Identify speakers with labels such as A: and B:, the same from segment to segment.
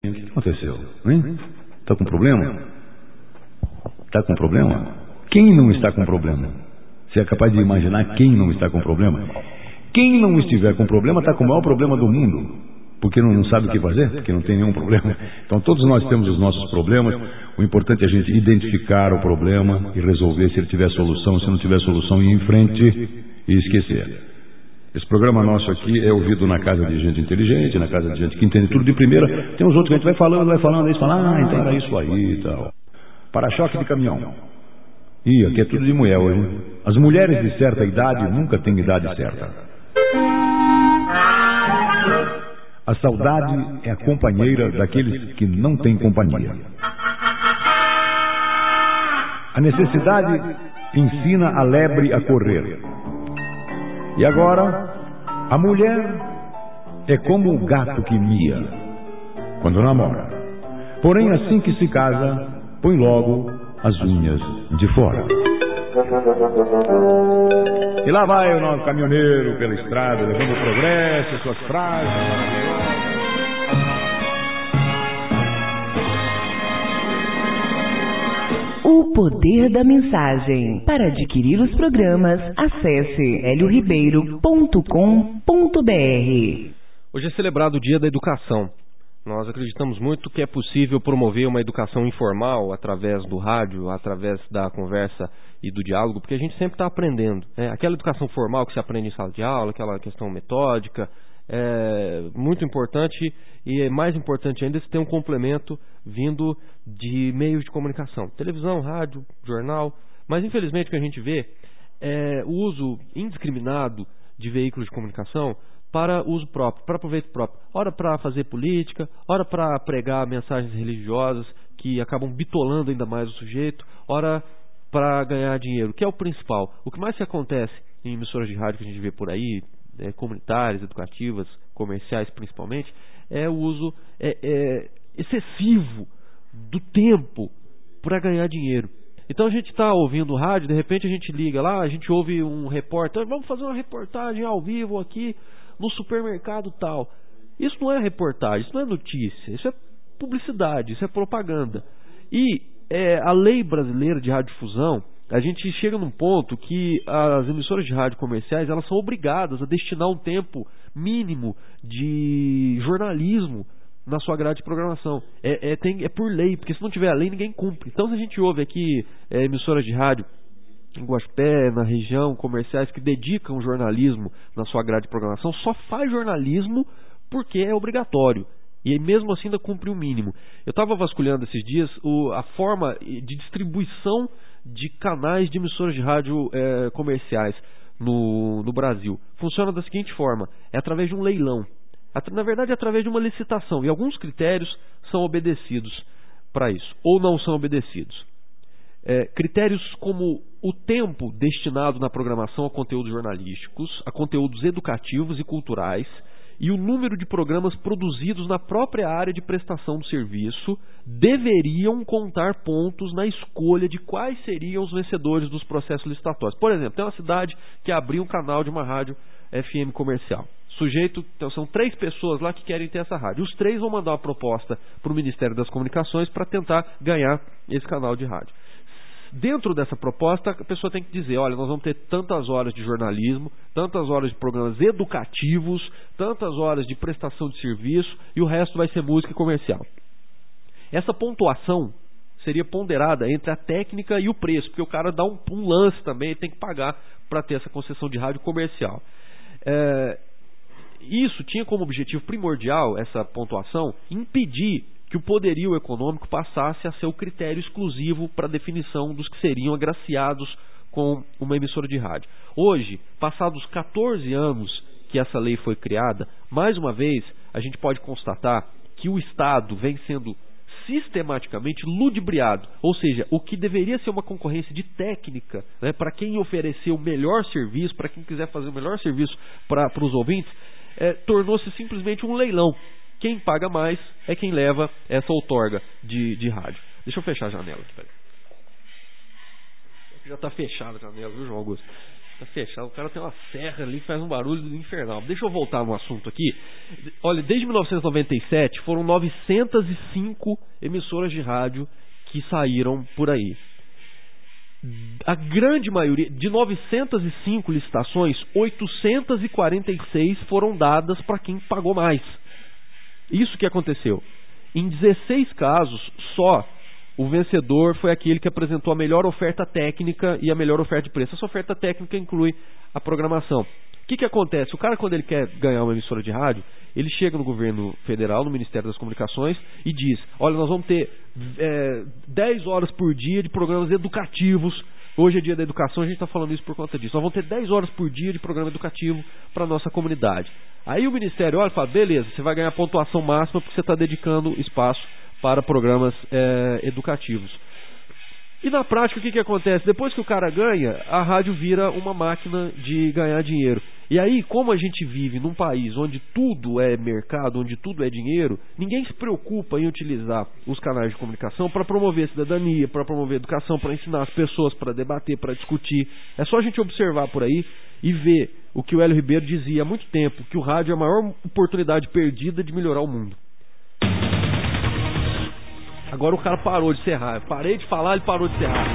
A: O que aconteceu? Hein? Está com problema? Está com problema? Quem não está com problema? Você é capaz de imaginar quem não está com problema? Quem não estiver com problema está com o maior problema do mundo. Porque não sabe o que fazer? Porque não tem nenhum problema. Então todos nós temos os nossos problemas. O importante é a gente identificar o problema e resolver. Se ele tiver solução, se não tiver solução, ir em frente e esquecer. Esse programa nosso aqui é ouvido na casa de gente inteligente, na casa de gente que entende tudo de primeira. Tem uns outros que a gente vai falando, aí você fala, então era isso aí e tal. Para-choque de caminhão. Ih, aqui é tudo de mulher hoje. As mulheres de certa idade nunca têm idade certa. A saudade é a companheira daqueles que não têm companhia. A necessidade ensina a lebre a correr. E agora, a mulher é como o gato que mia quando namora. Porém, assim que se casa, põe logo as unhas de fora. E lá vai o nosso caminhoneiro pela estrada, levando o progresso, suas frases maravilhosas.
B: O poder da mensagem. Para adquirir os programas, acesse helioribeiro.com.br.
C: Hoje é celebrado o Dia da Educação. Nós acreditamos muito que é possível promover uma educação informal através do rádio, através da conversa e do diálogo, porque a gente sempre está aprendendo. Aquela educação formal que se aprende em sala de aula, aquela questão metódica, é muito importante, e é mais importante ainda se ter um complemento vindo de meios de comunicação, televisão, rádio, jornal. Mas infelizmente o que a gente vê é o uso indiscriminado de veículos de comunicação para uso próprio, para proveito próprio. Ora para fazer política, ora para pregar mensagens religiosas que acabam bitolando ainda mais o sujeito, ora para ganhar dinheiro, que é o principal. O que mais se acontece em emissoras de rádio que a gente vê por aí, comunitárias, educativas, comerciais principalmente, é o uso excessivo do tempo para ganhar dinheiro. Então a gente está ouvindo rádio, de repente a gente liga lá, a gente ouve um repórter, vamos fazer uma reportagem ao vivo aqui no supermercado tal. Isso não é reportagem, isso não é notícia, isso é publicidade, isso é propaganda. E a lei brasileira de radiodifusão, a gente chega num ponto que as emissoras de rádio comerciais, elas são obrigadas a destinar um tempo mínimo de jornalismo na sua grade de programação. É por lei, porque se não tiver a lei, ninguém cumpre. Então, se a gente ouve aqui emissoras de rádio em Guaxupé, na região, comerciais que dedicam jornalismo na sua grade de programação, só faz jornalismo porque é obrigatório. E mesmo assim ainda cumpre o mínimo. Eu estava vasculhando esses dias a forma de distribuição de canais de emissoras de rádio comerciais no Brasil. Funciona da seguinte forma: é através de um leilão. Na verdade é através de uma licitação. E alguns critérios são obedecidos para isso, ou não são obedecidos. Critérios como o tempo destinado na programação a conteúdos jornalísticos, a conteúdos educativos e culturais, e o número de programas produzidos na própria área de prestação do serviço deveriam contar pontos na escolha de quais seriam os vencedores dos processos licitatórios. Por exemplo, tem uma cidade que abriu um canal de uma rádio FM comercial. Então são 3 pessoas lá que querem ter essa rádio. Os 3 vão mandar uma proposta para o Ministério das Comunicações para tentar ganhar esse canal de rádio. Dentro dessa proposta, a pessoa tem que dizer, olha, nós vamos ter tantas horas de jornalismo, tantas horas de programas educativos, tantas horas de prestação de serviço, e o resto vai ser música comercial. Essa pontuação seria ponderada entre a técnica e o preço, porque o cara dá um lance também, ele tem que pagar para ter essa concessão de rádio comercial. Isso tinha como objetivo primordial, essa pontuação, impedir que o poderio econômico passasse a ser o critério exclusivo para a definição dos que seriam agraciados com uma emissora de rádio. Hoje, passados 14 anos que essa lei foi criada, mais uma vez a gente pode constatar que o Estado vem sendo sistematicamente ludibriado, ou seja, o que deveria ser uma concorrência de técnica, né, para quem oferecer o melhor serviço, para quem quiser fazer o melhor serviço para os ouvintes, tornou-se simplesmente um leilão. Quem paga mais é quem leva essa outorga de rádio. Deixa eu fechar a janela aqui, peraí. Já está fechada a janela, viu, João Augusto? Tá fechado. O cara tem uma serra ali que faz um barulho infernal. Deixa eu voltar no assunto aqui. Olha, desde 1997 foram 905 emissoras de rádio que saíram por aí. A grande maioria, de 905 licitações, 846 foram dadas para quem pagou mais. Isso que aconteceu. Em 16 casos, só o vencedor foi aquele que apresentou a melhor oferta técnica e a melhor oferta de preço. Essa oferta técnica inclui a programação. O que acontece? O cara, quando ele quer ganhar uma emissora de rádio, ele chega no governo federal, no Ministério das Comunicações, e diz: olha, nós vamos ter 10 horas por dia de programas educativos. Hoje é dia da educação, a gente está falando isso por conta disso. Nós vamos ter 10 horas por dia de programa educativo para a nossa comunidade. Aí o Ministério olha e fala: beleza, você vai ganhar pontuação máxima porque você está dedicando espaço para programas educativos. E na prática, o que acontece? Depois que o cara ganha, a rádio vira uma máquina de ganhar dinheiro. E aí, como a gente vive num país onde tudo é mercado, onde tudo é dinheiro, ninguém se preocupa em utilizar os canais de comunicação para promover cidadania, para promover educação, para ensinar as pessoas, para debater, para discutir. É só a gente observar por aí e ver o que o Hélio Ribeiro dizia há muito tempo, que o rádio é a maior oportunidade perdida de melhorar o mundo. Agora o cara parou de serrar. Eu parei de falar, ele parou de serrar.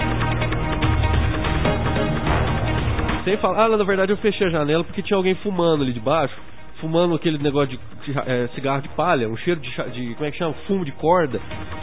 C: Sem falar, na verdade eu fechei a janela porque tinha alguém fumando ali de baixo. Fumando aquele negócio de cigarro de palha. Um cheiro de como é que chama? Fumo de corda.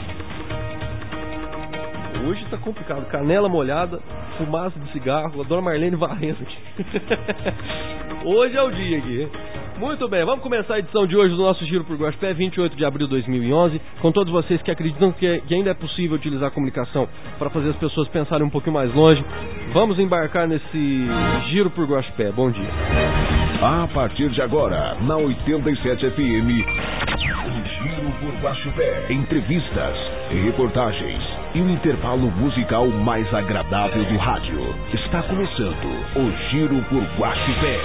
C: Hoje tá complicado. Canela molhada, fumaça de cigarro. A dona Marlene varrendo aqui. Hoje é o dia aqui. Muito bem, vamos começar a edição de hoje do nosso Giro por Guaxupé, 28 de abril de 2011, com todos vocês que acreditam que ainda é possível utilizar a comunicação para fazer as pessoas pensarem um pouquinho mais longe. Vamos embarcar nesse Giro por Guaxupé. Bom dia.
D: A partir de agora, na 87 FM, o Giro por Guaxupé. Entrevistas, reportagens e o intervalo musical mais agradável do rádio. Está começando o Giro por Guaxupé.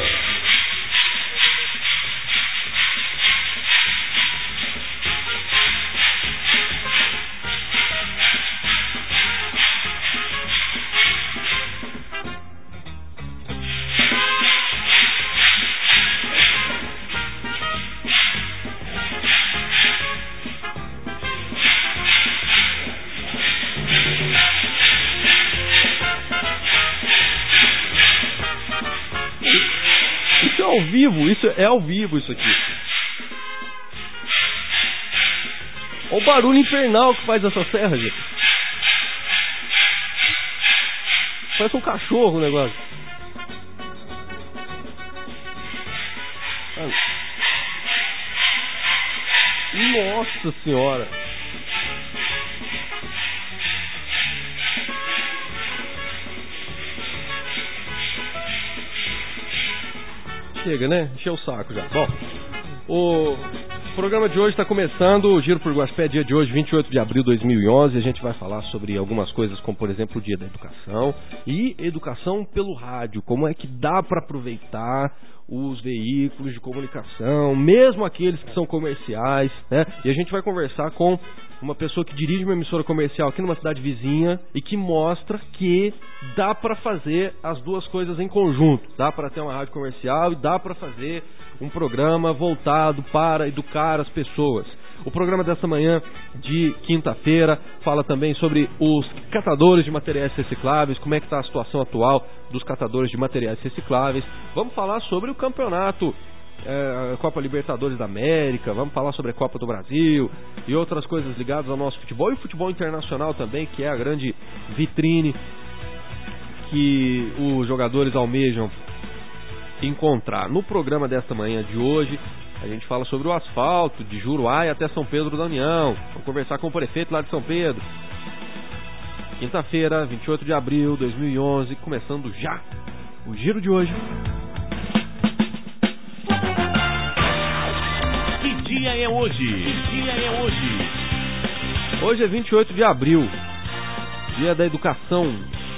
C: Isso é ao vivo, isso aqui. Olha o barulho infernal que faz essa serra, gente. Parece um cachorro o negócio. Nossa senhora. Chega, né? Encheu o saco já. Bom, o programa de hoje está começando, o Giro por Guaxupé, dia de hoje, 28 de abril de 2011. A gente vai falar sobre algumas coisas, como por exemplo o dia da educação e educação pelo rádio. Como é que dá para aproveitar os veículos de comunicação, mesmo aqueles que são comerciais, né? E a gente vai conversar com uma pessoa que dirige uma emissora comercial aqui numa cidade vizinha e que mostra que dá para fazer as duas coisas em conjunto. Dá para ter uma rádio comercial e dá para fazer um programa voltado para educar as pessoas. O programa dessa manhã de quinta-feira fala também sobre os catadores de materiais recicláveis, como é que está a situação atual dos catadores de materiais recicláveis. Vamos falar sobre o campeonato, a Copa Libertadores da América, vamos falar sobre a Copa do Brasil e outras coisas ligadas ao nosso futebol e o futebol internacional também, que é a grande vitrine que os jogadores almejam encontrar. No programa desta manhã de hoje, a gente fala sobre o asfalto de Juruá até São Pedro da União. Vamos conversar com o prefeito lá de São Pedro. Quinta-feira, 28 de abril de 2011, começando já o Giro de hoje.
D: Que dia é hoje? Que dia é hoje?
C: Hoje é 28 de abril, dia da educação.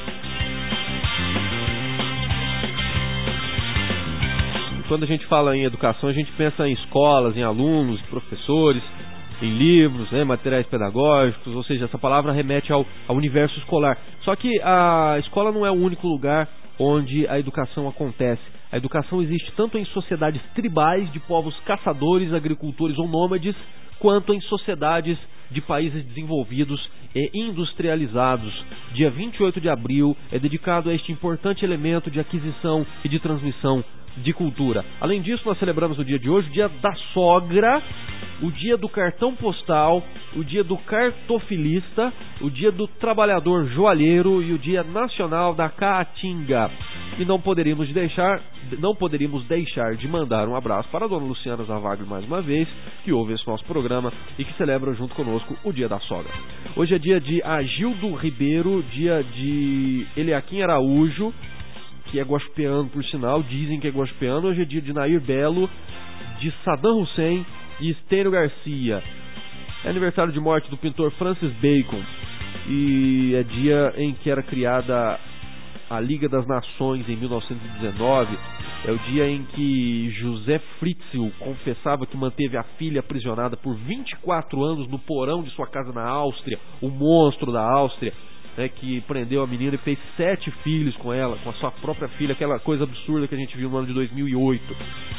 C: Quando a gente fala em educação, a gente pensa em escolas, em alunos, professores, em livros, né, materiais pedagógicos, ou seja, essa palavra remete ao universo escolar. Só que a escola não é o único lugar onde a educação acontece. A educação existe tanto em sociedades tribais de povos caçadores, agricultores ou nômades, quanto em sociedades de países desenvolvidos e industrializados. Dia 28 de abril é dedicado a este importante elemento de aquisição e de transmissão de cultura. Além disso, nós celebramos no dia de hoje o dia da sogra, o dia do cartão postal, o dia do cartofilista, o dia do trabalhador joalheiro e o dia nacional da caatinga. E não poderíamos deixar de mandar um abraço para a dona Luciana Zavagli mais uma vez, que ouve esse nosso programa e que celebra junto conosco o dia da sogra. Hoje é dia de Agildo Ribeiro, dia de Eliakim Araújo, que é guaxupeano por sinal, dizem que é guaxupeano. Hoje é dia de Nair Belo, de Saddam Hussein e Estênio Garcia. É aniversário de morte do pintor Francis Bacon e é dia em que era criada a Liga das Nações em 1919. É o dia em que José Fritzl confessava que manteve a filha aprisionada por 24 anos no porão de sua casa na Áustria, o monstro da Áustria, que prendeu a menina e fez 7 filhos com ela, com a sua própria filha, aquela coisa absurda que a gente viu no ano de 2008.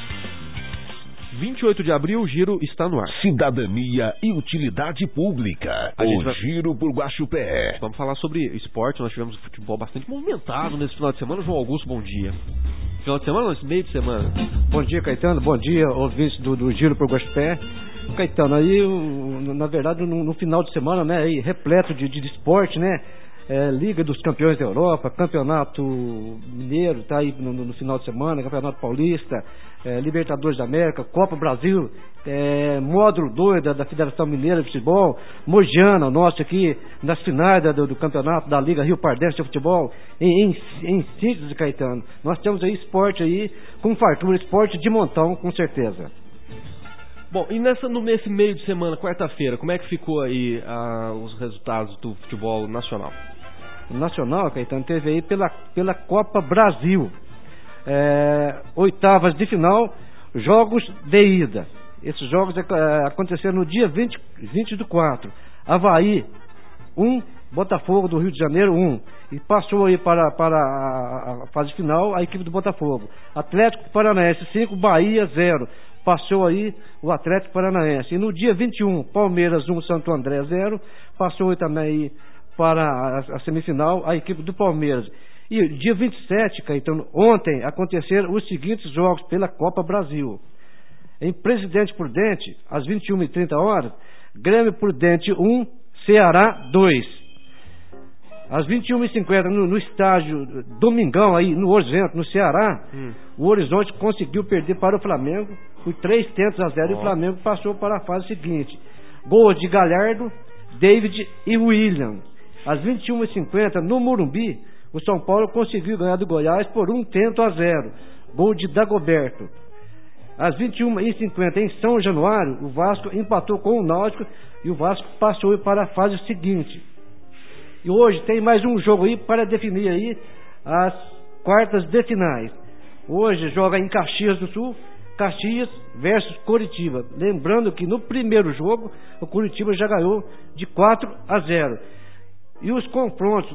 C: 28 de abril, o Giro está no ar.
D: Cidadania e utilidade pública. Giro por Guaxupé.
C: Vamos falar sobre esporte. Nós tivemos futebol bastante movimentado nesse final de semana. João Augusto, bom dia. Final de semana, nesse meio de semana.
E: Bom dia, Caetano. Bom dia, ouvintes do Giro por Guaxupé. Caetano, aí, na verdade, no final de semana, né, aí, repleto de esporte, né? Liga dos Campeões da Europa, Campeonato Mineiro, tá aí no final de semana, Campeonato Paulista, Libertadores da América, Copa Brasil, módulo 2 da Federação Mineira de Futebol, Mogiana, nosso aqui, nas finais do campeonato da Liga Rio Pardense de Futebol, em síntese, Caetano. Nós temos aí esporte aí, com fartura, esporte de montão, com certeza.
C: Bom, e nesse meio de semana, quarta-feira, como é que ficou aí os resultados do futebol nacional?
E: O nacional, Caetano, teve aí pela Copa Brasil, oitavas de final, jogos de ida. Esses jogos aconteceram no dia 20 do 4. Avaí 1, Botafogo do Rio de Janeiro 1. E passou aí para a fase final a equipe do Botafogo. Atlético Paranaense 5, Bahia 0. Passou aí o Atlético Paranaense. E no dia 21, Palmeiras 1, Santo André 0. Passou aí também aí para a semifinal a equipe do Palmeiras. E dia 27, Caetano, ontem aconteceram os seguintes jogos pela Copa Brasil. Em Presidente Prudente, às 21h30, Grêmio Prudente 1, Ceará 2. Às 21h50, no estádio Domingão, aí no Horizonte, no Ceará, o Horizonte conseguiu perder para o Flamengo por 3-0 e o Flamengo passou para a fase seguinte. Gol de Galhardo, David e William. Às 21h50, no Morumbi, o São Paulo conseguiu ganhar do Goiás por 1-0. Gol de Dagoberto. Às 21h50, em São Januário, o Vasco empatou com o Náutico e o Vasco passou para a fase seguinte. E hoje tem mais um jogo aí para definir aí as quartas de finais. Hoje joga em Caxias do Sul, Caxias versus Coritiba. Lembrando que no primeiro jogo o Coritiba já ganhou de 4-0. E os confrontos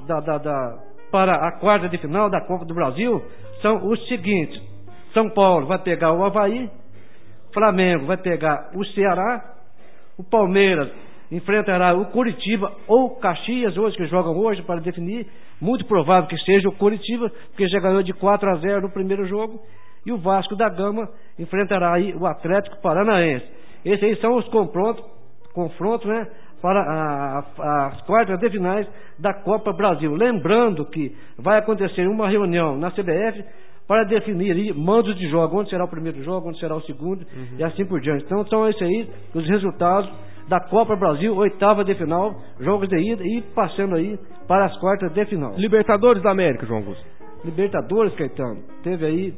E: para a quarta de final da Copa do Brasil são os seguintes: São Paulo vai pegar o Avaí, Flamengo vai pegar o Ceará, o Palmeiras enfrentará o Coritiba ou Caxias, hoje que jogam hoje para definir. Muito provável que seja o Coritiba, porque já ganhou de 4-0 no primeiro jogo. E o Vasco da Gama enfrentará aí o Atlético Paranaense. Esses aí são os confrontos, né, para as quartas de finais da Copa Brasil. Lembrando que vai acontecer uma reunião na CBF para definir aí mandos de jogo, onde será o primeiro jogo, onde será o segundo, e assim por diante. Então são esses aí os resultados da Copa Brasil, oitava de final, jogos de ida e passando aí para as quartas de final.
C: Libertadores da América, João Augusto.
E: Libertadores, Caetano, teve aí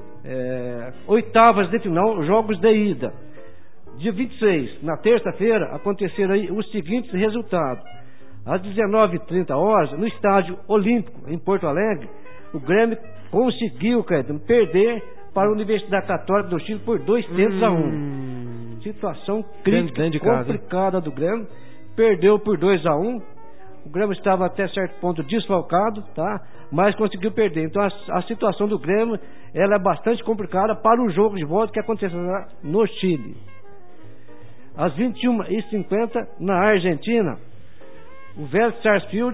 E: oitavas de final, jogos de ida. Dia 26, na terça-feira, aconteceram aí os seguintes resultados. Às 19h30, no Estádio Olímpico, em Porto Alegre, o Grêmio conseguiu, Caetano, perder para a Universidade Católica do Chile por 2-1. Situação crítica, complicada do Grêmio. Perdeu por 2-1. O Grêmio estava até certo ponto desfalcado, tá? Mas conseguiu perder. Então a situação do Grêmio, ela é bastante complicada para o jogo de volta que acontecerá no Chile. Às 21h50, na Argentina, o Vélez Sarsfield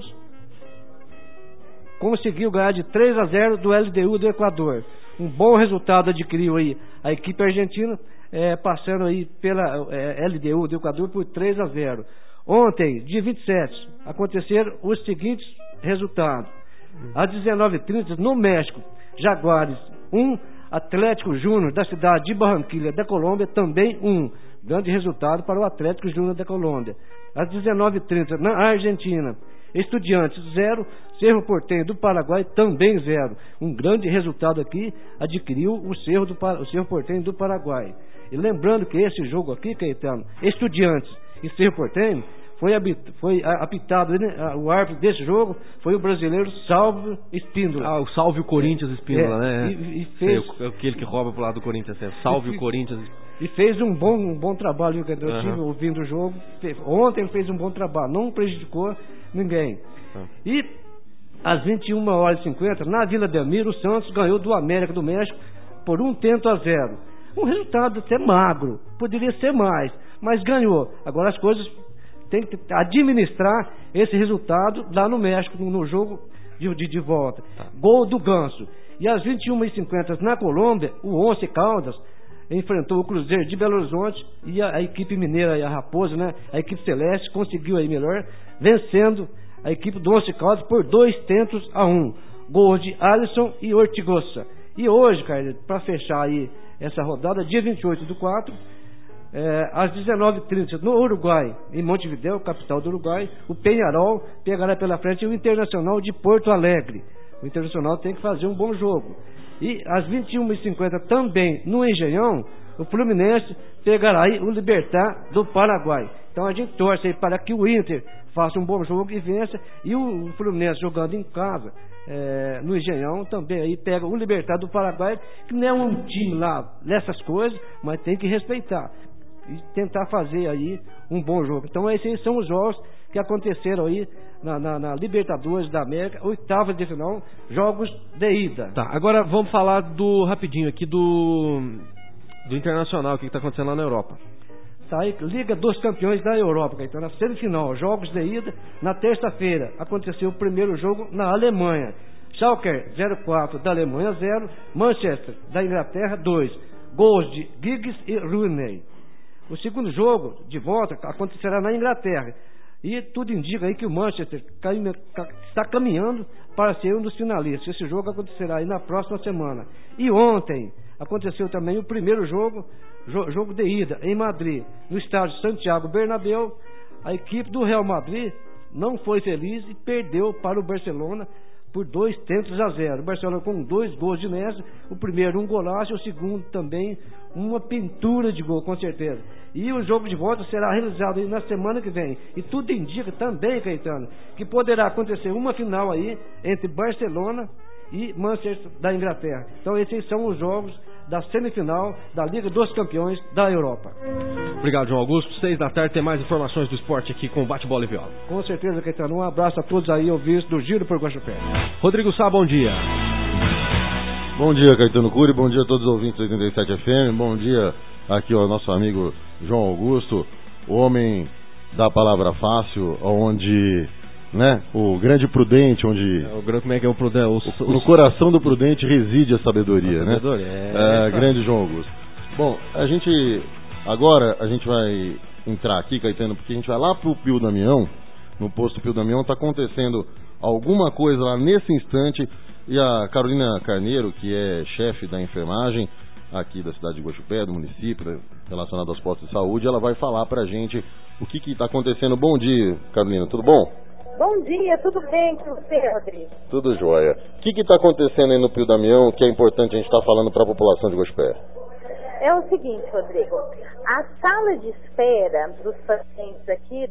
E: conseguiu ganhar de 3-0 do LDU do Equador. Um bom resultado adquiriu aí a equipe argentina, passando aí pela LDU do Equador por 3-0. Ontem, dia 27, aconteceram os seguintes resultados. Às 19h30, no México, Jaguares 1, Atlético Júnior da cidade de Barranquilla, da Colômbia, também 1. Grande resultado para o Atlético Júnior da Colômbia. Às 19h30, na Argentina, Estudiantes 0, Cerro Porteño do Paraguai também 0. Um grande resultado aqui adquiriu o Cerro Porteño do Paraguai. E lembrando que esse jogo aqui, Caetano, Estudiantes e Cerro Porteño, foi apitado, o árbitro desse jogo foi o brasileiro Salvio Espíndola.
C: O Salvio Corinthians Espíndola, né?
E: E fez...
C: aquele que rouba pro lado do Corinthians, Salvio Corinthians.
E: E fez um bom trabalho, eu estive ouvindo o jogo. Ontem ele fez um bom trabalho, não prejudicou ninguém. E às 21h50, na Vila Belmiro, o Santos ganhou do América do México por 1-0. Um resultado até magro, poderia ser mais, mas ganhou. Agora as coisas tem que administrar esse resultado lá no México, no jogo de volta. Gol do Ganso. E às 21h50 na Colômbia, o Once Caldas enfrentou o Cruzeiro de Belo Horizonte e a equipe mineira, a Raposa, né? A equipe celeste conseguiu aí melhor, vencendo a equipe do Once Caldas por 2-1. Gols de Alisson e Ortigosa. E hoje, cara, para fechar aí essa rodada, dia 28/4, às 19h30, no Uruguai, em Montevidéu, capital do Uruguai, o Peñarol pegará pela frente o Internacional de Porto Alegre. O Internacional tem que fazer um bom jogo. E às 21h50 também no Engenhão, o Fluminense pegará aí o Libertad do Paraguai. Então a gente torce aí para que o Inter faça um bom jogo e vença, e o Fluminense jogando em casa, no Engenhão, também aí pega o Libertad do Paraguai, que não é um time lá nessas coisas, mas tem que respeitar e tentar fazer aí um bom jogo. Então esses são os jogos que aconteceram aí na Libertadores da América, oitavas de final, jogos de ida.
C: Tá, agora vamos falar rapidinho aqui do Internacional, o que está acontecendo lá na Europa.
E: Tá aí, Liga dos Campeões da Europa, então na semifinal, jogos de ida. Na terça-feira aconteceu o primeiro jogo na Alemanha. Schalke 0-4 da Alemanha 0, Manchester da Inglaterra 2, gols de Giggs e Rooney. O segundo jogo de volta acontecerá na Inglaterra. E tudo indica aí que o Manchester está caminhando para ser um dos finalistas. Esse jogo acontecerá aí na próxima semana. E ontem aconteceu também o primeiro jogo de ida em Madrid, no estádio Santiago Bernabéu. A equipe do Real Madrid não foi feliz e perdeu para o Barcelona por 2-0. O Barcelona com 2 gols de Messi, o primeiro um golaço, o segundo também uma pintura de gol, com certeza. E o jogo de volta será realizado aí na semana que vem. E tudo indica também, Caetano, que poderá acontecer uma final aí entre Barcelona e Manchester da Inglaterra. Então esses são os jogos da semifinal da Liga dos Campeões da Europa.
C: Obrigado, João Augusto. 6h tem mais informações do esporte aqui com o Bate-Bola e Viola.
E: Com certeza, Caetano. Um abraço a todos aí, ouvintes do Giro por Guaxupé.
C: Rodrigo Sá, bom dia.
F: Bom dia, Caetano Cury. Bom dia a todos os ouvintes do 87 FM. Bom dia aqui ao nosso amigo João Augusto, o homem da palavra fácil, onde... né? O grande prudente, onde
C: como é que é o prudente?
F: No coração do prudente reside a sabedoria, né? Grande João Augusto. Bom, a gente vai entrar aqui, Caetano, porque a gente vai lá pro Pio Damião, no posto Pio Damião, tá acontecendo alguma coisa lá nesse instante, e a Carolina Carneiro, que é chefe da enfermagem aqui da cidade de Guaxupé, do município, relacionado aos postos de saúde, ela vai falar pra gente o que está acontecendo. Bom dia, Carolina, tudo bom?
G: Bom dia, tudo bem com você, Rodrigo?
F: Tudo jóia. O que está acontecendo aí no Pio Damião que é importante a gente estar falando para a população de Guaxupé?
G: É o seguinte, Rodrigo, a sala de espera dos pacientes aqui...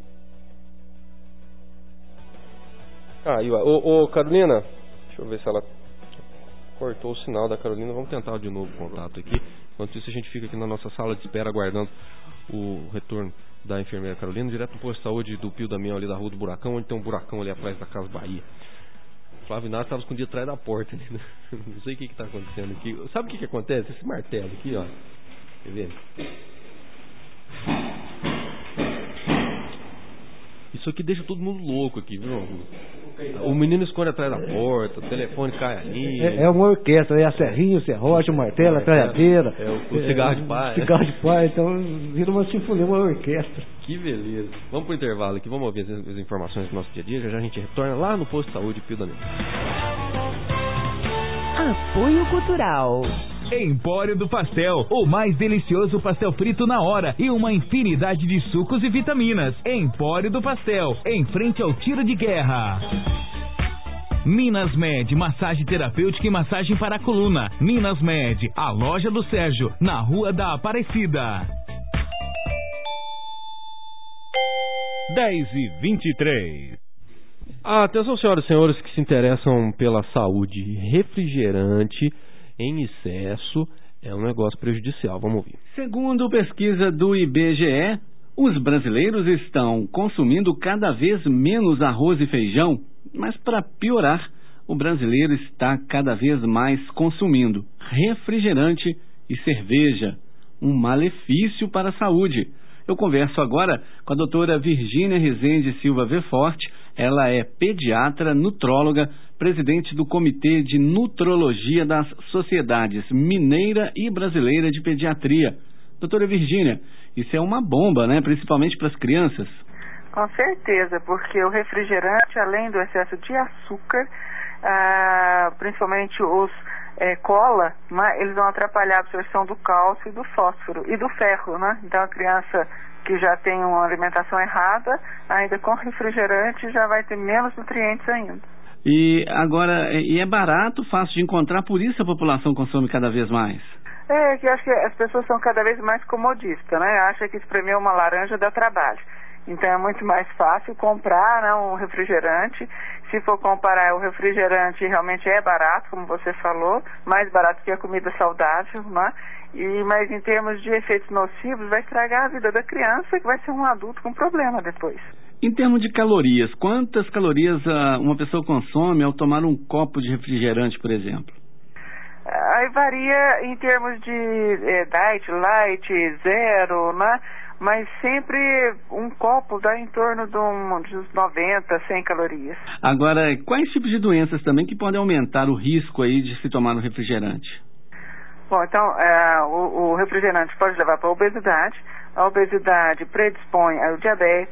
C: Carolina, deixa eu ver se ela cortou o sinal da Carolina, vamos tentar de novo o contato aqui. Enquanto isso a gente fica aqui na nossa sala de espera aguardando o retorno da enfermeira Carolina, direto no posto de saúde do Pio Damião, ali da Rua do Buracão, onde tem um buracão ali atrás da Casa Bahia. O Flávio Inácio estava escondido atrás da porta, né? Não sei o que está acontecendo aqui. Sabe o que acontece? Esse martelo aqui, ó. Quer ver? Isso aqui deixa todo mundo louco aqui, viu? O menino esconde atrás da porta, o telefone cai ali.
E: É uma orquestra, é a serrinha, o serrote, o martelo, a tralhadeira.
C: O cigarro de pai.
E: Cigarro de pai, então vira uma sinfonia, uma orquestra.
C: Que beleza. Vamos pro intervalo aqui, vamos ouvir as informações do nosso dia a dia. Já a gente retorna lá no posto de saúde Pio Damião.
B: Apoio Cultural.
H: Empório do Pastel, o mais delicioso pastel frito na hora e uma infinidade de sucos e vitaminas. Empório do Pastel, em frente ao tiro de guerra. Minas Med, massagem terapêutica e massagem para a coluna. Minas Med, a loja do Sérgio, na Rua da Aparecida. 10h23.
C: Atenção, senhoras e senhores que se interessam pela saúde. Refrigerante em excesso é um negócio prejudicial. Vamos ouvir.
I: Segundo pesquisa do IBGE, os brasileiros estão consumindo cada vez menos arroz e feijão, mas para piorar, o brasileiro está cada vez mais consumindo refrigerante e cerveja, um malefício para a saúde. Eu converso agora com a doutora Virgínia Rezende Silva Veforte. Ela é pediatra, nutróloga, presidente do Comitê de Nutrologia das Sociedades Mineira e Brasileira de Pediatria. Doutora Virgínia, isso é uma bomba, né? Principalmente para as crianças.
J: Com certeza, porque o refrigerante, além do excesso de açúcar, principalmente os cola, né, eles vão atrapalhar a absorção do cálcio e do fósforo e do ferro, né? Então a criança que já tem uma alimentação errada, ainda com refrigerante já vai ter menos nutrientes ainda.
I: E agora, é barato, fácil de encontrar, por isso a população consome cada vez mais.
J: Que eu acho que as pessoas são cada vez mais comodistas, né? Acha que espremer uma laranja dá trabalho. Então é muito mais fácil comprar, né, um refrigerante. Se for comparar, o refrigerante realmente é barato, como você falou, mais barato que a comida saudável, né? Mas em termos de efeitos nocivos, vai estragar a vida da criança, que vai ser um adulto com problema depois.
I: Em termos de calorias, quantas calorias uma pessoa consome ao tomar um copo de refrigerante, por exemplo?
J: Aí varia em termos de diet, light, zero, né? Mas sempre um copo dá em torno de uns 90, 100 calorias.
I: Agora, quais tipos de doenças também que podem aumentar o risco aí de se tomar um refrigerante?
J: Bom, então, o refrigerante pode levar para a obesidade. A obesidade predispõe ao diabetes,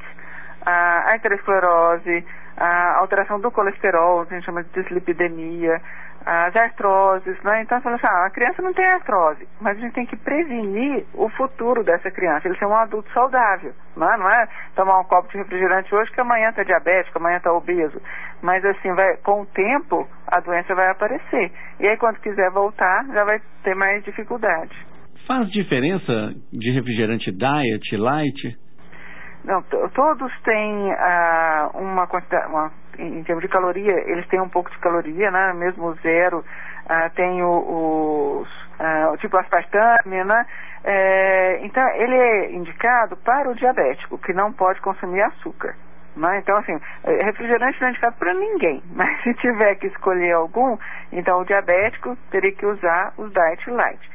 J: a arteriosclerose, a alteração do colesterol, que a gente chama de dislipidemia, as artroses, né? Então, a criança não tem artrose, mas a gente tem que prevenir o futuro dessa criança, ele ser um adulto saudável, não é tomar um copo de refrigerante hoje que amanhã está diabético, amanhã está obeso, mas assim, com o tempo, a doença vai aparecer, e aí quando quiser voltar, já vai ter mais dificuldade.
I: Faz diferença de refrigerante diet, light?
J: Não, todos têm uma quantidade, em termos de caloria, eles têm um pouco de caloria, né? Mesmo o zero, tem o tipo aspartame, né? Então, ele é indicado para o diabético, que não pode consumir açúcar. Né? Então, assim, refrigerante não é indicado para ninguém, mas se tiver que escolher algum, então o diabético teria que usar os diet light.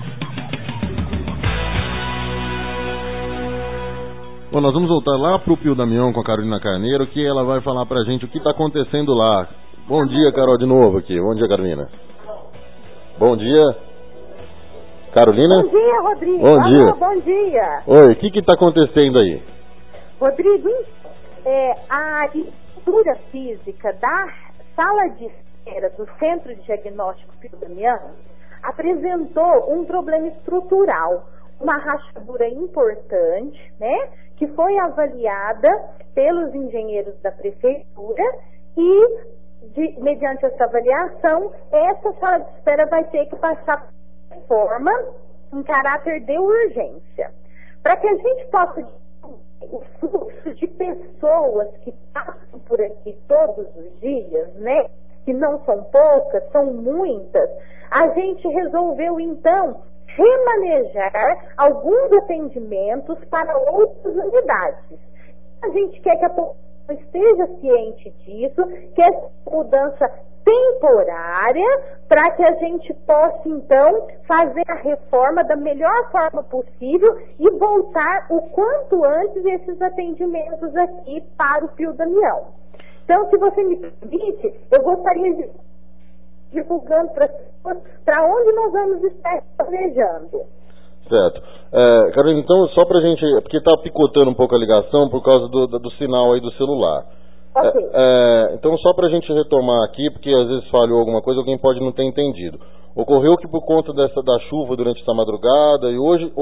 F: Bom, nós vamos voltar lá pro Pio Damião com a Carolina Carneiro, que ela vai falar pra gente o que está acontecendo lá. Bom dia, Carol, de novo aqui. Bom dia, Carolina. Bom dia. Carolina?
G: Bom dia, Rodrigo.
F: Bom dia.
G: Bom dia.
F: Oi, o que está acontecendo aí?
G: Rodrigo, a estrutura física da sala de espera do Centro de Diagnóstico Pio Damião apresentou um problema estrutural, uma rachadura importante, né, que foi avaliada pelos engenheiros da prefeitura e, mediante essa avaliação, essa sala de espera vai ter que passar por reforma em caráter de urgência. Para que a gente possa o fluxo de pessoas que passam por aqui todos os dias, né, que não são poucas, são muitas, a gente resolveu, então, remanejar alguns atendimentos para outras unidades. A gente quer que a população esteja ciente disso, que essa mudança temporária, para que a gente possa então fazer a reforma da melhor forma possível e voltar o quanto antes esses atendimentos aqui para o Pio Damião. Então, se você me permite, eu gostaria de divulgando para as pessoas para onde nós vamos estar planejando.
F: Certo. Carolina, então, só pra gente, porque está picotando um pouco a ligação por causa do sinal aí do celular.
G: Okay.
F: Então, só pra gente retomar aqui, porque às vezes falhou alguma coisa, alguém pode não ter entendido. Ocorreu que por conta da chuva durante essa madrugada, e hoje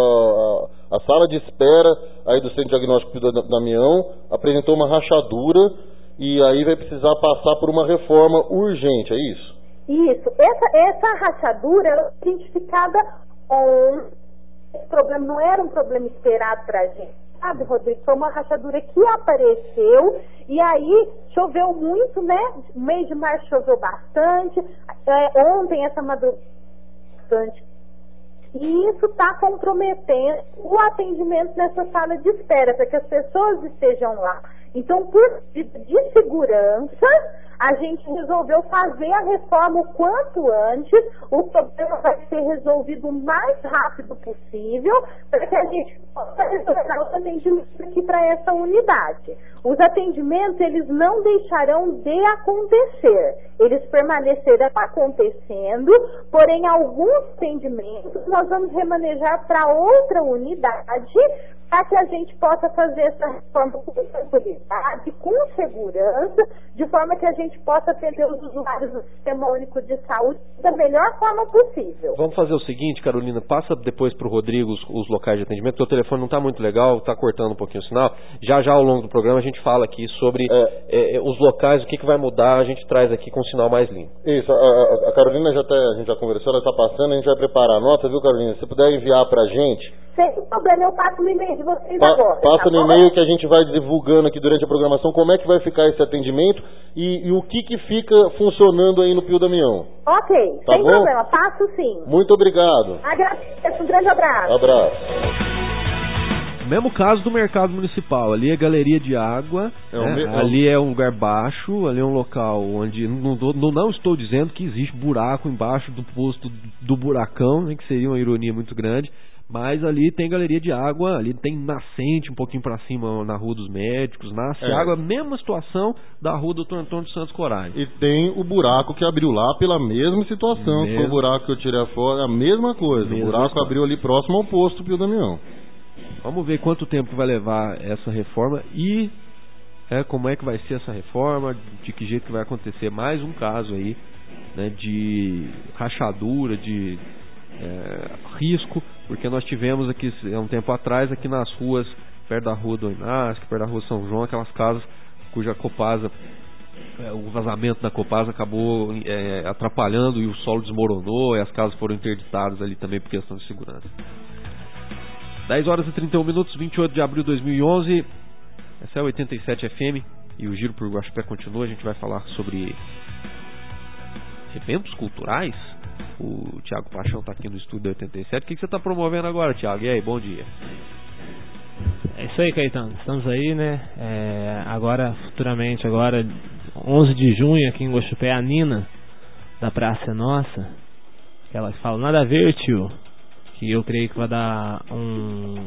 F: a sala de espera aí do Centro Diagnóstico Pio Damião apresentou uma rachadura, e aí vai precisar passar por uma reforma urgente, é isso?
G: Isso. Essa rachadura ela foi identificada esse problema não era um problema esperado para a gente, sabe, Rodrigo? Foi uma rachadura que apareceu e aí choveu muito, né? No mês de março choveu bastante, ontem essa madrugada bastante. E isso está comprometendo o atendimento nessa sala de espera, para que as pessoas estejam lá. Então, por de segurança, a gente resolveu fazer a reforma o quanto antes. O problema vai ser resolvido o mais rápido possível, para que a gente possa resolver os atendimentos aqui para essa unidade. Os atendimentos, eles não deixarão de acontecer. Eles permanecerão acontecendo, porém, alguns atendimentos nós vamos remanejar para outra unidade, para que a gente possa fazer essa reforma com tranquilidade, com segurança, de forma que a gente possa atender os usuários do Sistema Único de Saúde da melhor forma possível.
C: Vamos fazer o seguinte, Carolina, passa depois para o Rodrigo os locais de atendimento, porque o telefone não está muito legal, está cortando um pouquinho o sinal. Já ao longo do programa a gente fala aqui sobre os locais, o que vai mudar, a gente traz aqui com um sinal mais limpo.
F: Isso, a Carolina a gente já conversou, ela está passando, a gente vai preparar a nota, viu, Carolina? Se você puder enviar para a gente...
G: Sem problema, eu passo no e-mail de vocês agora.
F: Passa no e-mail que a gente vai divulgando aqui durante a programação como é que vai ficar esse atendimento e o que fica funcionando aí no Pio Damião.
G: Ok,
F: tá
G: sem
F: bom?
G: problema, passo sim.
F: Muito obrigado.
G: Agradeço, um grande abraço.
F: Abraço.
C: Mesmo caso do mercado municipal, ali é galeria de água, ali é um lugar baixo, ali é um local onde não estou dizendo que existe buraco embaixo do posto do buracão, né, que seria uma ironia muito grande, mas ali tem galeria de água, ali tem nascente um pouquinho para cima na Rua dos Médicos, nasce água, mesma situação da Rua Doutor Antônio dos Santos Coragem.
F: E tem o buraco que abriu lá pela mesma situação, foi o buraco que eu tirei fora, a mesma coisa, o buraco abriu ali próximo ao posto Pio Damião.
C: Vamos ver quanto tempo vai levar essa reforma e como é que vai ser essa reforma, de que jeito que vai acontecer. Mais um caso aí, né, de rachadura, de risco, porque nós tivemos aqui há um tempo atrás, aqui nas ruas, perto da Rua do Inasque, perto da Rua São João, aquelas casas cuja Copasa, o vazamento da Copasa acabou atrapalhando e o solo desmoronou e as casas foram interditadas ali também por questão de segurança. 10 horas e 31 minutos, 28 de abril de 2011. Essa é a 87 FM e o Giro por Guaxupé continua. A gente vai falar sobre eventos culturais. O Thiago Paixão está aqui no estúdio da 87. O que você está promovendo agora, Thiago? E aí, bom dia.
K: É isso aí, Caetano. Estamos aí, né? Agora, futuramente, 11 de junho, aqui em Guaxupé, a Nina, da Praça é Nossa. Ela fala, nada a ver, tio. Que eu creio que vai dar um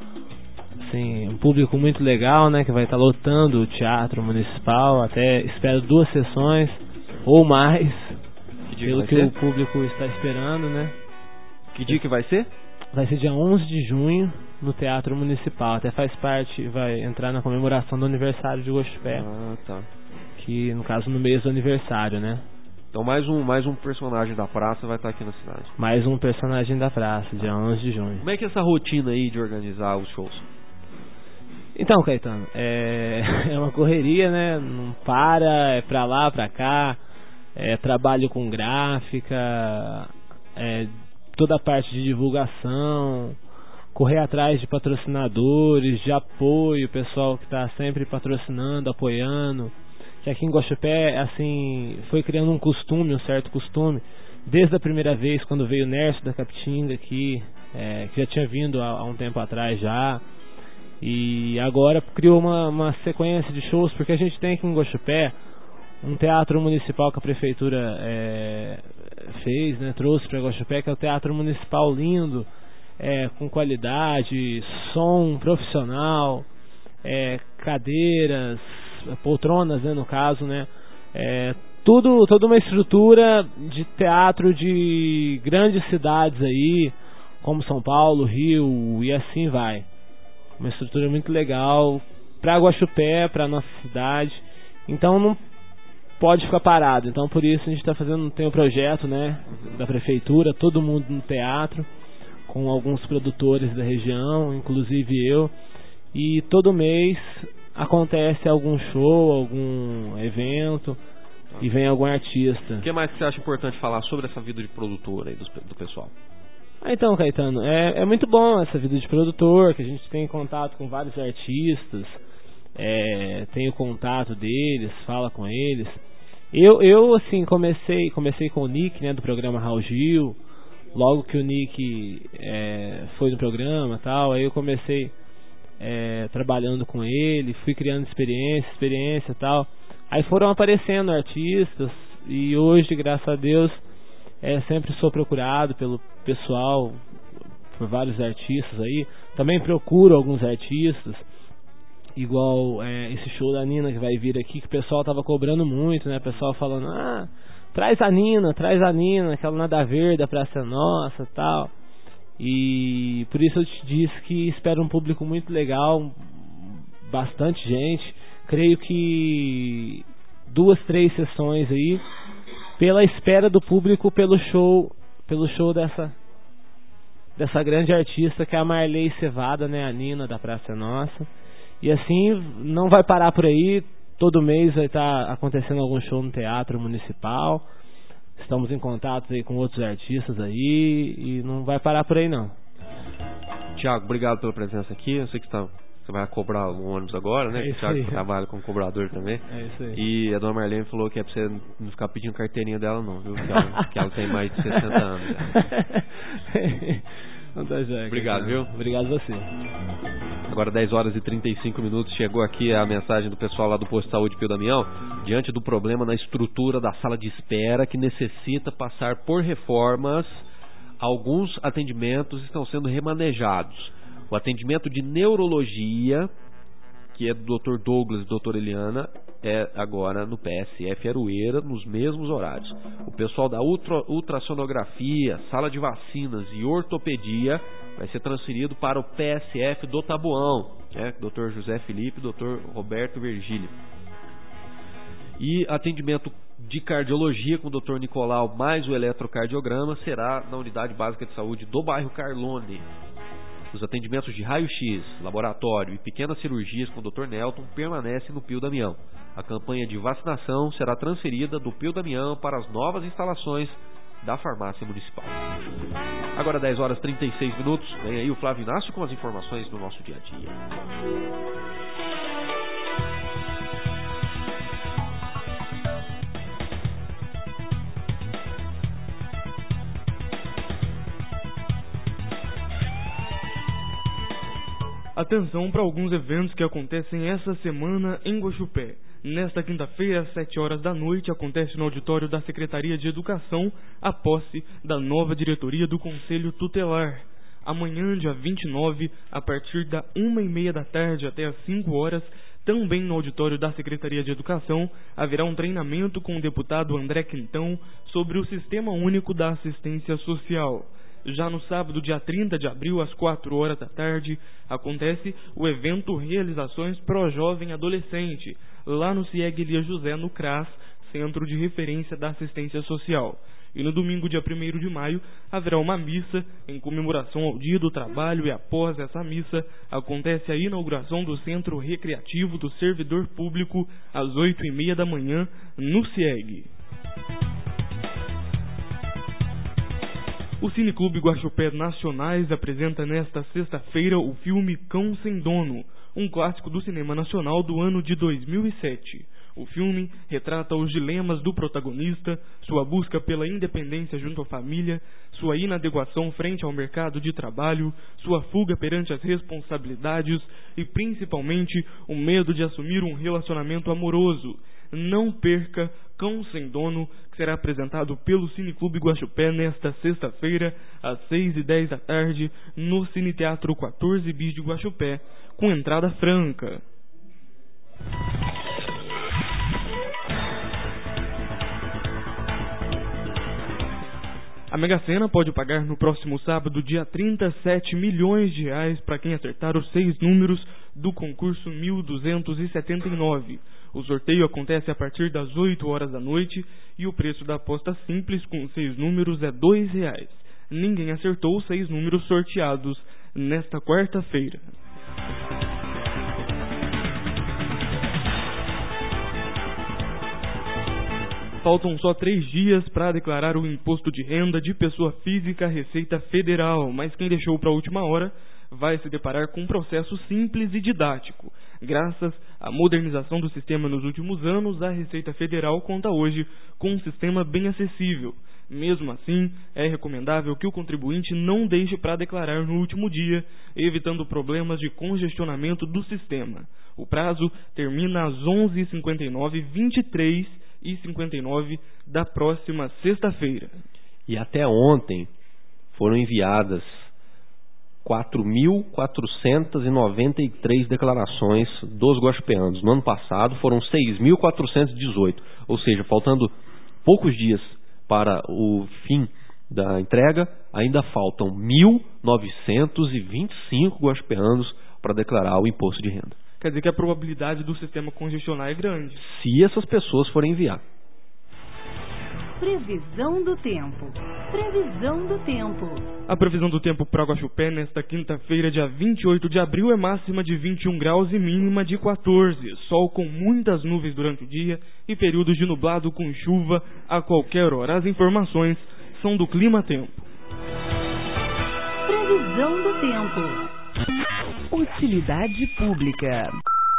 K: público muito legal, né? Que vai estar lotando o Teatro Municipal. Até espero 2 sessões ou mais, pelo que o público está esperando, né?
C: Que dia que vai ser?
K: Vai ser dia 11 de junho no Teatro Municipal. Até faz parte, vai entrar na comemoração do aniversário de Guaxupé.
C: Ah, tá.
K: Que no caso no mês do aniversário, né?
C: Então mais um personagem da praça vai estar aqui na cidade.
K: Mais um personagem da praça, dia 11 de junho.
C: Como é que é essa rotina aí de organizar os shows?
K: Então, Caetano, é uma correria, né? Não para, é pra lá, pra cá, trabalho com gráfica, toda a parte de divulgação, correr atrás de patrocinadores, de apoio, pessoal que está sempre patrocinando, apoiando. Que aqui em Guaxupé, assim, foi criando um certo costume desde a primeira vez, quando veio o Nércio da Capitinga aqui, que já tinha vindo há um tempo atrás já, e agora criou uma sequência de shows, porque a gente tem aqui em Guaxupé um teatro municipal que a prefeitura fez, né, trouxe para Guaxupé, que é o Teatro Municipal lindo, com qualidade, som profissional, cadeiras, poltronas, né, no caso, né, toda uma estrutura de teatro de grandes cidades aí, como São Paulo, Rio e assim vai. Uma estrutura muito legal para Guaxupé, para nossa cidade. Então não pode ficar parado. Então por isso a gente está tem um projeto, né, da prefeitura, todo mundo no teatro, com alguns produtores da região, inclusive eu. E todo mês acontece algum show, algum evento e vem algum artista.
C: O que mais que você acha importante falar sobre essa vida de produtor aí do pessoal?
K: Então, Caetano, é muito bom essa vida de produtor, que a gente tem contato com vários artistas, tem o contato deles, fala com eles. Eu assim, comecei com o Nick, né, do programa Raul Gil. Logo que o Nick foi no programa e tal, aí eu comecei trabalhando com ele, fui criando experiência e tal. Aí foram aparecendo artistas e hoje, graças a Deus, sempre sou procurado pelo pessoal, por vários artistas aí. Também procuro alguns artistas, igual esse show da Nina que vai vir aqui, que o pessoal tava cobrando muito, né? O pessoal falando, traz a Nina, aquela nada verde da Praça é Nossa e tal. E por isso eu te disse que espero um público muito legal, bastante gente. Creio que 2, 3 sessões aí, pela espera do público pelo show dessa grande artista que é a Marley Cevada, né, a Nina da Praça é Nossa. E assim, não vai parar por aí, todo mês vai estar acontecendo algum show no Teatro Municipal. Estamos em contato aí com outros artistas aí e não vai parar por aí não.
C: Tiago, obrigado pela presença aqui. Eu sei que você vai cobrar um ônibus agora, né? O Thiago trabalha como cobrador também. É isso aí. E a dona Marlene falou que é pra você não ficar pedindo carteirinha dela não, viu? Que ela tem mais de 60 anos.
K: Não tá já,
C: obrigado, viu?
K: Obrigado a você.
C: Agora 10 horas e 35 minutos, chegou aqui a mensagem do pessoal lá do Posto de Saúde Pio Damião, diante do problema na estrutura da sala de espera que necessita passar por reformas. Alguns atendimentos estão sendo remanejados. O atendimento de neurologia, que é do Dr. Douglas e Dr. Eliana, é agora no PSF Aroeira, nos mesmos horários. O pessoal da ultrassonografia, sala de vacinas e ortopedia vai ser transferido para o PSF do Taboão, Dr. José Felipe e Dr. Roberto Virgílio. E atendimento de cardiologia com o Dr. Nicolau mais o eletrocardiograma será na Unidade Básica de Saúde do bairro Carlone. Os atendimentos de raio-x, laboratório e pequenas cirurgias com o Dr. Nelton permanecem no Pio Damião. A campanha de vacinação será transferida do Pio Damião para as novas instalações da farmácia municipal. Agora 10 horas e 36 minutos, vem aí o Flávio Inácio com as informações do nosso dia a dia.
L: Atenção para alguns eventos que acontecem essa semana em Guaxupé. Nesta quinta-feira, às 7 horas da noite, acontece no auditório da Secretaria de Educação a posse da nova diretoria do Conselho Tutelar. Amanhã, dia 29, a partir da 1h30 da tarde até as 5 horas, também no auditório da Secretaria de Educação, haverá um treinamento com o deputado André Quintão sobre o Sistema Único da Assistência Social. Já no sábado, dia 30 de abril, às 4 horas da tarde, acontece o evento Realizações Pro Jovem Adolescente, lá no CIEG Elia José, no CRAS, Centro de Referência da Assistência Social. E no domingo, dia 1º de maio, haverá uma missa em comemoração ao Dia do Trabalho, e após essa missa, acontece a inauguração do Centro Recreativo do Servidor Público, às 8h30 da manhã, no CIEG. O Cineclube Guaxupé Nacionais apresenta nesta sexta-feira o filme Cão Sem Dono, um clássico do cinema nacional do ano de 2007. O filme retrata os dilemas do protagonista, sua busca pela independência junto à família, sua inadequação frente ao mercado de trabalho, sua fuga perante as responsabilidades e, principalmente, o medo de assumir um relacionamento amoroso. Não perca Cão Sem Dono, que será apresentado pelo Cineclube Guaxupé nesta sexta-feira, às 6h10 da tarde, no Cine Teatro 14 Bis de Guaxupé, com entrada franca. A Mega Sena pode pagar no próximo sábado, dia 37 milhões de reais para quem acertar os 6 números do concurso 1279. O sorteio acontece a partir das 8 horas da noite e o preço da aposta simples com 6 números é R$ 2. Ninguém acertou os 6 números sorteados nesta quarta-feira. Faltam só 3 dias para declarar o imposto de renda de pessoa física à Receita Federal, mas quem deixou para a última hora vai se deparar com um processo simples e didático. Graças à modernização do sistema nos últimos anos, a Receita Federal conta hoje com um sistema bem acessível. Mesmo assim, é recomendável que o contribuinte não deixe para declarar no último dia, evitando problemas de congestionamento do sistema. O prazo termina às 11h59, 23h59 da próxima sexta-feira.
C: E até ontem foram enviadas 4.493 declarações dos guaxupeanos. No ano passado foram 6.418, ou seja, faltando poucos dias para o fim da entrega, ainda faltam 1.925 guaxupeanos para declarar o imposto de renda.
L: Quer dizer que a probabilidade do sistema congestionar é grande.
C: Se essas pessoas forem enviar.
B: Previsão do tempo. Previsão do tempo.
L: A previsão do tempo para Guaxupé nesta quinta-feira, dia 28 de abril, é máxima de 21 graus e mínima de 14. Sol com muitas nuvens durante o dia e períodos de nublado com chuva a qualquer hora. As informações são do Clima Tempo.
B: Previsão do tempo. Utilidade pública.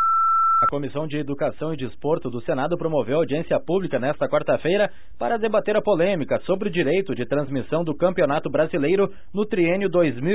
M: A Comissão de Educação e Desporto do Senado promoveu audiência pública nesta quarta-feira para debater a polêmica sobre o direito de transmissão do Campeonato Brasileiro no triênio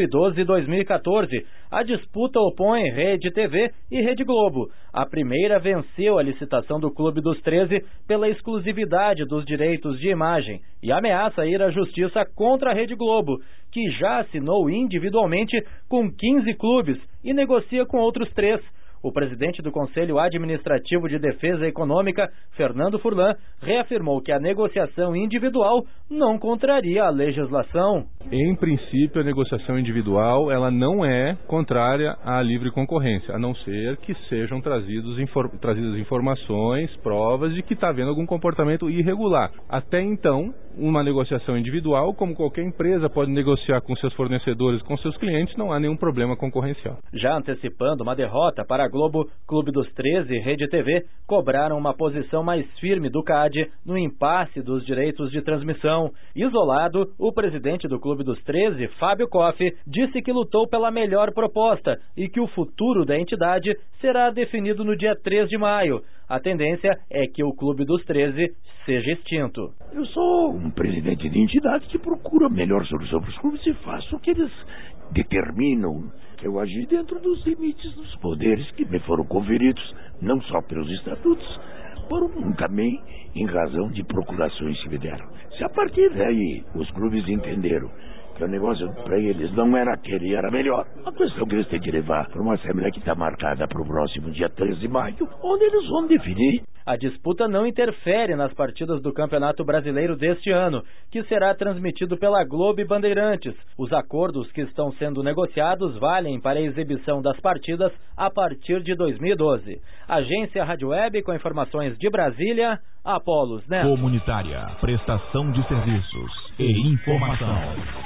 M: 2012-2014. A disputa opõe Rede TV e Rede Globo. A primeira venceu a licitação do Clube dos 13 pela exclusividade dos direitos de imagem e ameaça ir à justiça contra a Rede Globo, que já assinou individualmente com 15 clubes e negocia com outros 3. O presidente do Conselho Administrativo de Defesa Econômica, Fernando Furlan, reafirmou que a negociação individual não contraria a legislação.
N: Em princípio, a negociação individual ela não é contrária à livre concorrência, a não ser que sejam trazidas informações, provas de que está havendo algum comportamento irregular. Até então, uma negociação individual, como qualquer empresa pode negociar com seus fornecedores, com seus clientes, não há nenhum problema concorrencial.
M: Já antecipando uma derrota para a Globo, Clube dos 13 e Rede TV cobraram uma posição mais firme do CAD no impasse dos direitos de transmissão. Isolado, o presidente do Clube dos 13, Fábio Koff, disse que lutou pela melhor proposta e que o futuro da entidade será definido no dia 3 de maio. A tendência é que o Clube dos 13 seja extinto.
O: Eu sou um presidente de entidade que procura a melhor solução para os clubes e faço o que eles determinam. Eu agi dentro dos limites dos poderes que me foram conferidos, não só pelos estatutos, por também em razão de procurações que me deram. Se a partir daí os clubes entenderam que o negócio para eles não era aquele, era melhor, a questão que eles têm que levar para uma assembleia que está marcada para o próximo dia 13 de maio, onde eles vão definir.
M: A disputa não interfere nas partidas do Campeonato Brasileiro deste ano, que será transmitido pela Globo e Bandeirantes. Os acordos que estão sendo negociados valem para a exibição das partidas a partir de 2012. Agência Rádio Web com informações de Brasília, Apolos Neto.
D: Comunitária, prestação de serviços e informação.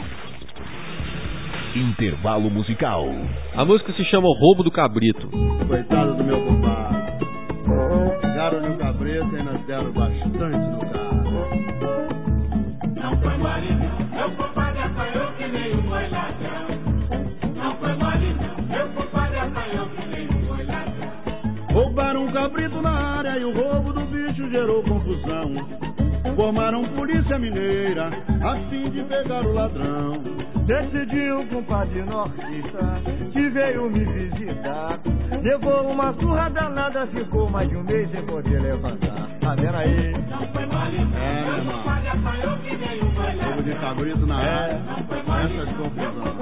D: Intervalo musical.
C: A música se chama O Roubo do Cabrito.
P: Coitado do meu compadre. Pegaram-lhe o cabrito e nós deram bastante no carro.
Q: Não foi mole não, meu compadre apanhou que nem um boi ladrão. Não foi mole não, meu compadre apanhou que nem um boi ladrão.
P: Roubaram um cabrito na área e o roubo do bicho gerou confusão. Formaram polícia mineira a fim de pegar o ladrão.
R: Decidiu um compadre nortista que veio me visitar. Levou uma surra danada, ficou mais de um mês sem poder levantar. Tá vendo aí?
P: Não foi mole, meu irmão. Fogo de cabrito na área. Essas confusões.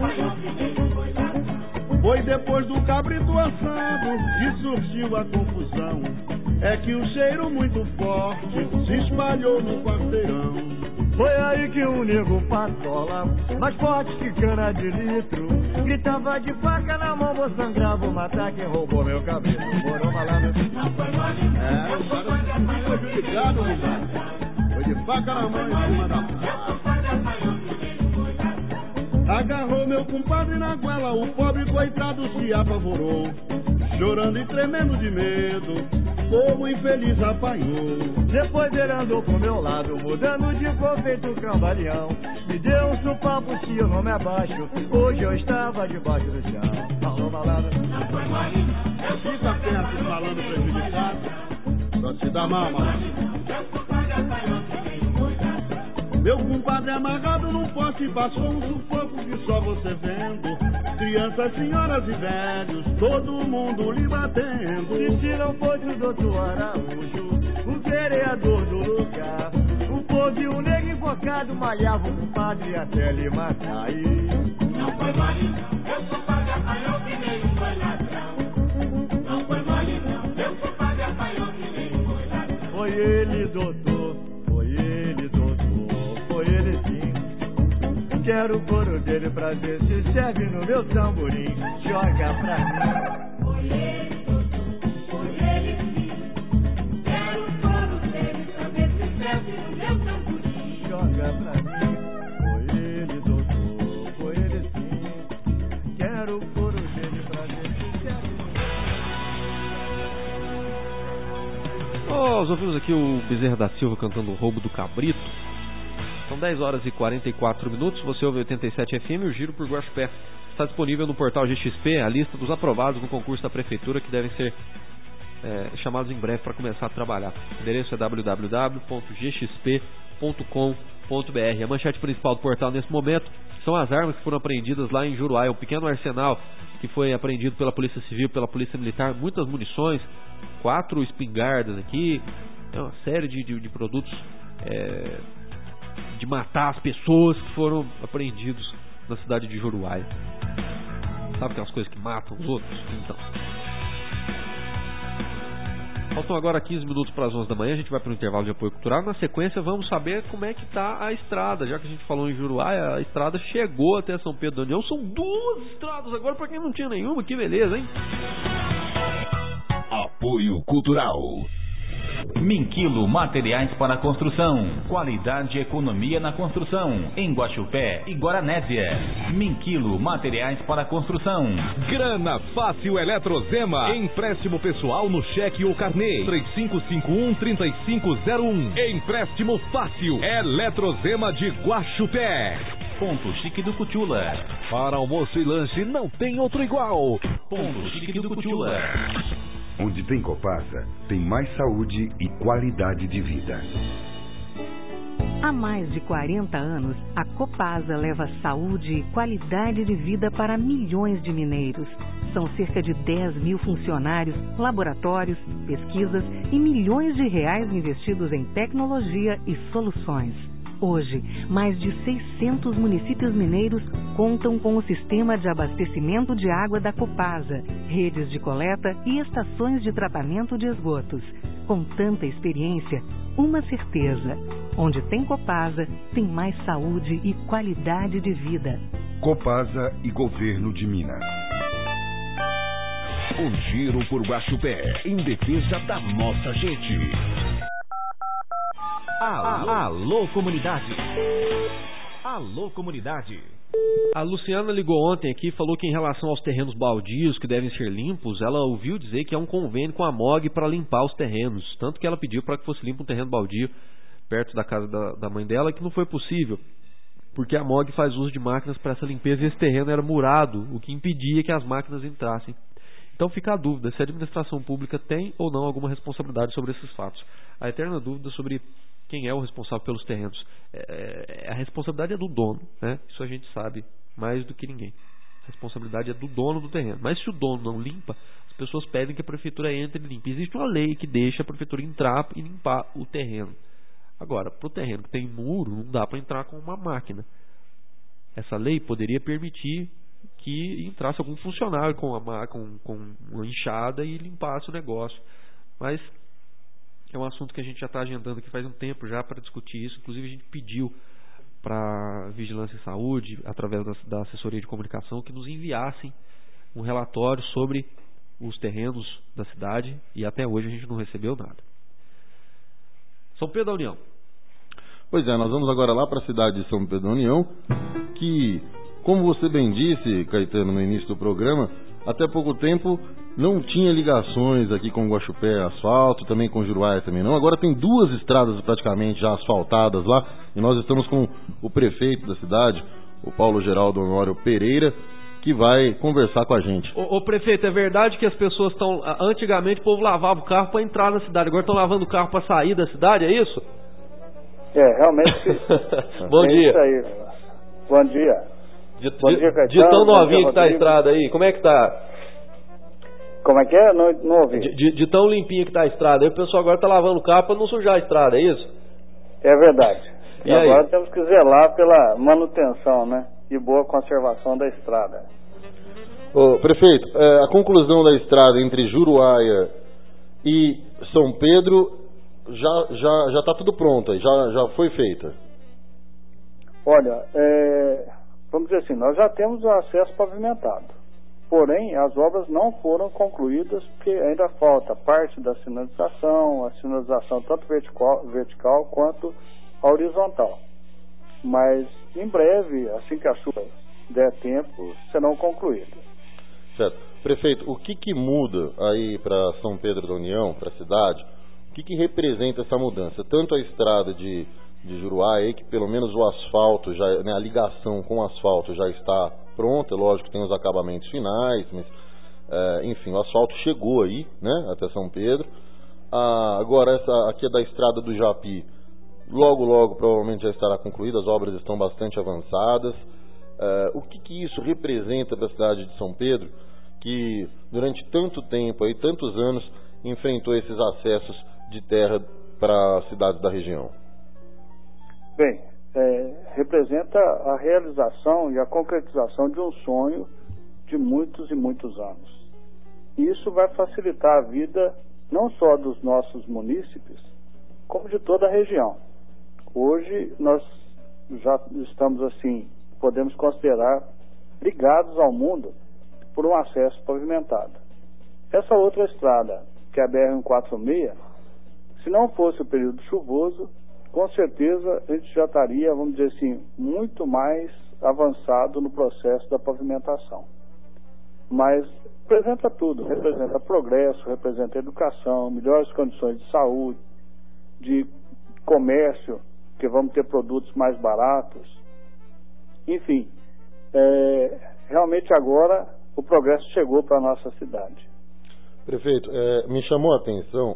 P: Foi depois do cabrito assado que surgiu a confusão. É que um cheiro muito forte se espalhou no quarteirão.
R: Foi aí que um nego patola, mais forte que cana de litro, gritava de faca na mão, vou sangrar, vou matar quem roubou meu cabelo. Morou malandro. Não foi mole.
P: O cara se sentiu prejudicado, mano. Foi de faca na mão em cima da agarrou meu compadre na goela, o pobre coitado se apavorou, chorando e tremendo de medo, como infeliz apanhou.
R: Depois ele andou pro meu lado, mudando de cor feito cambaleão. Me deu um supapo se eu não me abaixo, hoje eu estava debaixo do chão. Falou malandro.
P: Fica perto falando prejudicado, só te dá mal, malandro. Meu compadre amarrado num poste passou um sufoco que só você vendo. Crianças, senhoras e velhos, todo mundo lhe batendo.
R: E se não fosse o doutor Araújo, o vereador do lugar, o povo e o negro invocado malhavam o compadre até lhe matar.
Q: Não foi mole não, meu compadre apanhou que nem um boi ladrão. Não foi mole não, meu compadre apanhou que nem um boi ladrão.
R: Foi ele, doutor, foi ele, doutor. Foi ele sim. Quero o couro dele pra ver se serve no meu tamborim. Joga pra mim.
Q: Foi ele, doutor, foi ele sim. Quero o couro dele pra ver se serve no meu tamborim.
R: Joga pra mim. Foi ele, doutor, foi ele sim. Quero o couro dele pra ver se serve no meu tamborim.
C: Nós ouvimos aqui o Bezerra da Silva cantando O Roubo do Cabrito. São 10 horas e 44 minutos. Você ouve 87 FM, o Giro por Guaxupé. Está disponível no portal GXP a lista dos aprovados no concurso da Prefeitura que devem ser chamados em breve para começar a trabalhar. O endereço é www.gxp.com.br. A manchete principal do portal nesse momento são as armas que foram apreendidas lá em Juruá. Um pequeno arsenal que foi apreendido pela Polícia Civil, pela Polícia Militar. Muitas munições, 4 espingardas aqui, uma série de produtos de matar as pessoas que foram apreendidos na cidade de Juruá. Sabe aquelas coisas que matam os outros? Então, faltam agora 15 minutos para as 11 da manhã. A gente vai para o intervalo de apoio cultural. Na sequência vamos saber como é que está a estrada. Já que a gente falou em Juruá, a estrada chegou até São Pedro da União. São 2 estradas agora para quem não tinha nenhuma. Que beleza, hein?
D: Apoio cultural.
H: Minquilo Materiais para Construção. Qualidade e economia na construção. Em Guaxupé e Guaranésia. Minquilo Materiais para Construção.
S: Grana Fácil Eletrozema. Empréstimo pessoal no cheque ou carnê. 3551-3501. Empréstimo fácil. Eletrozema de Guaxupé.
H: Ponto Chique do Cutiula.
S: Para almoço e lanche não tem outro igual.
H: Ponto Chique do Cutiula.
T: Onde tem Copasa, tem mais saúde e qualidade de vida.
U: Há mais de 40 anos, a Copasa leva saúde e qualidade de vida para milhões de mineiros. São cerca de 10 mil funcionários, laboratórios, pesquisas e milhões de reais investidos em tecnologia e soluções. Hoje, mais de 600 municípios mineiros contam com o sistema de abastecimento de água da Copasa, redes de coleta e estações de tratamento de esgotos. Com tanta experiência, uma certeza: onde tem Copasa, tem mais saúde e qualidade de vida.
T: Copasa e Governo de Minas.
D: O Giro por Guaxupé, em defesa da nossa gente.
H: Alô, comunidade. Alô, comunidade.
C: A Luciana ligou ontem aqui e falou que em relação aos terrenos baldios que devem ser limpos, ela ouviu dizer que há um convênio com a MOG para limpar os terrenos. Tanto que ela pediu para que fosse limpo um terreno baldio perto da casa da mãe dela, que não foi possível, porque a MOG faz uso de máquinas para essa limpeza e esse terreno era murado, o que impedia que as máquinas entrassem. Então fica a dúvida se a administração pública tem ou não alguma responsabilidade sobre esses fatos. A eterna dúvida sobre quem é o responsável pelos terrenos. A responsabilidade é do dono, né? Isso a gente sabe mais do que ninguém. A responsabilidade é do dono do terreno. Mas se o dono não limpa, as pessoas pedem que a prefeitura entre e limpe. Existe uma lei que deixa a prefeitura entrar e limpar o terreno. Agora, para o terreno que tem muro, não dá para entrar com uma máquina. Essa lei poderia permitir que entrasse algum funcionário com uma enxada e limpasse o negócio. Mas é um assunto que a gente já está agendando aqui faz um tempo já para discutir isso. Inclusive a gente pediu para Vigilância e Saúde, através da assessoria de comunicação, que nos enviassem um relatório sobre os terrenos da cidade, e até hoje a gente não recebeu nada. São Pedro da União.
F: Pois é, nós vamos agora lá para a cidade de São Pedro da União, que, como você bem disse, Caetano, no início do programa, até pouco tempo não tinha ligações aqui com Guaxupé asfalto, também com Juruáia também não. Agora tem 2 estradas praticamente já asfaltadas lá, e nós estamos com o prefeito da cidade, o Paulo Geraldo Honório Pereira, que vai conversar com a gente.
C: Ô prefeito, é verdade que as pessoas estão... Antigamente o povo lavava o carro para entrar na cidade, agora estão lavando o carro para sair da cidade, é isso?
A: Realmente.
C: Bom dia.
A: Isso aí. Bom dia. Bom dia, Caetano.
C: De tão novinho que está a estrada aí, como é que tá?
A: Como é que é? Não ouvi.
C: De tão limpinho que está a estrada aí, o pessoal agora está lavando o carro para não sujar a estrada, é isso?
A: É verdade.
C: E
A: agora
C: aí?
A: Temos que zelar pela manutenção, né? E boa conservação da estrada.
F: Ô, prefeito, a conclusão da estrada entre Juruáia e São Pedro já está tudo pronto, já foi feita.
A: Olha, vamos dizer assim, nós já temos o acesso pavimentado. Porém, as obras não foram concluídas porque ainda falta parte da sinalização, a sinalização tanto vertical quanto horizontal. Mas, em breve, assim que a chuva der tempo, serão concluídas.
F: Certo. Prefeito, o que muda aí para São Pedro da União, para a cidade? O que representa essa mudança? Tanto a estrada de Juruáia, aí, que pelo menos o asfalto, já, né, a ligação com o asfalto já está pronta, lógico que tem os acabamentos finais, mas enfim, o asfalto chegou aí, né, até São Pedro. Agora essa aqui é da estrada do Japi, logo provavelmente já estará concluída, as obras estão bastante avançadas. O que isso representa para a cidade de São Pedro, que durante tanto tempo, aí, tantos anos, enfrentou esses acessos de terra para as cidades da região?
A: Bem, representa a realização e a concretização de um sonho de muitos e muitos anos. E isso vai facilitar a vida não só dos nossos munícipes, como de toda a região. Hoje nós já estamos assim, podemos considerar ligados ao mundo por um acesso pavimentado. Essa outra estrada, que é a BR-146, se não fosse o período chuvoso, com certeza a gente já estaria, vamos dizer assim, muito mais avançado no processo da pavimentação. Mas representa tudo, representa progresso, representa educação, melhores condições de saúde, de comércio, que vamos ter produtos mais baratos. Enfim, realmente agora o progresso chegou para a nossa cidade.
F: Prefeito, me chamou a atenção,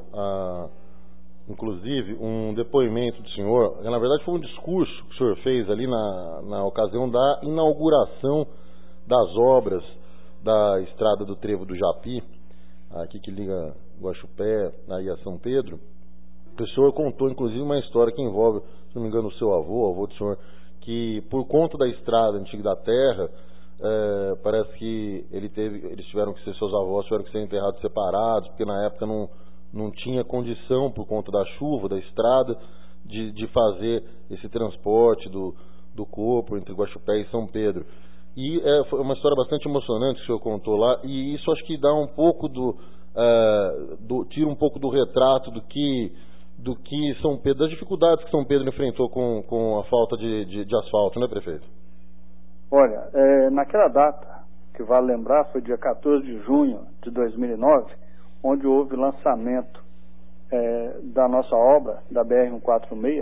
F: inclusive, um depoimento do senhor, na verdade foi um discurso que o senhor fez ali na ocasião da inauguração das obras da estrada do Trevo do Japi, aqui que liga Guaxupé aí a São Pedro. O senhor contou, inclusive, uma história que envolve, se não me engano, o seu avô do senhor, que por conta da estrada antiga da terra, parece que eles tiveram que ser, seus avós tiveram que ser enterrados separados, porque na época não tinha condição, por conta da chuva, da estrada, de fazer esse transporte do corpo entre Guaxupé e São Pedro. E foi uma história bastante emocionante que o senhor contou lá, e isso acho que dá um pouco tira um pouco do retrato do que São Pedro, das dificuldades que São Pedro enfrentou com a falta de asfalto, né, prefeito?
A: Olha, naquela data, que vale lembrar, foi dia 14 de junho de 2009, onde houve lançamento da nossa obra, da BR-146,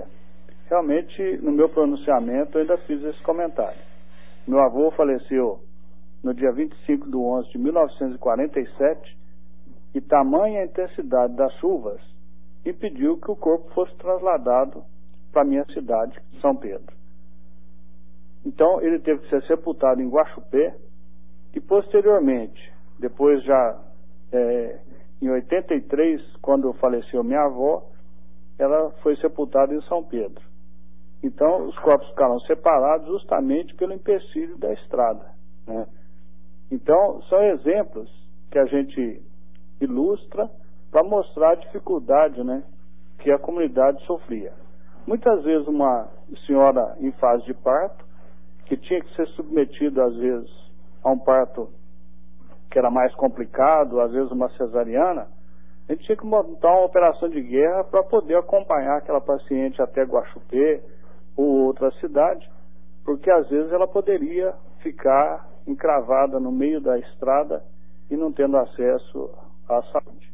A: realmente, no meu pronunciamento, eu ainda fiz esse comentário. Meu avô faleceu no dia 25 de 11 de 1947, e tamanha intensidade das chuvas impediu que o corpo fosse trasladado para a minha cidade, São Pedro. Então ele teve que ser sepultado em Guaxupé e posteriormente, depois já em 83, quando faleceu minha avó, ela foi sepultada em São Pedro. Então os corpos ficaram separados justamente pelo empecilho da estrada, né? Então são exemplos que a gente ilustra para mostrar a dificuldade, né, que a comunidade sofria. Muitas vezes uma senhora em fase de parto, que tinha que ser submetida às vezes a um parto que era mais complicado, às vezes uma cesariana, a gente tinha que montar uma operação de guerra para poder acompanhar aquela paciente até Guaxupé ou outra cidade, porque às vezes ela poderia ficar encravada no meio da estrada e não tendo acesso à saúde.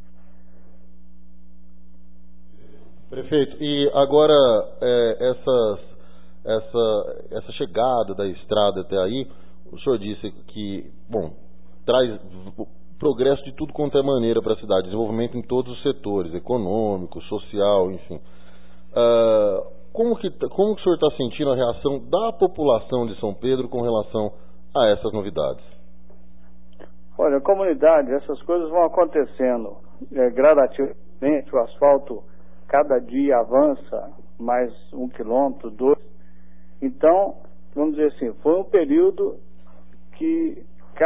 F: Prefeito, e agora essa chegada da estrada até aí, o senhor disse que, bom, traz progresso de tudo quanto é maneira para a cidade, desenvolvimento em todos os setores, econômico, social, enfim. Como que o senhor está sentindo a reação da população de São Pedro com relação a essas novidades?
A: Olha, a comunidade, essas coisas vão acontecendo gradativamente, o asfalto cada dia avança mais 1 quilômetro, 2. Então, vamos dizer assim, foi um período que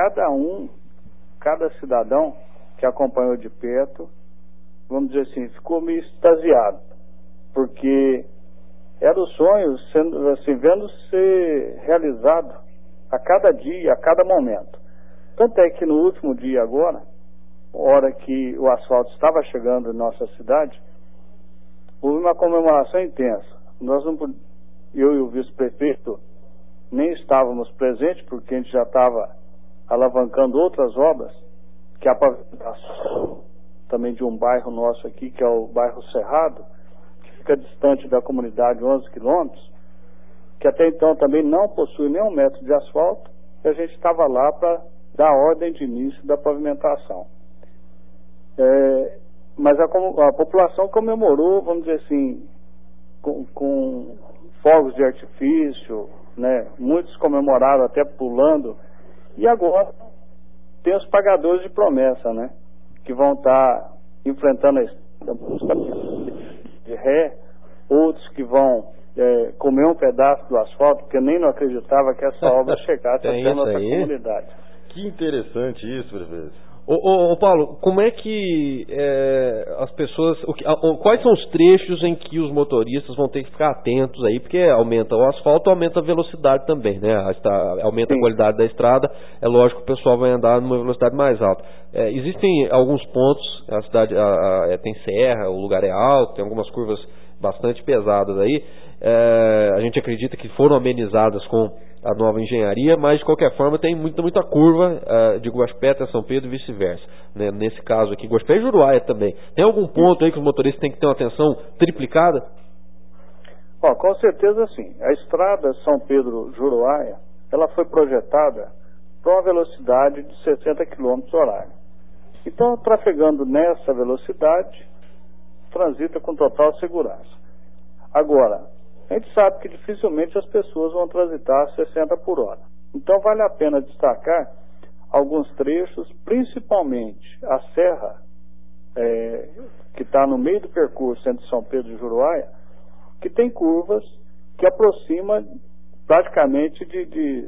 A: cada cidadão que acompanhou de perto, vamos dizer assim, ficou meio extasiado, porque era o sonho sendo, assim, vendo ser realizado a cada dia, a cada momento. Tanto é que no último dia agora, hora que o asfalto estava chegando em nossa cidade, houve uma comemoração intensa. Eu e o vice-prefeito nem estávamos presentes, porque a gente já estava alavancando outras obras, que é a pavimentação também de um bairro nosso aqui, que é o bairro Cerrado, que fica distante da comunidade 11 quilômetros, que até então também não possui nenhum metro de asfalto, e a gente estava lá para dar ordem de início da pavimentação. Mas a população comemorou, vamos dizer assim, com fogos de artifício, né? Muitos comemoraram até pulando, e agora tem os pagadores de promessa, né? Que vão estar enfrentando a estrada de ré, outros que vão comer um pedaço do asfalto, porque nem não acreditava que essa obra chegasse até a nossa comunidade.
F: Que interessante isso, prefeito.
C: Ô Paulo, como é que as pessoas... quais são os trechos em que os motoristas vão ter que ficar atentos aí? Porque aumenta o asfalto, aumenta a velocidade também, né? Aumenta a qualidade da estrada, é lógico que o pessoal vai andar numa velocidade mais alta. Existem alguns pontos, a cidade tem serra, o lugar é alto, tem algumas curvas bastante pesadas aí. A gente acredita que foram amenizadas com a nova engenharia, mas de qualquer forma tem muita curva de Guaxupé até São Pedro e vice-versa, né? Nesse caso aqui, Guaxupé e Juruáia também. Tem algum ponto aí que os motoristas têm que ter uma atenção triplicada?
A: Com certeza sim. A estrada São Pedro-Juruáia, ela foi projetada para uma velocidade de 60 km horário. Então, trafegando nessa velocidade, transita com total segurança. Agora, a gente sabe que dificilmente as pessoas vão transitar a 60 por hora. Então vale a pena destacar alguns trechos, principalmente a serra, que está no meio do percurso entre São Pedro e Juruáia, que tem curvas que aproximam praticamente de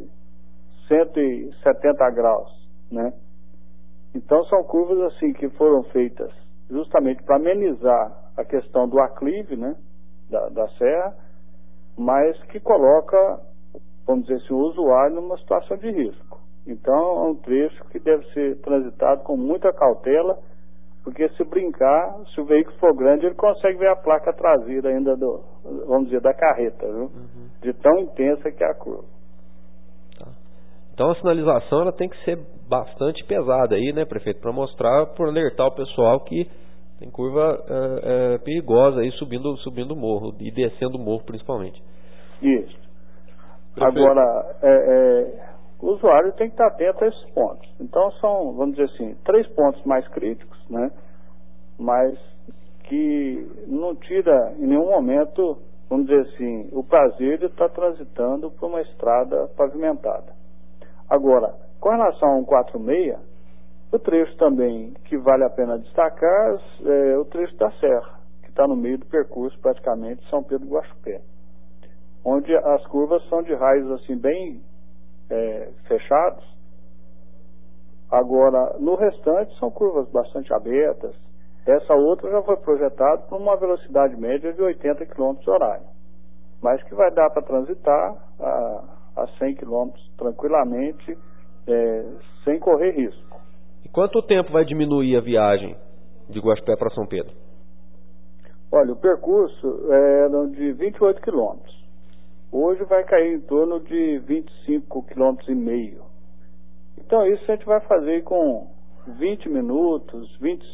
A: 170 graus, né? Então são curvas assim que foram feitas justamente para amenizar a questão do aclive, né, da serra, mas que coloca, vamos dizer assim, o usuário numa situação de risco. Então é um trecho que deve ser transitado com muita cautela, porque se brincar, se o veículo for grande, ele consegue ver a placa traseira ainda vamos dizer, da carreta, viu? De tão intensa que é a curva.
C: Então a sinalização ela tem que ser bastante pesada aí, né, prefeito, para mostrar, para alertar o pessoal que tem curva perigosa aí subindo o morro e descendo o morro principalmente.
A: Isso. Prefeito. Agora, o usuário tem que estar atento a esses pontos. Então são, vamos dizer assim, 3 pontos mais críticos, né? Mas que não tira em nenhum momento, vamos dizer assim, o prazer de estar transitando por uma estrada pavimentada. Agora, com relação a 146, o trecho também que vale a pena destacar é o trecho da Serra, que está no meio do percurso praticamente de São Pedro do Guaxupé, onde as curvas são de raios assim bem fechados. Agora, no restante são curvas bastante abertas. Essa outra já foi projetada para uma velocidade média de 80 km/h, mas que vai dar para transitar a 100 km tranquilamente, sem correr risco.
E: E quanto tempo vai diminuir a viagem de Guaxupé para São Pedro?
A: Olha, o percurso era de 28 km. Hoje vai cair em torno de 25,5 km. Então isso a gente vai fazer com 20 minutos,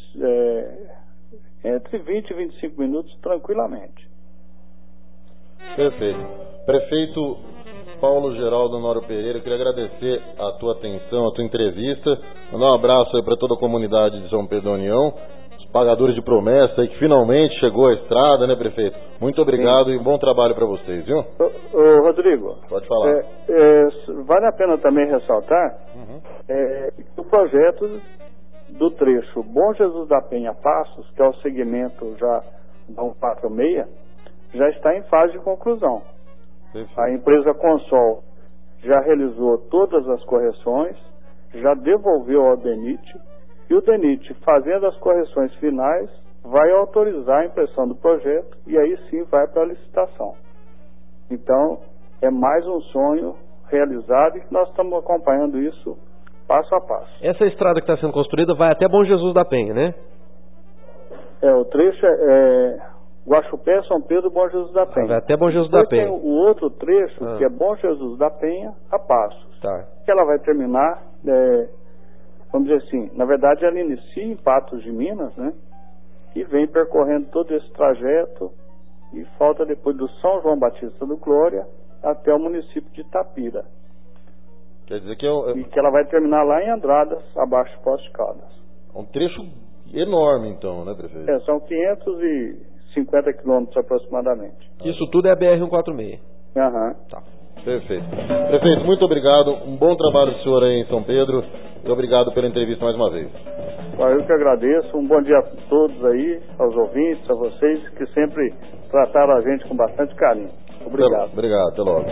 A: entre 20 e 25 minutos tranquilamente.
F: Perfeito. Prefeito Paulo Geraldo Honório Pereira, eu queria agradecer a tua atenção, a tua entrevista, mandar um abraço aí para toda a comunidade de São Pedro da União, os pagadores de promessa aí que finalmente chegou a estrada, né, prefeito? Muito obrigado. Sim. E um bom trabalho para vocês, viu?
A: Rodrigo,
F: pode falar.
A: Vale a pena também ressaltar que o projeto do trecho Bom Jesus da Penha Passos, que é o segmento já da 146, já está em fase de conclusão. Perfeito. A empresa Consol já realizou todas as correções, já devolveu ao DENIT, e o DENIT, fazendo as correções finais, vai autorizar a impressão do projeto e aí sim vai para a licitação. Então, é mais um sonho realizado e que nós estamos acompanhando isso passo a passo.
E: Essa estrada que está sendo construída vai até Bom Jesus da Penha, né?
A: O trecho é Guaxupé, São Pedro, Bom Jesus da Penha.
E: Vai até Bom Jesus da Penha.
A: Tem o outro trecho, que é Bom Jesus da Penha a Passos.
E: Tá.
A: Que ela vai terminar, vamos dizer assim, na verdade ela inicia em Patos de Minas, né? E vem percorrendo todo esse trajeto e falta depois do São João Batista do Glória até o município de Itapira.
F: Quer dizer que
A: e que ela vai terminar lá em Andradas, abaixo de Poços de Caldas.
F: É um trecho enorme então, né, prefeito?
A: São 550 quilômetros aproximadamente.
E: Isso tudo é a BR-146.
A: Aham.
F: Tá. Perfeito. Prefeito, muito obrigado. Um bom trabalho do senhor aí em São Pedro. E obrigado pela entrevista mais uma vez.
A: Eu que agradeço. Um bom dia a todos aí, aos ouvintes, a vocês que sempre trataram a gente com bastante carinho. Obrigado.
F: Obrigado. Até logo.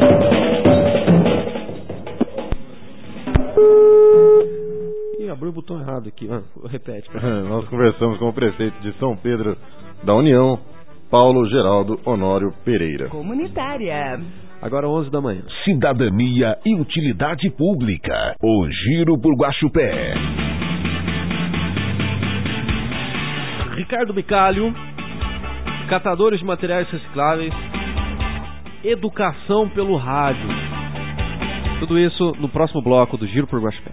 C: Ih, abriu o botão errado aqui. Repete.
F: Nós conversamos com o prefeito de São Pedro da União, Paulo Geraldo Honório Pereira.
B: Comunitária.
C: Agora 11 da manhã.
D: Cidadania e utilidade pública. O Giro por Guaxupé.
C: Ricardo Bicalho, catadores de materiais recicláveis, educação pelo rádio. Tudo isso no próximo bloco do Giro por Guaxupé.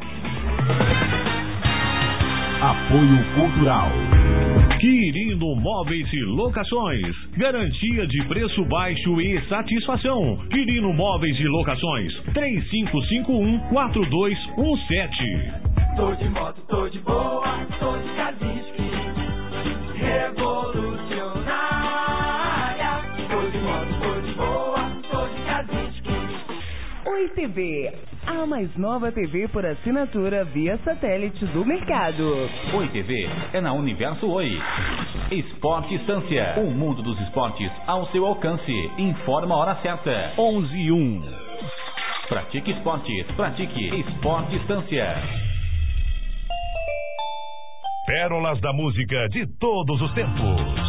D: Apoio Cultural.
S: Quirino Móveis e Locações. Garantia de preço baixo e satisfação. Quirino Móveis e Locações. 3551-4217.
Q: Tô de moto, tô de boa, tô de Kazinski. Revolucionária. Tô de moto, tô de boa, tô de Kazinski.
B: Oi TV, a mais nova TV por assinatura via satélite do mercado.
V: Oi TV é na Universo Oi. Esporte Estância, o mundo dos esportes ao seu alcance. Informa a hora certa.
S: 11:01.
V: Pratique esportes, pratique Esporte Estância.
S: Pérolas da música de todos os tempos.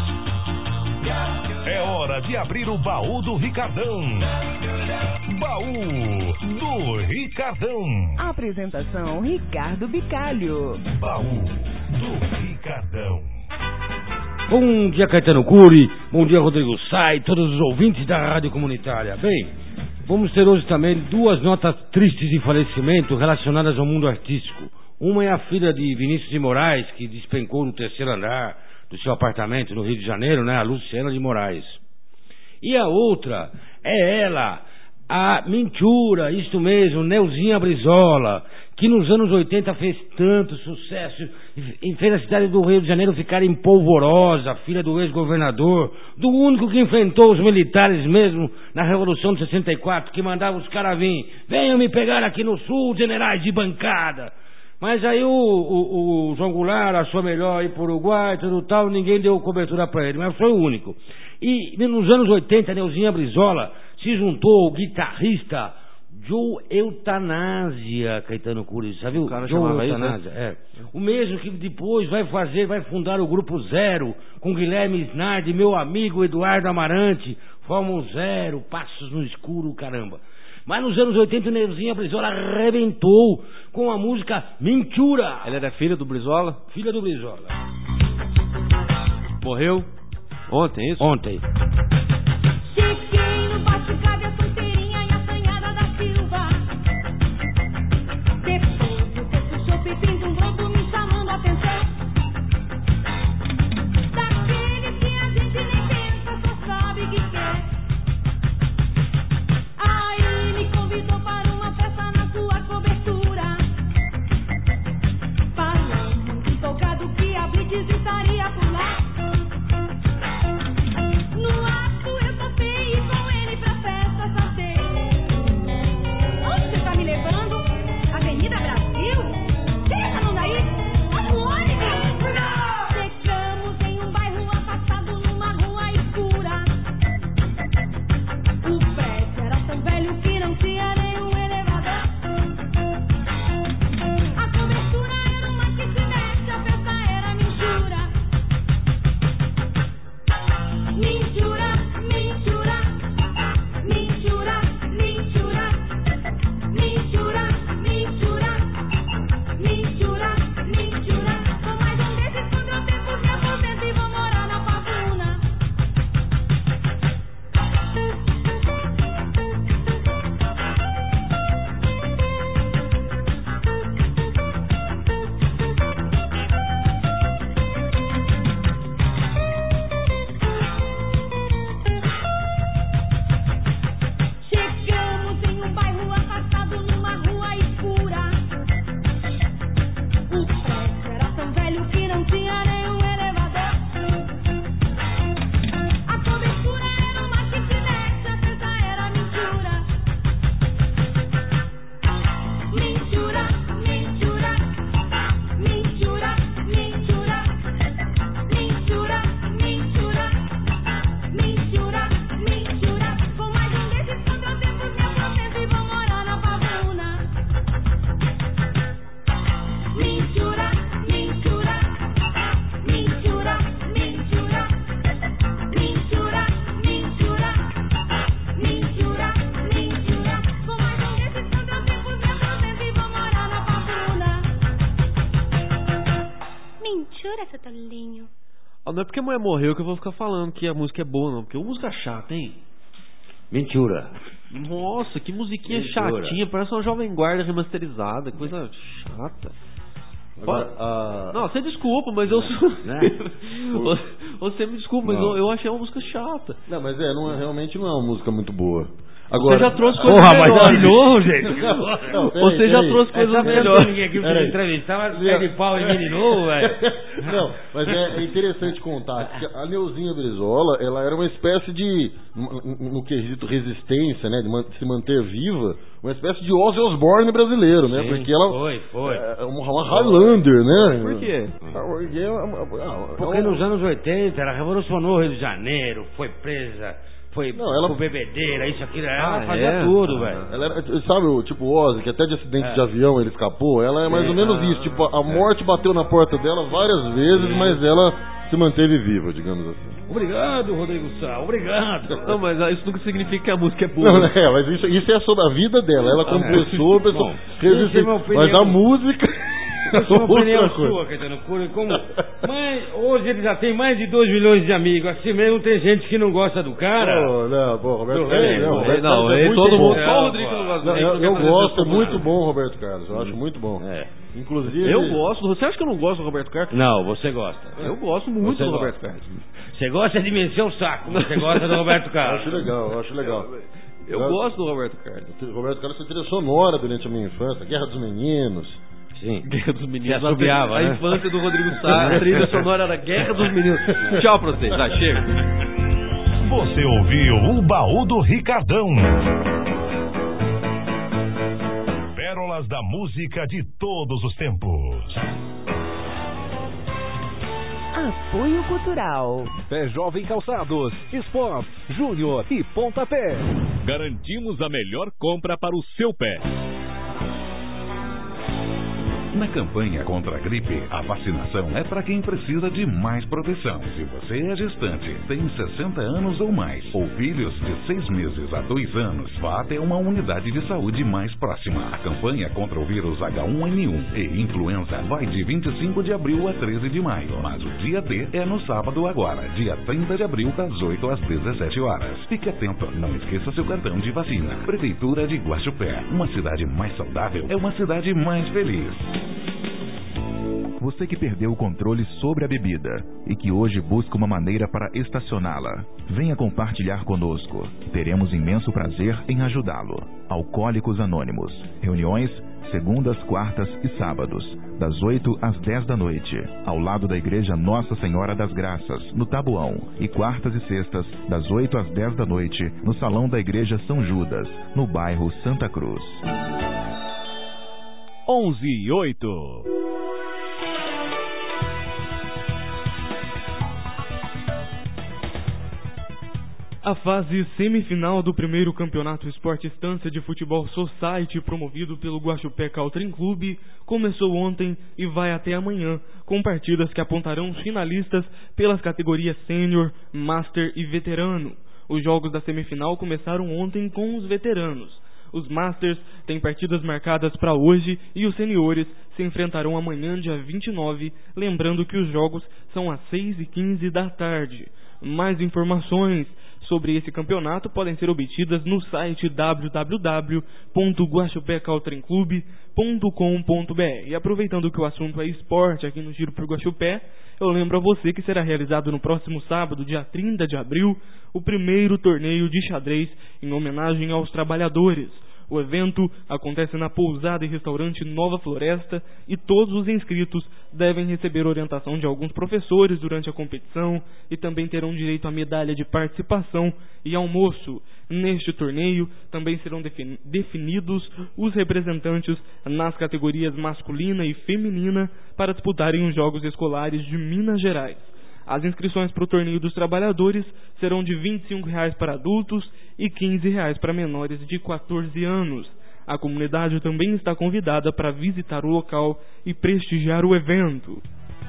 S: É hora de abrir o baú do Ricardão. Baú do Ricardão.
B: Apresentação Ricardo Bicalho.
S: Baú do Ricardão.
W: Bom dia, Caetano Cury. Bom dia, Rodrigo Sai, todos os ouvintes da Rádio Comunitária. Bem, vamos ter hoje também duas notas tristes de falecimento relacionadas ao mundo artístico. Uma é a filha de Vinícius de Moraes, que despencou no terceiro andar do seu apartamento no Rio de Janeiro, né? A Luciana de Moraes. E a outra é ela, a Mentura, isto mesmo, Neuzinha Brizola, que nos anos 80 fez tanto sucesso e fez a cidade do Rio de Janeiro ficar em polvorosa, filha do ex-governador, do único que enfrentou os militares mesmo na Revolução de 64, que mandava os caras vir, venham me pegar aqui no Sul, generais de bancada. Mas aí o João Goulart achou melhor ir para o Uruguai, tudo tal, ninguém deu cobertura para ele, mas foi o único. E nos anos 80, Neuzinha Brizola se juntou o guitarrista Joe Eutanásia, Caetano Cury, sabe o cara? Joe Eutanásia, é. O mesmo que depois vai fundar o Grupo Zero, com Guilherme Snardi, meu amigo Eduardo Amarante, formam Zero, Passos no Escuro, caramba. Mas nos anos 80 o Neuzinha Brizola arrebentou com a música Mentura.
C: Ela era filha do Brizola?
W: Filha do Brizola.
C: Morreu ontem, é isso?
W: Ontem.
Q: Chiquinho, Boticário, a solteirinha e a assanhada da Silva. Depois do texto show, pedindo um globo me chamando a atenção. Daquele que a gente nem pensa, só sabe que quer. Aí me convidou para uma festa na sua cobertura. Falando muito empolgado que a Blitz estaria por lá. No ato eu topei e com ele pra festa saltei. Onde você tá me levando? Avenida Brasil? Fica, não daí? Tá no ônibus? Não! Chegamos em um bairro afastado numa rua escura. O prédio era tão velho que não tinha nenhum elevador. A cobertura era uma kitnet, a festa era mentira. Mentura, mentura, mentura, mentura, mentura, mentura, mentura, mentura. Com mais um desses contratempos me aposento e vou morar na Pavuna. Chegamos em um bairro afastado numa rua escura. O prédio era tão velho que não tinha nenhum elevador. A cobertura era uma kitnet, a festa era mentira. Mentura, mentura, mentura, mentura, mentura, mentura, mentura, mentura. Com mais um desses contratempos me aposento e vou morar na Pavuna. Mentura, mentura, mentura, mentura, mentura, mentura, mentura, mentura. Com mais um desses contratempos me aposento e vou morar na Pavuna. Mentura, seu tolinho.
C: Ah, não é porque a mulher morreu que eu vou ficar falando que a música é boa, não. Porque é uma música chata, hein?
W: Mentura.
C: Nossa, que musiquinha
W: Mentura.
C: chatinha. Parece uma Jovem Guarda remasterizada. Coisa chata.
F: Agora,
C: Não, você desculpa, mas eu sou...
W: Né?
C: Você me desculpa, mas
F: Não.
C: eu achei uma música chata.
F: Não, mas realmente não é uma música muito boa. Agora,
C: Você já trouxe coisas
W: Porra, mas
C: melhores.
W: de novo, gente?
F: Não, peraí,
C: Você já
F: peraí.
C: trouxe coisas
W: Essa
C: melhores.
W: ninguém aqui pra entrevistar, mas pé de pau em mim de novo, velho.
F: Não, mas é interessante contar que a Neuzinha Brizola, ela era uma espécie de, no quesito resistência, né, de se manter viva, uma espécie de Ozzy Osbourne brasileiro, né?
W: Sim,
F: porque ela
W: foi.
F: é uma Highlander, né?
C: Por quê?
W: Porque nos anos 80 ela revolucionou o Rio de Janeiro, foi presa, foi pro bebedeira, isso, aquilo, ela fazia tudo, velho.
F: Ela era, sabe, o tipo Ozzy, que até de acidente de avião ele escapou, ela é mais ou menos isso, tipo, a morte bateu na porta dela várias vezes, mas ela se manteve viva, digamos assim.
W: Obrigado, Rodrigo Sá, obrigado.
C: Não, mas isso nunca significa que a música é boa.
F: Não, mas isso é sobre a vida dela, ela como pessoa resistente, mas a música...
W: Essa é uma opinião sua, Caetano Cury. Hoje ele já tem mais de 2 milhões de amigos. Assim mesmo tem gente que não gosta do cara.
F: Roberto
C: Carlos.
F: Não,
C: é
F: todo mundo.
C: Só o Rodrigo não gosta.
F: Eu gosto, é muito bom, Roberto Carlos. Eu acho muito bom. Inclusive.
C: Eu gosto. Você acha que eu não gosto do Roberto Carlos?
W: Não, você gosta.
C: Eu gosto muito do Roberto Carlos.
W: Você gosta de me encher o saco, você gosta do Roberto Carlos.
F: Eu acho legal.
C: Eu gosto do Roberto Carlos.
F: O Roberto Carlos foi trilha sonora durante a minha infância, Guerra dos Meninos.
C: Sim. Guerra dos Meninos.
F: Assobiava,
C: a
F: né?
C: infância do Rodrigo Sá, a trilha sonora era Guerra dos Meninos. Tchau pra vocês, chega.
S: Você ouviu o Baú do Ricardão. Pérolas da música de todos os tempos.
B: Apoio Cultural.
G: Pé Jovem Calçados, Sport, Júnior e Pontapé. Garantimos a melhor compra para o seu pé.
I: Na campanha contra a gripe, a vacinação é para quem precisa de mais proteção. Se você é gestante, tem 60 anos ou mais, ou filhos de 6 meses a 2 anos, vá até uma unidade de saúde mais próxima. A campanha contra o vírus H1N1 e influenza vai de 25 de abril a 13 de maio, mas o dia D é no sábado agora, dia 30 de abril, das 8 às 17 horas. Fique atento, não esqueça seu cartão de vacina. Prefeitura de Guaxupé, uma cidade mais saudável é uma cidade mais feliz.
J: Você que perdeu o controle sobre a bebida e que hoje busca uma maneira para estacioná-la, venha compartilhar conosco. Teremos imenso prazer em ajudá-lo. Alcoólicos Anônimos. Reuniões segundas, quartas e sábados, das 8 às 10 da noite, ao lado da Igreja Nossa Senhora das Graças, no Taboão, e quartas e sextas, das 8 às 10 da noite, no Salão da Igreja São Judas, no bairro Santa Cruz.
G: 11:08.
L: A fase semifinal do primeiro campeonato Esporte Estância de Futebol Society, promovido pelo Guaxupé Country Club, começou ontem e vai até amanhã, com partidas que apontarão os finalistas pelas categorias Sênior, Master e Veterano. Os jogos da semifinal começaram ontem com os veteranos. Os Masters têm partidas marcadas para hoje e os Seniores se enfrentarão amanhã, dia 29, lembrando que os jogos são às 6h15 da tarde. Mais informações sobre esse campeonato podem ser obtidas no site www.guaxupécaltrenclube.com.br. E aproveitando que o assunto é esporte aqui no Giro por Guaxupé, eu lembro a você que será realizado no próximo sábado, dia 30 de abril, o primeiro torneio de xadrez em homenagem aos trabalhadores. O evento acontece na pousada e restaurante Nova Floresta e todos os inscritos devem receber orientação de alguns professores durante a competição e também terão direito à medalha de participação e almoço. Neste torneio também serão definidos os representantes nas categorias masculina e feminina para disputarem os Jogos Escolares de Minas Gerais. As inscrições para o Torneio dos Trabalhadores serão de R$ 25,00 para adultos e R$ 15,00 para menores de 14 anos. A comunidade também está convidada para visitar o local e prestigiar o evento.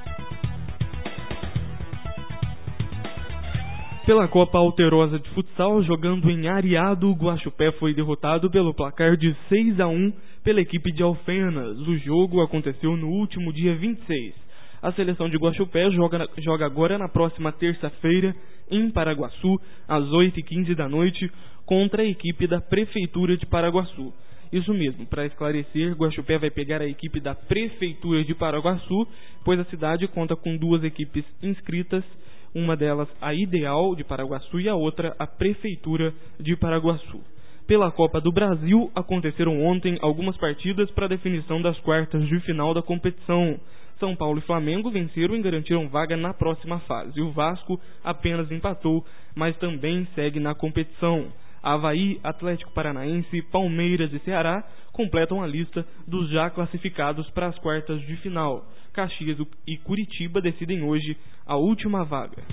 L: Pela Copa Alterosa de Futsal, jogando em Areado, o Guaxupé foi derrotado pelo placar de 6-1 pela equipe de Alfenas. O jogo aconteceu no último dia 26. A seleção de Guaxupé joga agora na próxima terça-feira em Paraguaçu, às 8h15 da noite, contra a equipe da Prefeitura de Paraguaçu. Isso mesmo, para esclarecer, Guaxupé vai pegar a equipe da Prefeitura de Paraguaçu, pois a cidade conta com duas equipes inscritas, uma delas a Ideal de Paraguaçu e a outra a Prefeitura de Paraguaçu. Pela Copa do Brasil, aconteceram ontem algumas partidas para a definição das quartas de final da competição. São Paulo e Flamengo venceram e garantiram vaga na próxima fase. O Vasco apenas empatou, mas também segue na competição. Avaí, Atlético Paranaense, Palmeiras e Ceará completam a lista dos já classificados para as quartas de final. Caxias e Curitiba decidem hoje a última vaga.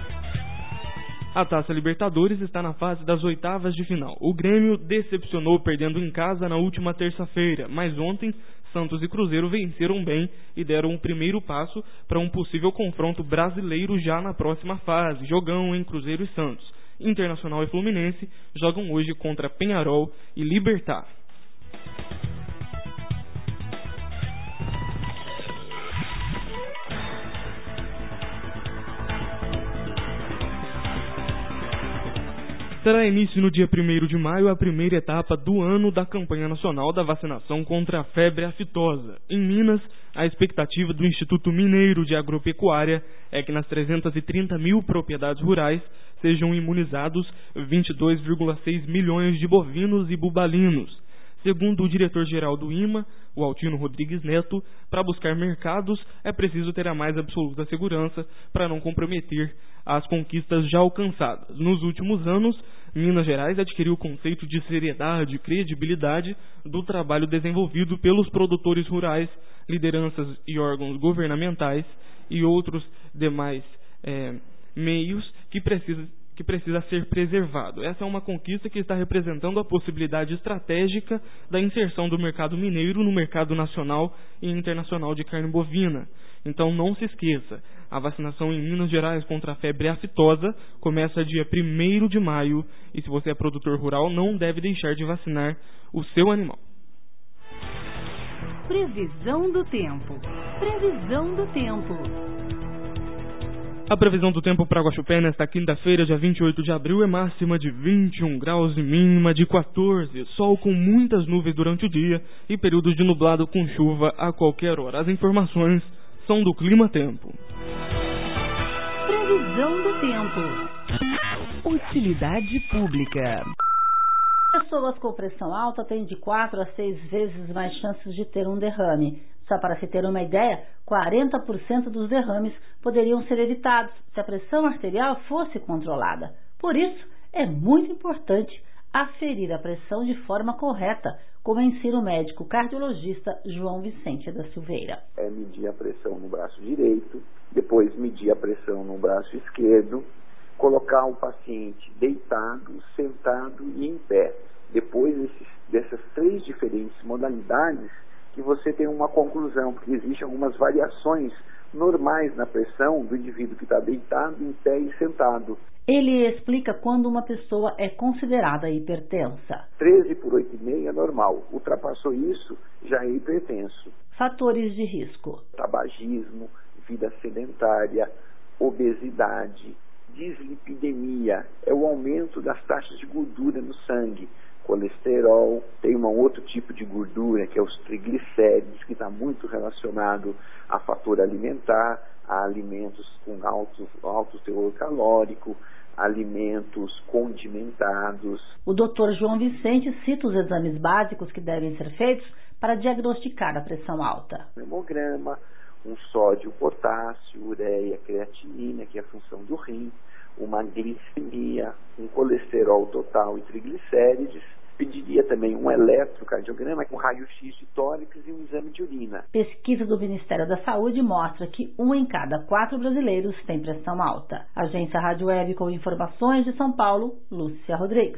L: A Taça Libertadores está na fase das oitavas de final. O Grêmio decepcionou perdendo em casa na última terça-feira, mas ontem Santos e Cruzeiro venceram bem e deram o primeiro passo para um possível confronto brasileiro já na próxima fase. Jogão em Cruzeiro e Santos. Internacional e Fluminense jogam hoje contra Peñarol e Libertad. Terá início no dia 1º de maio a primeira etapa do ano da campanha nacional da vacinação contra a febre aftosa. Em Minas, a expectativa do Instituto Mineiro de Agropecuária é que nas 330 mil propriedades rurais sejam imunizados 22,6 milhões de bovinos e bubalinos. Segundo o diretor-geral do IMA, o Altino Rodrigues Neto, para buscar mercados é preciso ter a mais absoluta segurança para não comprometer as conquistas já alcançadas. Nos últimos anos, Minas Gerais adquiriu o conceito de seriedade e credibilidade do trabalho desenvolvido pelos produtores rurais, lideranças e órgãos governamentais e outros demais meios que precisa ser preservado. Essa é uma conquista que está representando a possibilidade estratégica da inserção do mercado mineiro no mercado nacional e internacional de carne bovina. Então não se esqueça, a vacinação em Minas Gerais contra a febre aftosa começa dia 1º de maio e se você é produtor rural não deve deixar de vacinar o seu animal.
U: Previsão do tempo. Previsão do tempo.
L: A previsão do tempo para Guaxupé nesta quinta-feira, dia 28 de abril, é máxima de 21 graus e mínima de 14. Sol com muitas nuvens durante o dia e períodos de nublado com chuva a qualquer hora. As informações são do Clima Tempo.
U: Previsão do tempo.
B: Utilidade pública.
K: Pessoas com pressão alta têm de 4 a 6 vezes mais chances de ter um derrame. Só para se ter uma ideia, 40% dos derrames poderiam ser evitados se a pressão arterial fosse controlada. Por isso, é muito importante aferir a pressão de forma correta, como ensina o médico cardiologista João Vicente da Silveira.
N: É medir a pressão no braço direito, depois medir a pressão no braço esquerdo, colocar o paciente deitado, sentado e em pé. Depois dessas 3 diferentes modalidades, que você tem uma conclusão, porque existem algumas variações normais na pressão do indivíduo que está deitado, em pé e sentado.
K: Ele explica quando uma pessoa é considerada hipertensa.
N: 13 por 8,5 é normal. Ultrapassou isso, já é hipertenso.
K: Fatores de risco.
N: Tabagismo, vida sedentária, obesidade, dislipidemia, é o aumento das taxas de gordura no sangue. Colesterol, tem um outro tipo de gordura, que é os triglicéridos, que está muito relacionado a fator alimentar, a alimentos com alto teor calórico, alimentos condimentados.
K: O Dr. João Vicente cita os exames básicos que devem ser feitos para diagnosticar a pressão alta.
N: Hemograma, um sódio, potássio, ureia, creatinina, que é a função do rim, uma glicemia, um colesterol total e triglicérides. Pediria também um eletrocardiograma, um raio-x de tórax e um exame de urina.
K: Pesquisa do Ministério da Saúde mostra que 1 em cada 4 brasileiros tem pressão alta. Agência Rádio Web com informações de São Paulo, Lúcia Rodrigues.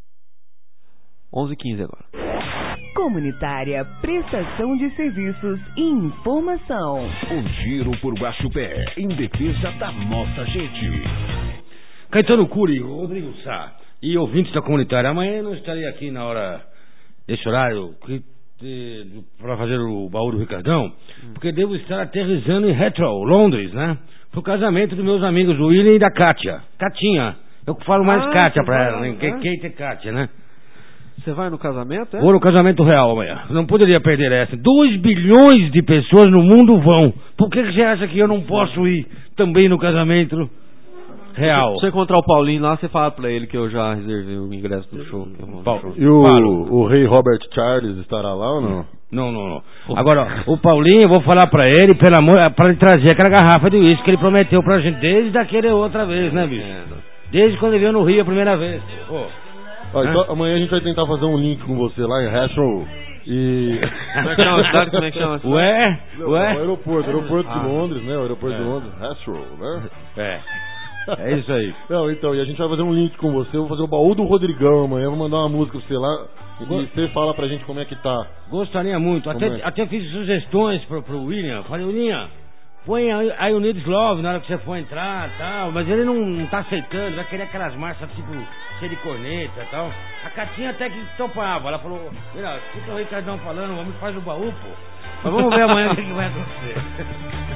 C: 11h15 agora.
B: Comunitária, prestação de serviços e informação.
D: O Giro por Guaxupé, em defesa da nossa gente.
W: Caetano Cury, Rodrigo Sá e ouvintes da comunitária. Amanhã eu não estarei aqui na hora, esse horário, para fazer o baú do Ricardão, porque devo estar aterrissando em Heathrow, Londres, né? Pro casamento dos meus amigos, o William e da Kátia. Catinha. Eu falo mais Kátia pra ela, né? Kate e Kátia, né?
C: Você vai no casamento, é?
W: Vou no casamento real amanhã. Não poderia perder essa. 2 bilhões de pessoas no mundo vão. Por que você acha que eu não posso ir também no casamento real?
C: Se você encontrar o Paulinho lá, você fala pra ele que eu já reservei o ingresso do show.
F: E o rei Robert Charles estará lá ou não?
W: Não. Agora, o Paulinho, eu vou falar pra ele, pelo amor, pra ele trazer aquela garrafa de uísque que ele prometeu pra gente desde aquela outra vez, né, bicho? Desde quando ele veio no Rio a primeira vez.
F: Então, amanhã a gente vai tentar fazer um link com você lá em Heathrow e...
C: Como é que chama a cidade? Como é que chama a cidade?
F: O aeroporto de Londres, né? O aeroporto de Londres, Heathrow, né?
W: É isso aí.
F: Não, então, e a gente vai fazer um link com você, eu vou fazer o baú do Rodrigão amanhã, vou mandar uma música pra você lá e você fala pra gente como é que tá.
W: Gostaria muito, até fiz sugestões pro William, falei, William, põe aí o Needs Love na hora que você for entrar e tal, mas ele não tá aceitando, vai querer aquelas marchas tipo cheia de corneta e tal. A Catinha até que topava, ela falou, mira, escuta o Ricardão falando, vamos faz o baú, pô. Mas vamos ver amanhã o que vai acontecer.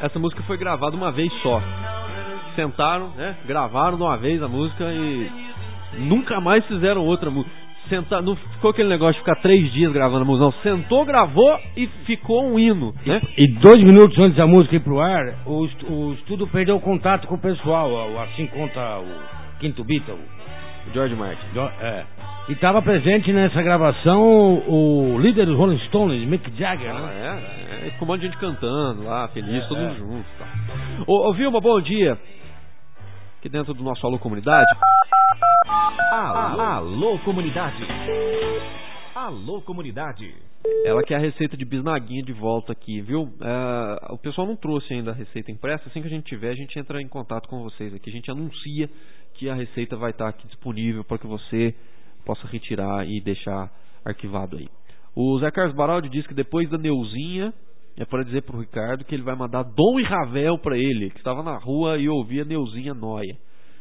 C: Essa música foi gravada uma vez só. Sentaram, né? Gravaram de uma vez a música e nunca mais fizeram outra música. Não ficou aquele negócio de ficar 3 dias gravando a música, não. Sentou, gravou e ficou um hino, né?
W: E 2 minutos antes da música ir pro ar, o estúdio perdeu o contato com o pessoal, assim conta o quinto Beatle,
C: o George Martin.
W: E estava presente nessa gravação o líder dos Rolling Stones, Mick Jagger,
C: né? Com um monte de gente cantando lá, feliz, todo mundo junto. Tá. Ô Vilma, bom dia. Aqui dentro do nosso Alô Comunidade.
V: Alô Comunidade. Alô Comunidade.
C: Ela quer a receita de bisnaguinha de volta aqui, viu? O pessoal não trouxe ainda a receita impressa. Assim que a gente tiver, a gente entra em contato com vocês aqui. A gente anuncia que a receita vai estar aqui disponível para que você possa retirar e deixar arquivado aí. O Zé Carlos Baraldi diz que depois da Neuzinha é para dizer pro Ricardo que ele vai mandar Dom e Ravel para ele, que estava na rua e ouvia Neuzinha Noia.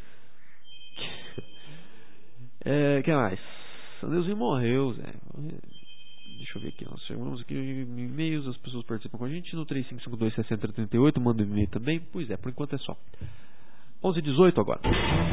C: Que mais? A Neuzinha morreu, Zé. Deixa eu ver aqui. Nós chegamos aqui em e-mails, as pessoas participam com a gente no 3552-6038, manda um e-mail também. Pois é, por enquanto é só. 11h18 agora.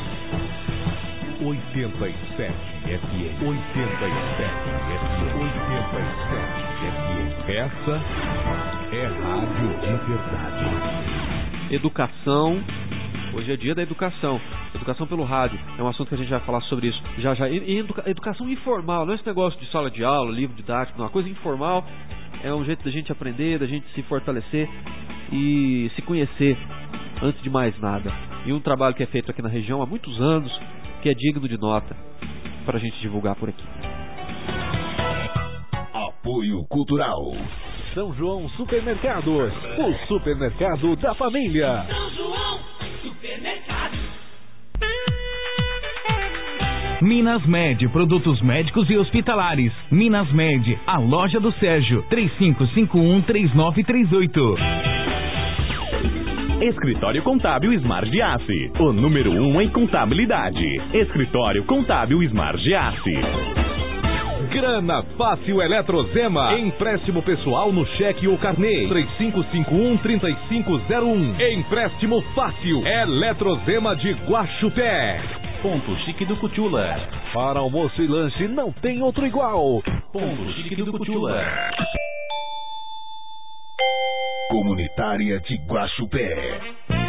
G: 87 FM. 87 FM. 87 FM. Essa é rádio de verdade.
C: Educação. Hoje é dia da educação. Educação pelo rádio. É um assunto que a gente vai falar sobre isso já. E educação informal. Não é esse negócio de sala de aula, livro didático. Não. Uma coisa informal. É um jeito da gente aprender, da gente se fortalecer e se conhecer antes de mais nada. E um trabalho que é feito aqui na região há muitos anos, que é digno de nota para a gente divulgar por aqui.
S: Apoio Cultural.
G: São João Supermercados, o supermercado da família.
Q: São João Supermercado.
H: Minas Med, produtos médicos e hospitalares. Minas Med, a loja do Sérgio, 3551-3938.
M: Escritório Contábil Smart Giassi, o número 1 em contabilidade. Escritório Contábil Smart Giassi.
G: Grana Fácil Eletrozema. Empréstimo pessoal no cheque ou carnê. 3551-3501. Empréstimo fácil. Eletrozema de Guaxupé.
V: Ponto Chique do Cutula.
G: Para almoço e lanche não tem outro igual.
V: Ponto Chique do Cutula.
S: Comunitária de Guaxupé.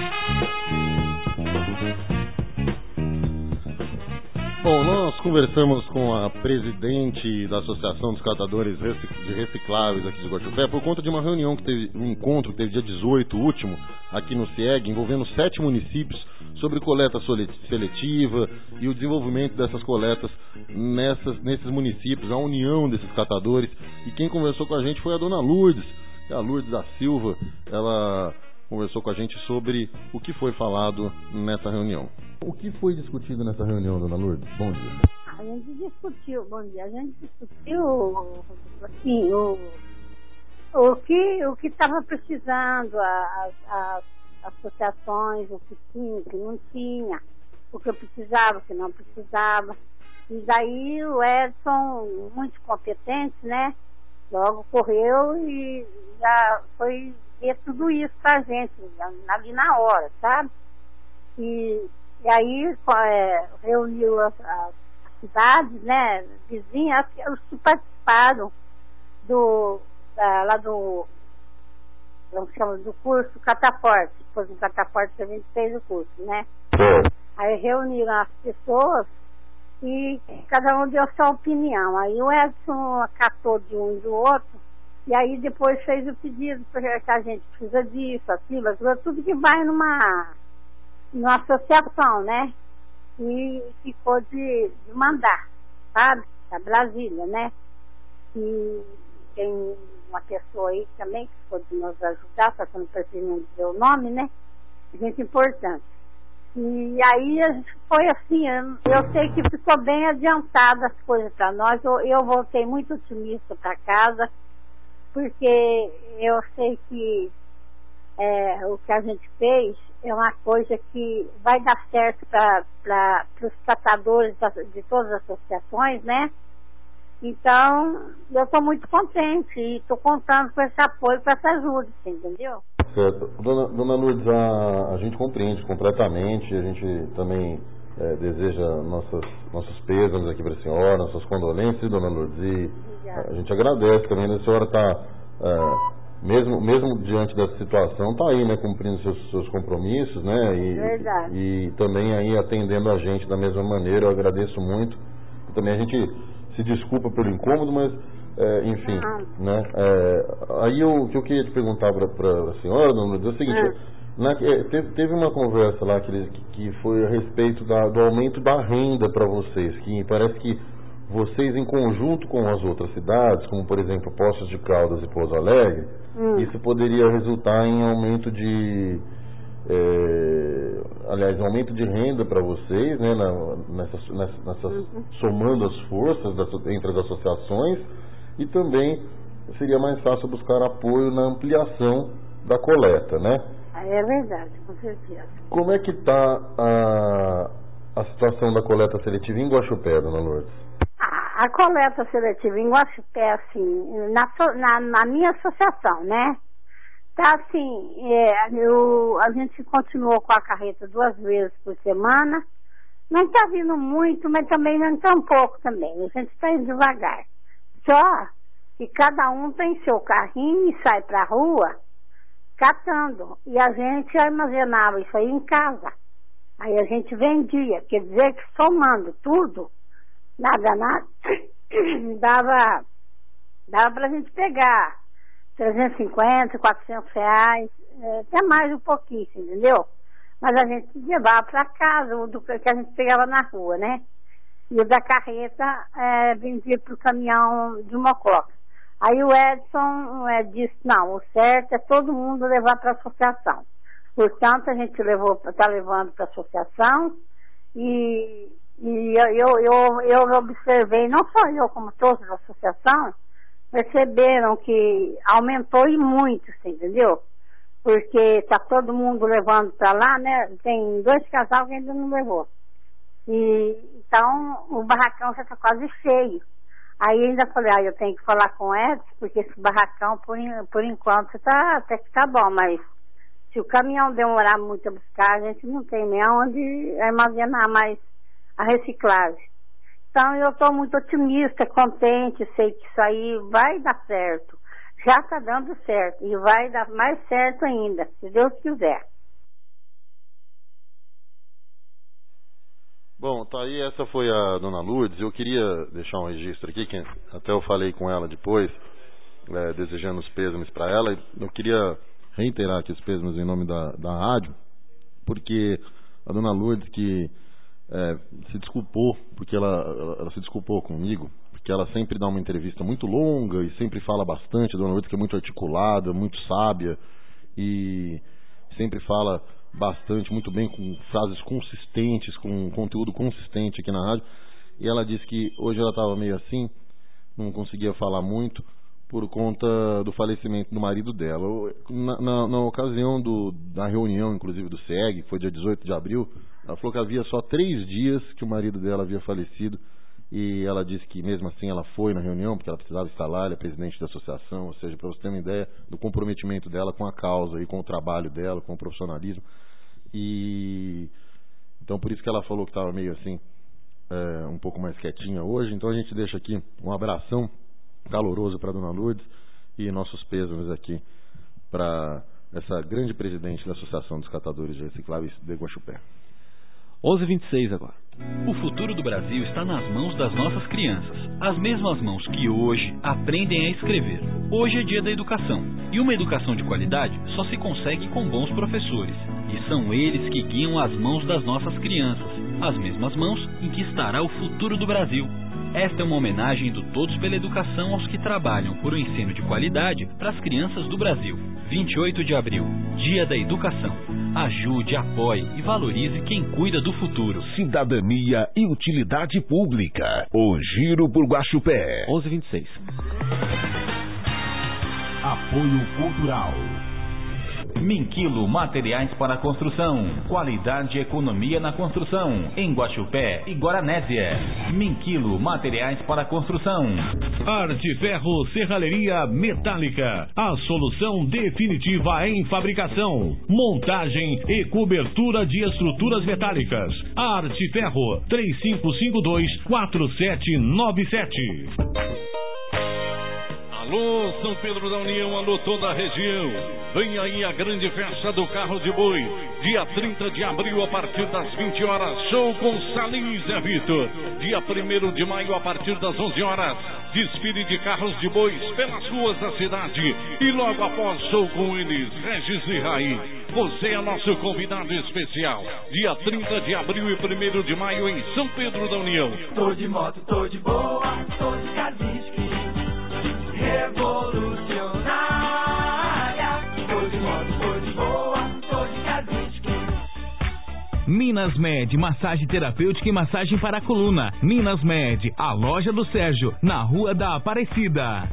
F: Bom, nós conversamos com a presidente da Associação dos Catadores de Recicláveis aqui de Guaxupé por conta de uma reunião que teve, um encontro que teve dia 18, último, aqui no CIEG, envolvendo 7 municípios sobre coleta seletiva e o desenvolvimento dessas coletas nesses municípios, a união desses catadores. E quem conversou com a gente foi a dona Lourdes, a Lourdes da Silva. Ela conversou com a gente sobre o que foi falado nessa reunião. O que foi discutido nessa reunião, dona Lourdes? Bom dia.
O: A gente discutiu, bom dia, a gente discutiu assim, o que estava precisando, as associações, o que tinha, o que não tinha, o que precisava, o que não precisava. E daí o Edson, muito competente, né? Logo correu e já foi ver tudo isso pra gente, ali na hora, sabe? E aí reuniu as cidades, né, vizinhas, os que participaram lá do curso Catapórtico, depois do Catapórtico que a gente fez o curso, né? Aí reuniram as pessoas e cada um deu sua opinião. Aí o Edson acatou de um e do outro, e aí depois fez o pedido, porque a gente precisa disso, aquilo, tudo que vai numa associação, né? E ficou de mandar, sabe? Da Brasília, né? E tem uma pessoa aí também que pode nos ajudar, só que eu não preciso não dizer o nome, né? Gente importante. E aí a gente foi assim, eu sei que ficou bem adiantada as coisas para nós. Eu voltei muito otimista para casa, porque eu sei que o que a gente fez é uma coisa que vai dar certo para os catadores de todas as associações, né? Então, eu estou muito contente e estou contando com esse apoio, com essa ajuda, entendeu?
F: Certo. Dona Lourdes, a gente compreende completamente, a gente também deseja nossos pêsames aqui para a senhora, nossas condolências, Dona Lourdes, e a gente agradece também, a senhora está, mesmo diante dessa situação, está aí, né, cumprindo seus compromissos, né, e também aí atendendo a gente da mesma maneira. Eu agradeço muito, e também a gente se desculpa pelo incômodo, mas enfim, né? Aí o que eu queria te perguntar para a senhora, Dona Lourdes, é o seguinte: teve uma conversa lá que foi a respeito do aumento da renda para vocês, que parece que vocês, em conjunto com as outras cidades, como por exemplo Poços de Caldas e Pouso Alegre, isso poderia resultar em aumento de aumento de renda para vocês, né, somando as forças entre as associações, e também seria mais fácil buscar apoio na ampliação da coleta, né?
O: É verdade, com certeza.
F: Como é que está a situação da coleta seletiva em Guaxupé, Dona Lourdes?
O: A coleta seletiva em Guaxupé, assim, na minha associação, né? Tá assim, a gente continuou com a carreta 2 vezes por semana. Não está vindo muito, mas também não tão pouco também. A gente está indo devagar. Só que cada um tem seu carrinho e sai para a rua catando. E a gente armazenava isso aí em casa. Aí a gente vendia. Quer dizer que somando tudo, nada, dava para a gente pegar 350, 400 reais, até mais um pouquinho, entendeu? Mas a gente levava para casa o do que a gente pegava na rua, né? E o da carreta vendia para o caminhão de Mococa. Aí o Edson disse, não, o certo é todo mundo levar para a associação. Portanto, a gente está levando para a associação e eu observei, não só eu, como todos da associação, perceberam que aumentou e muito, você entendeu? Porque está todo mundo levando para lá, né? Tem 2 casais que ainda não levou. E então o barracão já está quase cheio. Aí ainda falei, eu tenho que falar com o Edson, porque esse barracão, por enquanto, até que tá bom, mas se o caminhão demorar muito a buscar, a gente não tem nem onde armazenar mais a reciclagem. Então eu estou muito otimista, contente, sei que isso aí vai dar certo. Já está dando certo e vai dar mais certo ainda, se Deus quiser.
F: Bom, tá aí, essa foi a Dona Lourdes. Eu queria deixar um registro aqui, que até eu falei com ela depois, desejando os pêsames para ela. Eu queria reiterar aqui os pêsames em nome da rádio, porque a Dona Lourdes que se desculpou, porque ela se desculpou comigo, porque ela sempre dá uma entrevista muito longa e sempre fala bastante. A Dona Lourdes que é muito articulada, muito sábia e sempre fala bastante, muito bem, com frases consistentes, com conteúdo consistente aqui na rádio. E ela disse que hoje ela estava meio assim, não conseguia falar muito por conta do falecimento do marido dela. Na ocasião da reunião, inclusive, do SEG, que foi dia 18 de abril, ela falou que havia só 3 dias que o marido dela havia falecido. E ela disse que mesmo assim ela foi na reunião porque ela precisava estar lá, ela é presidente da associação, ou seja, para você ter uma ideia do comprometimento dela com a causa e com o trabalho dela, com o profissionalismo. E então por isso que ela falou que estava meio assim, um pouco mais quietinha hoje. Então a gente deixa aqui um abração caloroso para a Dona Lourdes e nossos pêsames aqui para essa grande presidente da Associação dos Catadores de Recicláveis de Guaxupé.
P: 11h26 agora. O futuro do Brasil está nas mãos das nossas crianças. As mesmas mãos que hoje aprendem a escrever. Hoje é dia da educação. E uma educação de qualidade só se consegue com bons professores. E são eles que guiam as mãos das nossas crianças. As mesmas mãos em que estará o futuro do Brasil. Esta é uma homenagem do Todos pela Educação aos que trabalham por um ensino de qualidade para as crianças do Brasil. 28 de abril, Dia da Educação. Ajude, apoie e valorize quem cuida do futuro.
S: Cidadania e utilidade pública. O Giro por Guaxupé.
P: 11h26.
S: Apoio Cultural.
V: Minquilo Materiais para Construção. Qualidade e economia na construção. Em Guaxupé e Guaranésia. Minquilo Materiais para Construção.
G: Arte Ferro Serralheria Metálica. A solução definitiva em fabricação, montagem e cobertura de estruturas metálicas. Arte Ferro 3552-4797.
E: Alô, São Pedro da União, alô, toda a região. Vem aí a grande festa do Carro de Boi. Dia 30 de abril, a partir das 20 horas, show com Salim e Zé Vitor. Dia 1º de maio, a partir das 11 horas, desfile de carros de bois pelas ruas da cidade. E logo após, show com eles, Regis e Raí. Você é nosso convidado especial. Dia 30 de abril e 1º de maio, em São Pedro da União.
R: Tô de moto, tô de boa, tô de Kaziski. Revolucionária. Tô de moto, tô de boa, tô de Kaziski.
H: Minas Med, massagem terapêutica e massagem para a coluna. Minas Med, a loja do Sérgio, na Rua da Aparecida.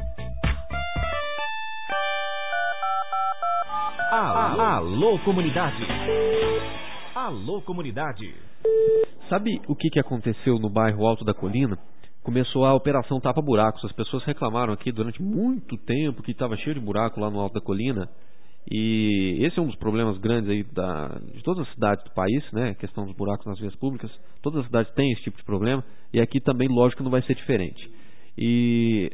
V: Alô, comunidade. Alô, comunidade.
C: Sabe o que aconteceu no bairro Alto da Colina? Começou a operação Tapa Buracos. As pessoas reclamaram aqui durante muito tempo que estava cheio de buraco lá no Alto da Colina. E esse é um dos problemas grandes aí de todas as cidades do país, né? A questão dos buracos nas vias públicas. Todas as cidades têm esse tipo de problema. E aqui também, lógico, não vai ser diferente. E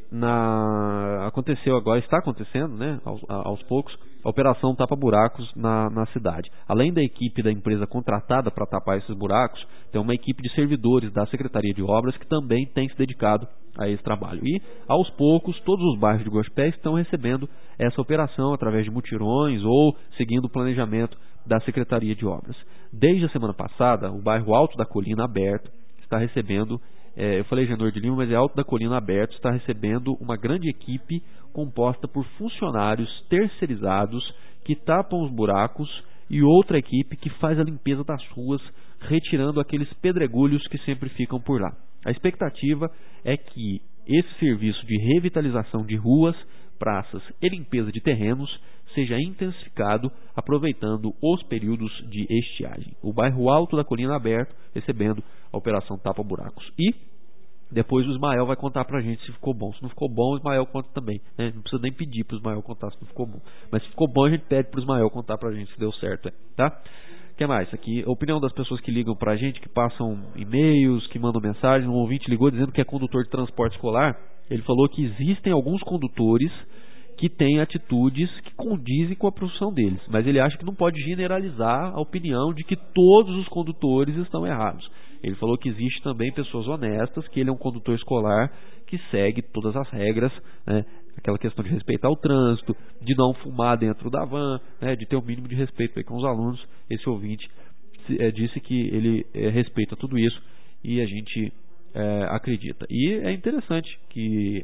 C: aconteceu agora, está acontecendo, né, aos poucos, a operação Tapa Buracos na cidade. Além da equipe da empresa contratada para tapar esses buracos, tem uma equipe de servidores da Secretaria de Obras que também tem se dedicado a esse trabalho. E, aos poucos, todos os bairros de Guaxupé estão recebendo essa operação através de mutirões ou seguindo o planejamento da Secretaria de Obras. Desde a semana passada, o bairro Alto da Colina Aberto está recebendo... eu falei Genor de Lima, mas é Alto da Colina Aberto, está recebendo uma grande equipe composta por funcionários terceirizados que tapam os buracos e outra equipe que faz a limpeza das ruas, retirando aqueles pedregulhos que sempre ficam por lá. A expectativa é que esse serviço de revitalização de ruas, praças e limpeza de terrenos seja intensificado, aproveitando os períodos de estiagem. O bairro Alto da Colina Aberto recebendo a operação Tapa Buracos. E depois o Ismael vai contar pra gente se ficou bom. Se não ficou bom, o Ismael conta também, né? Não precisa nem pedir pro Ismael contar se não ficou bom. Mas se ficou bom, a gente pede pro Ismael contar pra gente se deu certo, tá? O que mais? Aqui, a opinião das pessoas que ligam pra gente, que passam e-mails, que mandam mensagens. Um ouvinte ligou dizendo que é condutor de transporte escolar. Ele falou que existem alguns condutores que têm atitudes que condizem com a profissão deles, mas ele acha que não pode generalizar a opinião de que todos os condutores estão errados. Ele falou que existe também pessoas honestas, que ele é um condutor escolar que segue todas as regras, né? Aquela questão de respeitar o trânsito, de não fumar dentro da van, né? De ter o mínimo de respeito aí com os alunos. Esse ouvinte disse que ele respeita tudo isso e a gente acredita. E é interessante que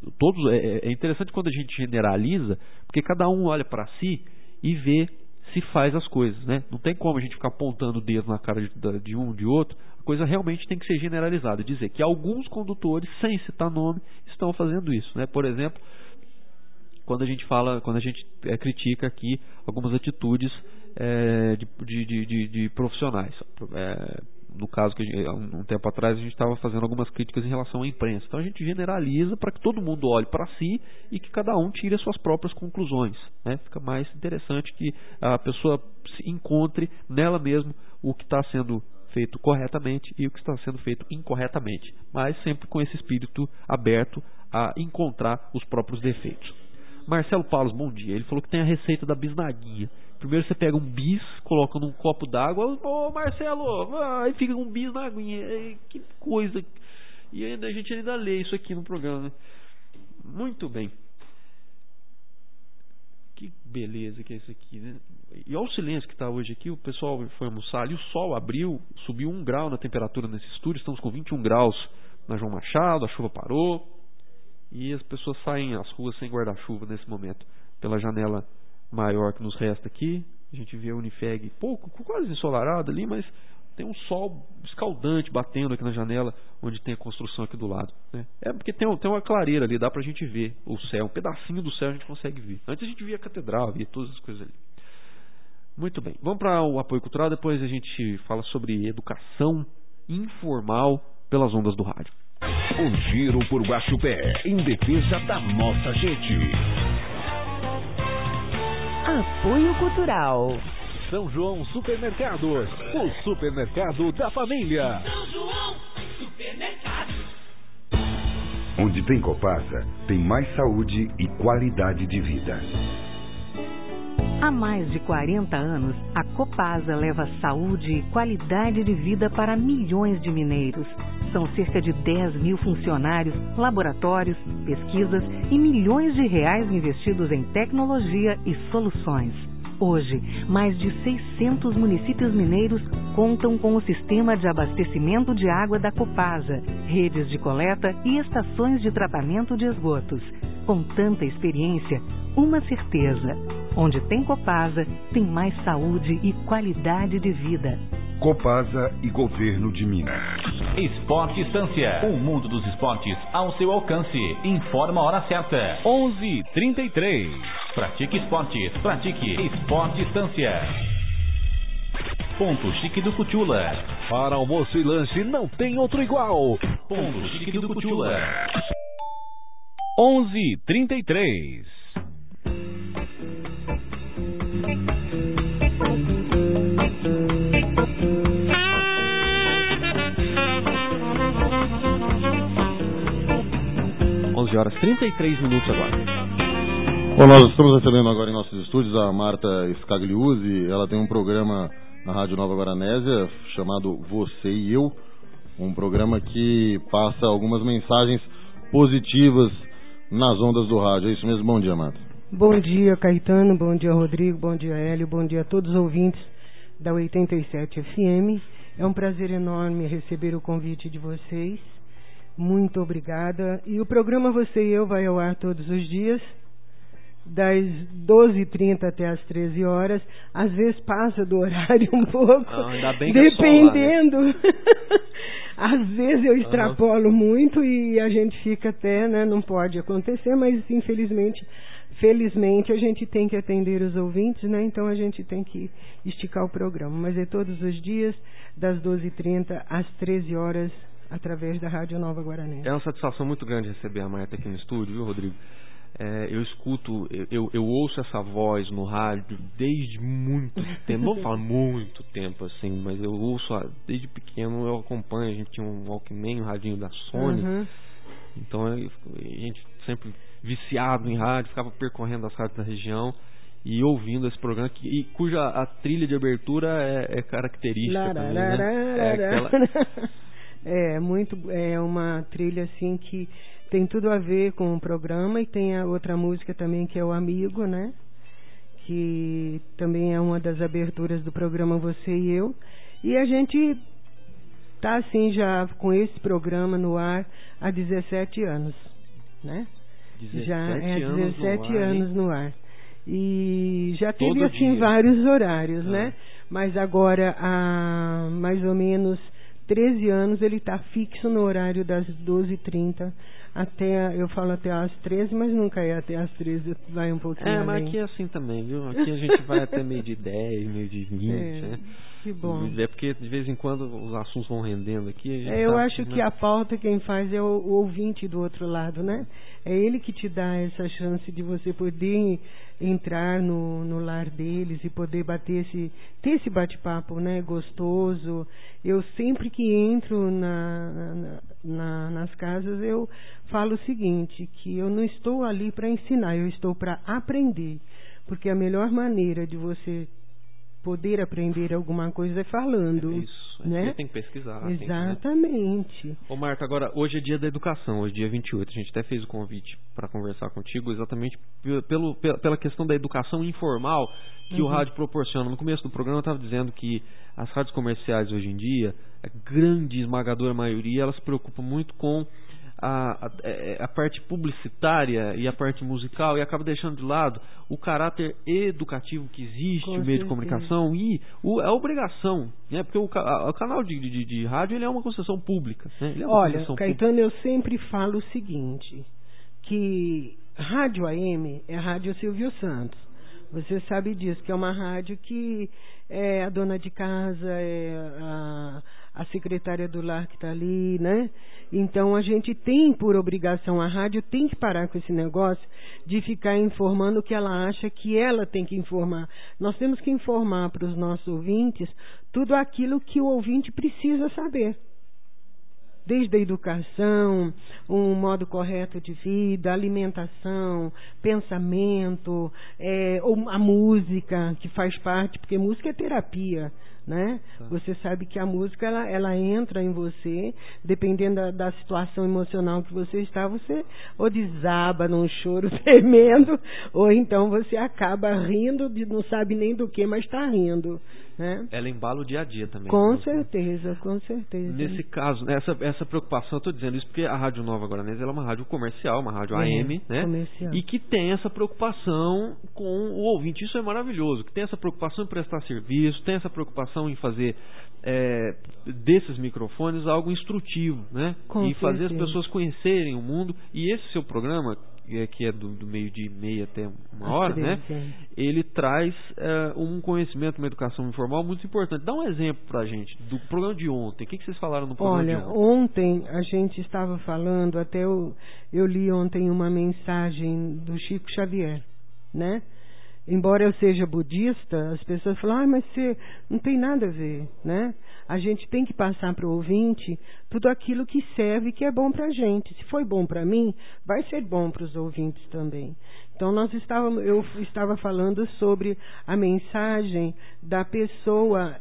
C: é interessante quando a gente generaliza, porque cada um olha para si e vê se faz as coisas, né? Não tem como a gente ficar apontando o dedo na cara de um de outro. A coisa realmente tem que ser generalizada, dizer que alguns condutores, sem citar nome, estão fazendo isso, né? Por exemplo, quando a gente critica aqui algumas atitudes de profissionais. No caso que um tempo atrás a gente estava fazendo algumas críticas em relação à imprensa. Então a gente generaliza para que todo mundo olhe para si e que cada um tire as suas próprias conclusões, né? Fica mais interessante que a pessoa se encontre nela mesma o que está sendo feito corretamente e o que está sendo feito incorretamente, mas sempre com esse espírito aberto a encontrar os próprios defeitos. Marcelo Paulos, bom dia. Ele falou que tem a receita da bisnaguinha. Primeiro você pega um bis, coloca num copo d'água. Ô Marcelo, aí fica um bis na aguinha. Que coisa. E ainda a gente ainda lê isso aqui no programa, né? Muito bem. Que beleza que é isso aqui, né? E olha o silêncio que está hoje aqui. O pessoal foi almoçar ali, o sol abriu, subiu 1 grau na temperatura nesse estúdio. Estamos com 21 graus na João Machado, a chuva parou. E as pessoas saem às ruas sem guarda-chuva nesse momento. Pela janela maior que nos resta aqui, a gente vê a Unifeg pouco, quase ensolarada ali, mas tem um sol escaldante batendo aqui na janela onde tem a construção aqui do lado, né? É porque tem uma clareira ali, dá pra gente ver o céu, um pedacinho do céu a gente consegue ver. Antes a gente via a catedral, via todas as coisas ali. Muito bem. Vamos para o apoio cultural, depois a gente fala sobre educação informal pelas ondas do rádio.
D: Um giro por Guaxupé, em defesa da nossa gente.
B: Apoio cultural.
G: São João Supermercados, o supermercado da família.
R: São João Supermercados.
A: Onde tem Copasa, tem mais saúde e qualidade de vida.
U: Há mais de 40 anos, a Copasa leva saúde e qualidade de vida para milhões de mineiros. São cerca de 10 mil funcionários, laboratórios, pesquisas e milhões de reais investidos em tecnologia e soluções. Hoje, mais de 600 municípios mineiros contam com o sistema de abastecimento de água da Copasa, redes de coleta e estações de tratamento de esgotos. Com tanta experiência, uma certeza: onde tem Copasa, tem mais saúde e qualidade de vida.
A: Copasa e Governo de Minas.
V: Esporte Estância, o mundo dos esportes ao seu alcance. Informa a hora certa. 11h33. Pratique esportes, pratique Esporte Estância. Ponto Chique do Cutiula.
G: Para almoço e lanche não tem outro igual.
V: Ponto Chique do Cutiula.
G: 11h33.
C: Horas 33 minutos agora.
F: Bom, nós estamos recebendo agora em nossos estúdios a Marta Scagliuzzi. Ela tem um programa na Rádio Nova Guaranésia chamado Você e Eu, um programa que passa algumas mensagens positivas nas ondas do rádio. É isso mesmo? Bom dia, Marta.
I: Bom dia, Caetano, bom dia, Rodrigo, bom dia, Hélio, bom dia a todos os ouvintes da 87 FM. É um prazer enorme receber o convite de vocês. Muito obrigada. E o programa Você e Eu vai ao ar todos os dias, das 12h30 até as 13 horas. Às vezes passa do horário um pouco,
C: ainda bem que
I: dependendo.
C: É só lá, né?
I: Às vezes eu extrapolo muito e a gente fica até, né, não pode acontecer, mas felizmente a gente tem que atender os ouvintes, né? Então a gente tem que esticar o programa. Mas é todos os dias, das 12h30 às 13 horas, através da Rádio Nova Guaranésia.
C: É uma satisfação muito grande receber a Marta aqui no estúdio, viu, Rodrigo? Eu escuto, eu ouço essa voz no rádio desde muito tempo, não vou falar muito tempo assim, mas eu ouço desde pequeno, eu acompanho, a gente tinha um Walkman, um radinho da Sony, então a gente sempre viciado em rádio, ficava percorrendo as rádios da região e ouvindo esse programa, cuja a trilha de abertura é característica também, né?
I: É uma trilha assim que tem tudo a ver com o programa, e tem a outra música também que é o Amigo, né? Que também é uma das aberturas do programa Você e Eu. E a gente tá assim já com esse programa no ar há 17 anos, né?
C: 17
I: já é 17
C: anos
I: no ar. E já teve
C: todo
I: assim
C: dia.
I: Vários horários, né? Mas agora há mais ou menos 13 anos ele está fixo no horário das 12h30 até, eu falo até às 13, mas nunca é até às 13, vai um pouquinho além.
C: Mas aqui é assim também, viu? Aqui a gente vai até meio de 10, meio de 20, né?
I: Que bom.
C: É porque de vez em quando os assuntos vão rendendo aqui.
I: Eu acho que a pauta quem faz é o ouvinte do outro lado, né? É ele que te dá essa chance de você poder entrar no lar deles e poder ter esse bate-papo, né? Gostoso. Eu sempre que entro nas casas, eu falo o seguinte, que eu não estou ali para ensinar, eu estou para aprender. Porque a melhor maneira de você poder aprender alguma coisa é falando.
C: Isso,
I: né?
C: Você tem que pesquisar.
I: Exatamente.
C: Né? Ô Marta, agora, hoje é dia da educação, hoje é dia 28, a gente até fez o convite para conversar contigo exatamente pela questão da educação informal que o rádio proporciona. No começo do programa eu estava dizendo que as rádios comerciais hoje em dia, a grande esmagadora maioria, elas se preocupam muito com a parte publicitária e a parte musical, e acaba deixando de lado o caráter educativo que existe no meio de comunicação e a obrigação, né? Porque o canal de rádio, ele é uma concessão pública, né? Ele é uma
I: Olha,
C: concessão
I: Caetano, eu sempre falo o seguinte, que rádio AM é rádio Silvio Santos, Você sabe disso, que é uma rádio que é a dona de casa, é a secretária do lar que está ali, né? Então a gente tem por obrigação, a rádio tem que parar com esse negócio de ficar informando o que ela acha que ela tem que informar. Nós temos que informar para os nossos ouvintes tudo aquilo que o ouvinte precisa saber. Desde a educação, um modo correto de vida, alimentação, pensamento, a música que faz parte, porque música é terapia, né? Tá. Você sabe que a música ela entra em você, dependendo da situação emocional que você está, você ou desaba num choro tremendo, ou então você acaba rindo, não sabe nem do que, mas está rindo. Né?
C: Ela embala o dia a dia também.
I: Com certeza, com certeza.
C: Nesse caso, essa preocupação, eu estou dizendo isso porque a Rádio Nova Guaranense ela é uma rádio comercial, uma rádio AM, né? Comercial. E que tem essa preocupação com o ouvinte. Isso é maravilhoso, que tem essa preocupação em prestar serviço, tem essa preocupação em fazer desses microfones algo instrutivo, né? E fazer as pessoas conhecerem o mundo. E esse seu programa, que é do meio-dia e meia até 1h, né? Ele traz um conhecimento, uma educação informal muito importante. Dá um exemplo pra gente do programa de ontem. O que vocês falaram no programa de ontem?
I: Olha, ontem a gente estava falando, até eu li ontem uma mensagem do Chico Xavier, né? Embora eu seja budista, as pessoas falam, mas você não tem nada a ver, né? A gente tem que passar para o ouvinte tudo aquilo que serve e que é bom para a gente. Se foi bom para mim, vai ser bom para os ouvintes também. Então eu estava falando sobre a mensagem da pessoa,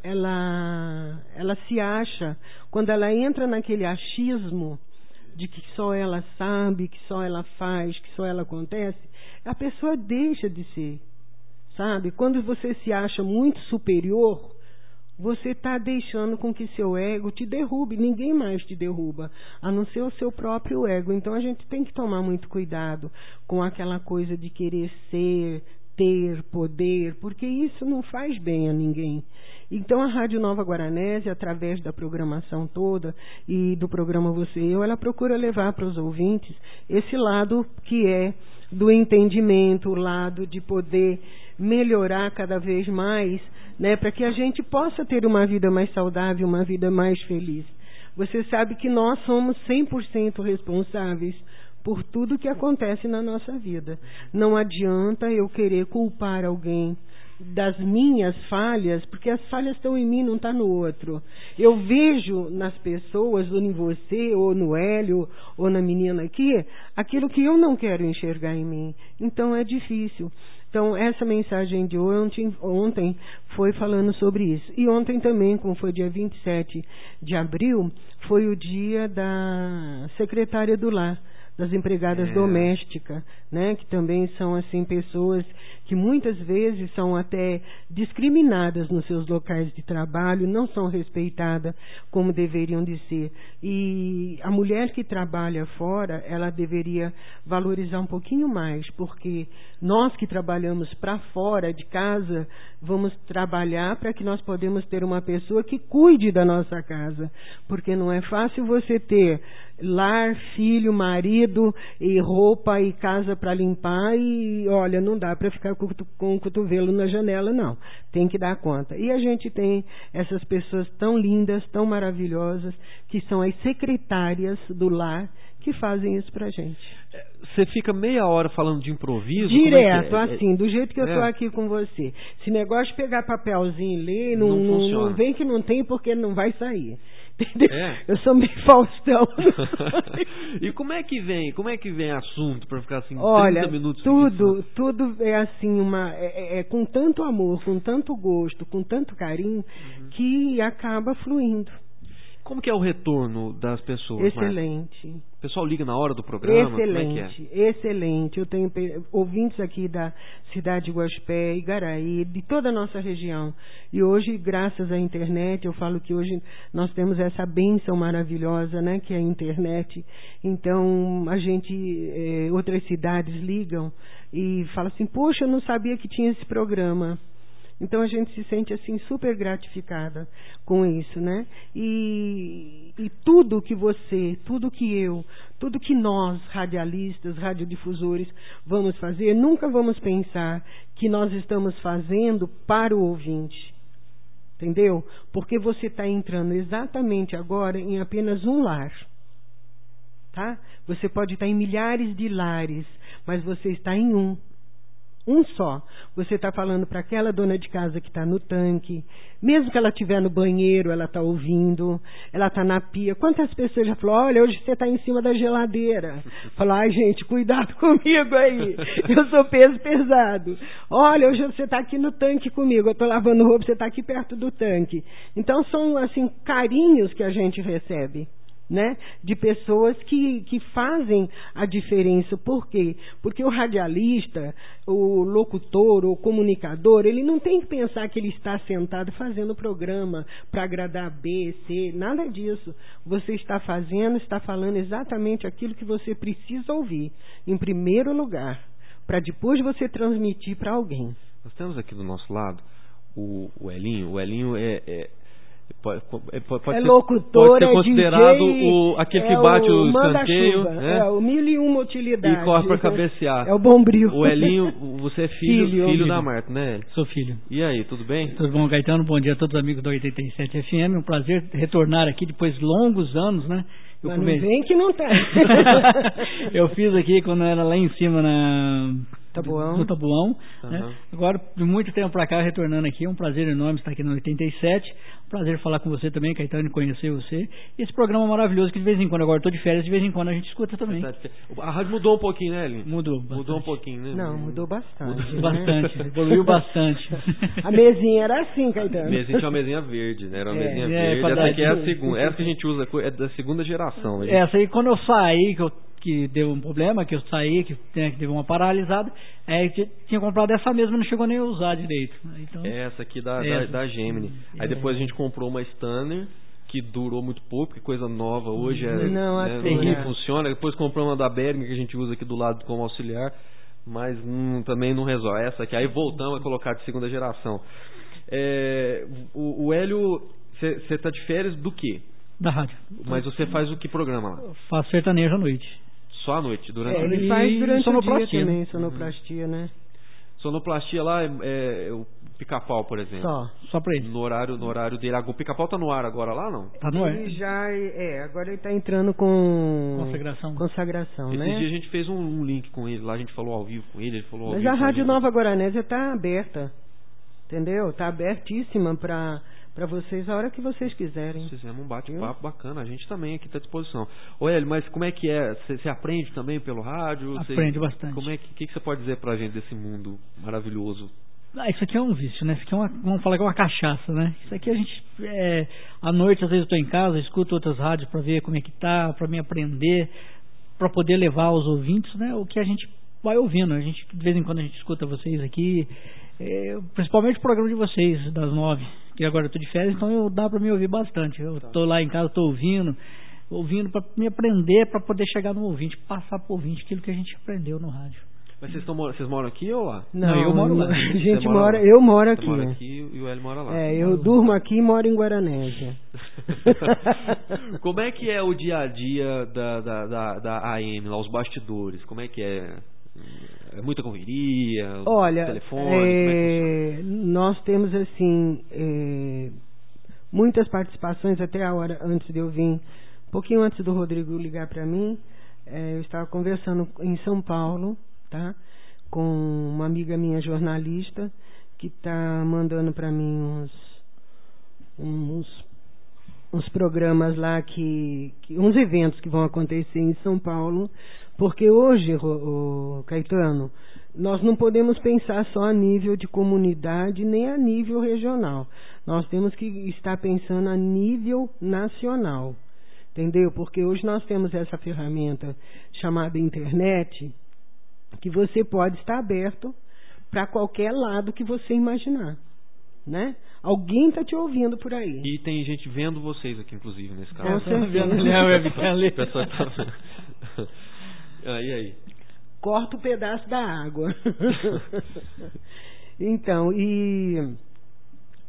I: ela se acha, quando ela entra naquele achismo de que só ela sabe, que só ela faz, que só ela acontece, a pessoa deixa de ser. Sabe? Quando você se acha muito superior, você está deixando com que seu ego te derrube. Ninguém mais te derruba, a não ser o seu próprio ego. Então a gente tem que tomar muito cuidado com aquela coisa de querer ser, ter, poder, porque isso não faz bem a ninguém. Então a Rádio Nova Guaranense, através da programação toda e do programa Você e Eu, ela procura levar para os ouvintes esse lado que é do entendimento, o lado de poder melhorar cada vez mais, né, para que a gente possa ter uma vida mais saudável, uma vida mais feliz. Você sabe que nós somos 100% responsáveis por tudo que acontece na nossa vida. Não adianta eu querer culpar alguém das minhas falhas, porque as falhas estão em mim, não está no outro. Eu vejo nas pessoas, ou em você, ou no Hélio, ou na menina aqui, aquilo que eu não quero enxergar em mim. Então é difícil. Então, essa mensagem de ontem foi falando sobre isso. E ontem também, como foi dia 27 de abril, foi o dia da secretária do lar, das empregadas domésticas, né, que também são assim pessoas que muitas vezes são até discriminadas nos seus locais de trabalho, não são respeitadas como deveriam de ser. E a mulher que trabalha fora, ela deveria valorizar um pouquinho mais, porque nós que trabalhamos para fora de casa, vamos trabalhar para que nós podemos ter uma pessoa que cuide da nossa casa, porque não é fácil você ter lar, filho, marido e roupa e casa para limpar e, olha, não dá para ficar com o cotovelo na janela, não. Tem que dar conta. E a gente tem essas pessoas tão lindas, tão maravilhosas, que são as secretárias do lar, que fazem isso pra gente.
C: Você fica meia hora falando de improviso?
I: Direto, assim, do jeito que eu estou aqui com você. Se negócio de pegar papelzinho e ler, não vem que não tem, porque não vai sair. Eu sou meio Faustão.
C: E como é que vem assunto para ficar assim 30 minutos?
I: Tudo é assim, com tanto amor, com tanto gosto, com tanto carinho, que acaba fluindo.
C: Como que é o retorno das pessoas?
I: Excelente.
C: Marcos? O pessoal liga na hora do programa?
I: Excelente, excelente. Eu tenho ouvintes aqui da cidade de Guaxupé, Igaraí, de toda a nossa região. E hoje, graças à internet, eu falo que hoje nós temos essa bênção maravilhosa, né, que é a internet. Então, outras cidades ligam e falam assim, poxa, eu não sabia que tinha esse programa. Então a gente se sente assim super gratificada com isso, né? E tudo que você, tudo que nós, radialistas, radiodifusores, vamos fazer, nunca vamos pensar que nós estamos fazendo para o ouvinte. Entendeu? Porque você está entrando exatamente agora em apenas um lar. Tá? Você pode estar em milhares de lares, mas você está em um só. Você está falando para aquela dona de casa que está no tanque, mesmo que ela estiver no banheiro, ela está ouvindo, ela está na pia. Quantas pessoas já falaram, olha, hoje você está em cima da geladeira. Fala, ai gente, cuidado comigo aí, eu sou peso pesado. Olha, hoje você está aqui no tanque comigo, eu estou lavando roupa, você está aqui perto do tanque. Então são assim carinhos que a gente recebe, né? De pessoas que fazem a diferença. Por quê? Porque o radialista, o locutor, o comunicador, ele não tem que pensar que ele está sentado fazendo o programa para agradar B, C, nada disso. Você está falando exatamente aquilo que você precisa ouvir, em primeiro lugar, para depois você transmitir para alguém.
C: Nós temos aqui do nosso lado o Elinho. O Elinho pode ser,
I: locutor,
C: pode ser considerado
I: DJ,
C: aquele que bate o escanteio,
I: né? O 1001 utilidade.
C: E corre para cabecear.
I: É o Bombril.
C: O Elinho, você é filho da Marta, né?
J: Sou filho.
C: E aí, tudo bem?
J: Tudo bom, Caetano? Bom dia a todos os amigos da 87 FM. Um prazer retornar aqui depois de longos anos, né?
I: Mas não vem que não tá.
J: Eu fiz aqui quando era lá em cima no Tabuão. Né? Agora, de muito tempo pra cá, retornando aqui, é um prazer enorme estar aqui no 87. Um prazer falar com você também, Caetano, e conhecer você. E esse programa maravilhoso que de vez em quando, agora estou de férias, de vez em quando a gente escuta também.
C: A rádio mudou um pouquinho, né, Elinho?
J: Mudou
C: um pouquinho, né?
I: Não, mudou bastante.
J: Mudou bastante, evoluiu bastante.
I: A mesinha era assim, Caetano.
C: Tinha uma mesinha verde, né? Era uma mesinha verde. Essa aqui é a segunda. Essa que a gente usa é da segunda geração. Né?
J: Essa aí, quando eu saí, que deu um problema, que eu saí, que teve uma paralisada, tinha comprado essa mesma, não chegou nem a usar direito. Então,
C: essa aqui da Gemini. Aí depois a gente comprou uma Stanner, que durou muito pouco, que coisa nova hoje, não funciona. Depois compramos uma da Behringer, que a gente usa aqui do lado como auxiliar, mas também não resolve. Essa aqui, aí voltamos a colocar de segunda geração. O Hélio, você está de férias do quê?
J: Da rádio.
C: Mas você faz o que programa lá?
J: Eu faço sertanejo à noite.
C: Só à noite? Durante a
I: noite? Ele faz durante o dia também, sonoplastia, né?
C: Sonoplastia lá é o Pica-Pau, por exemplo.
J: Só pra ele.
C: No horário dele. O Pica-Pau tá no ar agora lá, não?
J: Tá no ar.
I: Ele agora ele tá entrando com consagração, né?
C: Esse dia a gente fez um link com ele lá, a gente falou ao vivo com ele falou ao
I: Mas
C: vivo.
I: Mas a Rádio Nova Guaranésia tá aberta, entendeu? Tá abertíssima para vocês a hora que vocês quiserem.
C: Se fizemos um bate-papo bacana, a gente também aqui está à disposição. Ô Hélio, mas como é que é? Você aprende também pelo rádio?
J: Aprende bastante.
C: Como é que você pode dizer pra gente desse mundo maravilhoso?
J: Isso aqui é um vício, né? Isso aqui vamos falar que é uma cachaça, né? Isso aqui a gente, à noite, às vezes eu estou em casa, escuto outras rádios para ver como é que tá, para me aprender, para poder levar aos ouvintes, né? O que a gente vai ouvindo. A gente, de vez em quando a gente escuta vocês aqui, principalmente o programa de vocês, das 9, que agora eu estou de férias, então dá para me ouvir bastante. Eu estou lá em casa, estou ouvindo para me aprender, para poder chegar no ouvinte, passar para o ouvinte aquilo que a gente aprendeu no rádio.
C: Mas vocês moram aqui ou lá?
J: Não, eu moro lá.
I: Eu moro aqui.
C: Você mora aqui e o Hélio mora lá.
I: Eu durmo aqui e moro em Guaranésia.
C: Como é que é o dia a dia da AM, lá, os bastidores? Como é que é? É muita correria?
I: Olha,
C: telefone?
I: Nós temos assim muitas participações até a hora antes de eu vir, um pouquinho antes do Rodrigo ligar para mim. Eu estava conversando em São Paulo, tá? Com uma amiga minha jornalista que está mandando para mim uns programas lá uns eventos que vão acontecer em São Paulo, porque hoje, Caetano, nós não podemos pensar só a nível de comunidade nem a nível regional. Nós temos que estar pensando a nível nacional, entendeu? Porque hoje nós temos essa ferramenta chamada internet, que você pode estar aberto para qualquer lado que você imaginar, né? Alguém está te ouvindo por aí.
C: E tem gente vendo vocês aqui, inclusive, nesse caso.
I: Com certeza.
C: Pessoa tá... E aí?
I: Corta o pedaço da água. Então,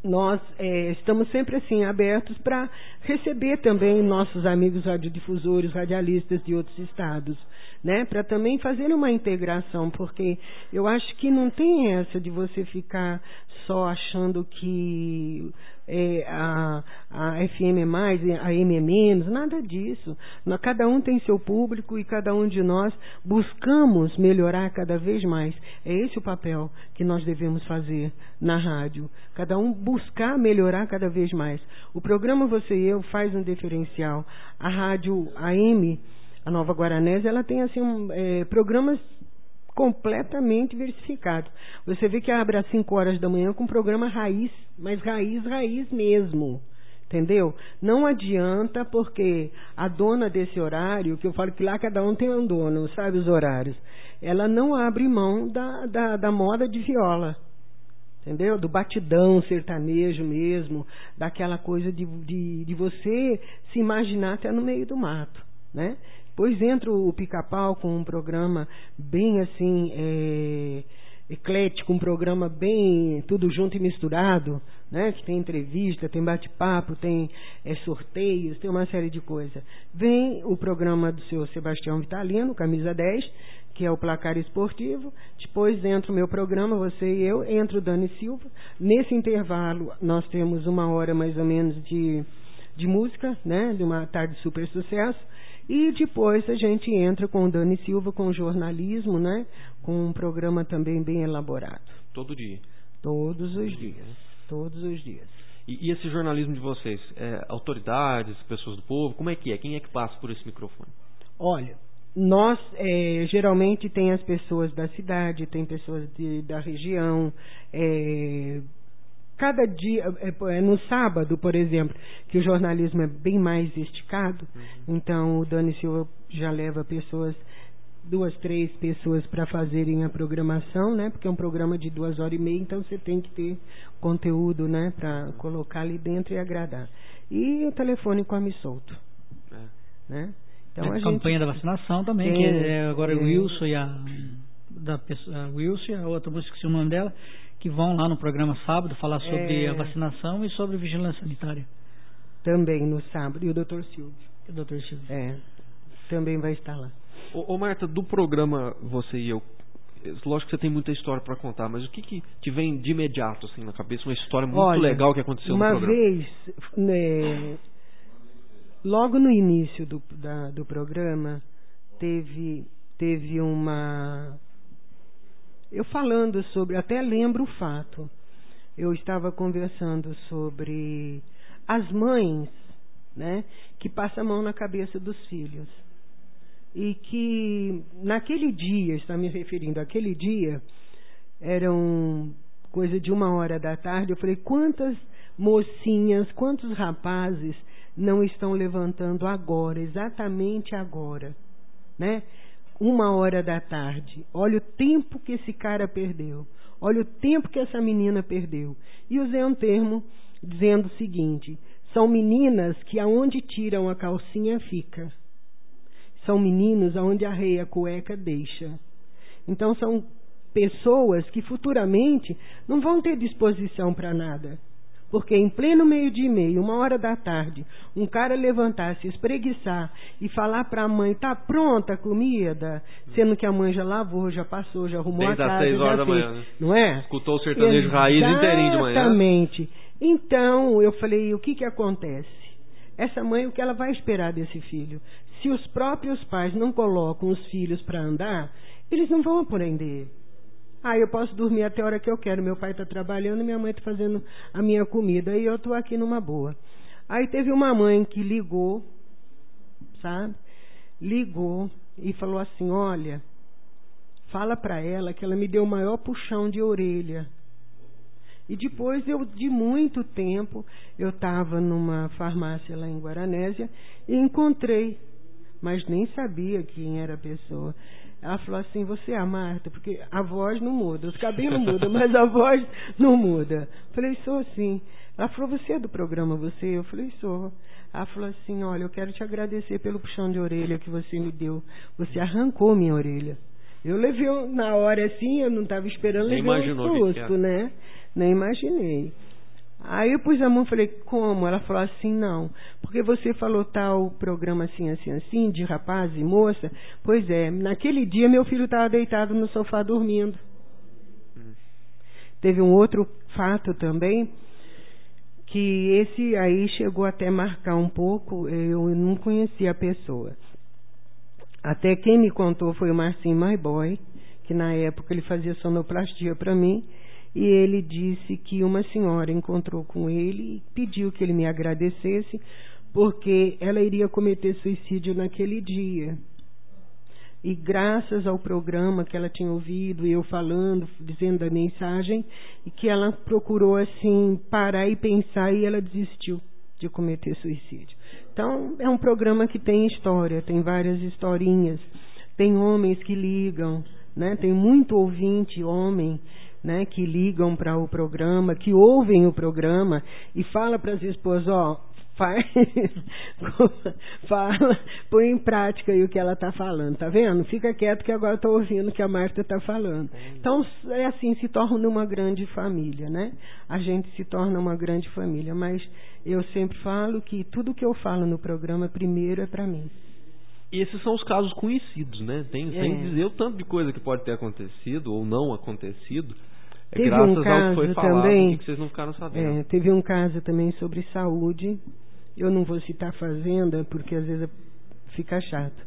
I: nós estamos sempre assim abertos para receber também nossos amigos radiodifusores, radialistas de outros estados, né? Para também fazer uma integração, porque eu acho que não tem essa de você ficar só achando que a FM é mais, a AM é menos, nada disso. Cada um tem seu público e cada um de nós buscamos melhorar cada vez mais. É esse o papel que nós devemos fazer na rádio. Cada um buscar melhorar cada vez mais. O programa Você e Eu faz um diferencial. A rádio AM, a Nova Guaranésia, ela tem assim programas completamente diversificados. Você vê que abre às 5 horas da manhã com um programa raiz, mas raiz mesmo. Entendeu? Não adianta, porque a dona desse horário, que eu falo que lá cada um tem um dono, sabe os horários, ela não abre mão da moda de viola. Entendeu? Do batidão sertanejo mesmo, daquela coisa de você se imaginar até no meio do mato, né? Depois entra o Pica-Pau com um programa bem assim, eclético, um programa bem tudo junto e misturado, né? Que tem entrevista, tem bate-papo, tem sorteios, tem uma série de coisas. Vem o programa do seu Sebastião Vitalino, Camisa 10, que é o Placar Esportivo. Depois entra o meu programa, Você e Eu, entra o Dani Silva. Nesse intervalo nós temos 1 hora mais ou menos de música, né? De uma tarde super sucesso. E depois a gente entra com o Dani Silva, com jornalismo, né? Com um programa também bem elaborado.
C: Todo dia?
I: Todos os dias. Todos os dias.
C: E esse jornalismo de vocês? Autoridades, pessoas do povo, como é que é? Quem é que passa por esse microfone?
I: Olha, nós geralmente tem as pessoas da cidade, tem pessoas da região, cada dia, no sábado, por exemplo, que o jornalismo é bem mais esticado, então o Dani Silva já leva pessoas, 2, 3 pessoas para fazerem a programação, né? Porque é um programa de 2 horas e meia, então você tem que ter conteúdo, né? Para colocar ali dentro e agradar. E o telefone come solto, né?
J: Então a campanha da vacinação também, que agora o Wilson e a Wilson e a outra música, esqueci o nome dela, que vão lá no programa sábado falar sobre a vacinação e sobre vigilância sanitária.
I: Também no sábado. E o Dr. Silvio.
J: O Dr. Silvio.
I: Também vai estar lá.
C: Ô Marta, do programa Você e Eu, lógico que você tem muita história para contar, mas o que te vem de imediato assim na cabeça? Uma história muito legal que aconteceu no programa.
I: Uma vez, logo no início do programa, teve uma... Eu falando sobre, até lembro o fato, eu estava conversando sobre as mães, né, que passam a mão na cabeça dos filhos. E que naquele dia, está me referindo àquele dia, eram coisa de 1 hora da tarde, eu falei, quantas mocinhas, quantos rapazes não estão levantando agora, exatamente agora, né? 1 hora da tarde. Olha o tempo que esse cara perdeu. Olha o tempo que essa menina perdeu. E usei um termo dizendo o seguinte: são meninas que aonde tiram a calcinha fica. São meninos aonde arreia a cueca deixa. Então são pessoas que futuramente não vão ter disposição para nada. Porque em pleno meio-dia e meio, 1 hora da tarde, um cara levantar, se espreguiçar e falar para a mãe, tá pronta a comida, sendo que a mãe já lavou, já passou, já arrumou a casa.
C: Desde as 6 horas da manhã, né?
I: Não é?
C: Escutou o sertanejo raiz inteirinho de manhã.
I: Exatamente. Então, eu falei, o que acontece? Essa mãe, o que ela vai esperar desse filho? Se os próprios pais não colocam os filhos para andar, eles não vão aprender. Eu posso dormir até a hora que eu quero. Meu pai está trabalhando, minha mãe está fazendo a minha comida e eu estou aqui numa boa. Aí teve uma mãe que ligou, sabe? Ligou e falou assim, olha, fala para ela que ela me deu o maior puxão de orelha. E depois, de muito tempo, eu estava numa farmácia lá em Guaranésia e encontrei, mas nem sabia quem era a pessoa. Ela falou assim, você é a Marta? Porque a voz não muda, os cabelos mudam, mas a voz não muda. Falei, sou sim. Ela falou, você é do programa Você? Eu falei, sou. Ela falou assim, olha, eu quero te agradecer pelo puxão de orelha que você me deu. Você arrancou minha orelha. Eu levei, na hora assim, eu não estava esperando, levei um susto, né? Nem imaginei. Aí eu pus a mão e falei, como? Ela falou assim, não, porque você falou tal programa assim, assim, assim, de rapaz e moça. Pois é, naquele dia meu filho estava deitado no sofá dormindo. Teve um outro fato também, que esse aí chegou até marcar um pouco, eu não conhecia a pessoa. Até quem me contou foi o Marcinho Maiboy, que na época ele fazia sonoplastia para mim, e ele disse que uma senhora encontrou com ele e pediu que ele me agradecesse, porque ela iria cometer suicídio naquele dia. E graças ao programa que ela tinha ouvido, eu falando, dizendo a mensagem, e que ela procurou assim parar e pensar, e ela desistiu de cometer suicídio. Então, é um programa que tem história, tem várias historinhas, tem homens que ligam, né? Tem muito ouvinte, homem, né, que ligam para o programa, que ouvem o programa e fala para as esposas, fala, põe em prática aí o que ela está falando, tá vendo? Fica quieto que agora estou ouvindo o que a Marta está falando. Então, é assim, se torna uma grande família, né? A gente se torna uma grande família, mas eu sempre falo que tudo que eu falo no programa, primeiro é para mim.
C: E esses são os casos conhecidos, né? Sem dizer o tanto de coisa que pode ter acontecido ou não acontecido.
I: Teve
C: graças
I: um caso
C: ao que foi falado
I: também,
C: que vocês não ficaram sabendo.
I: Teve um caso também sobre saúde. Eu não vou citar fazenda, porque às vezes fica chato.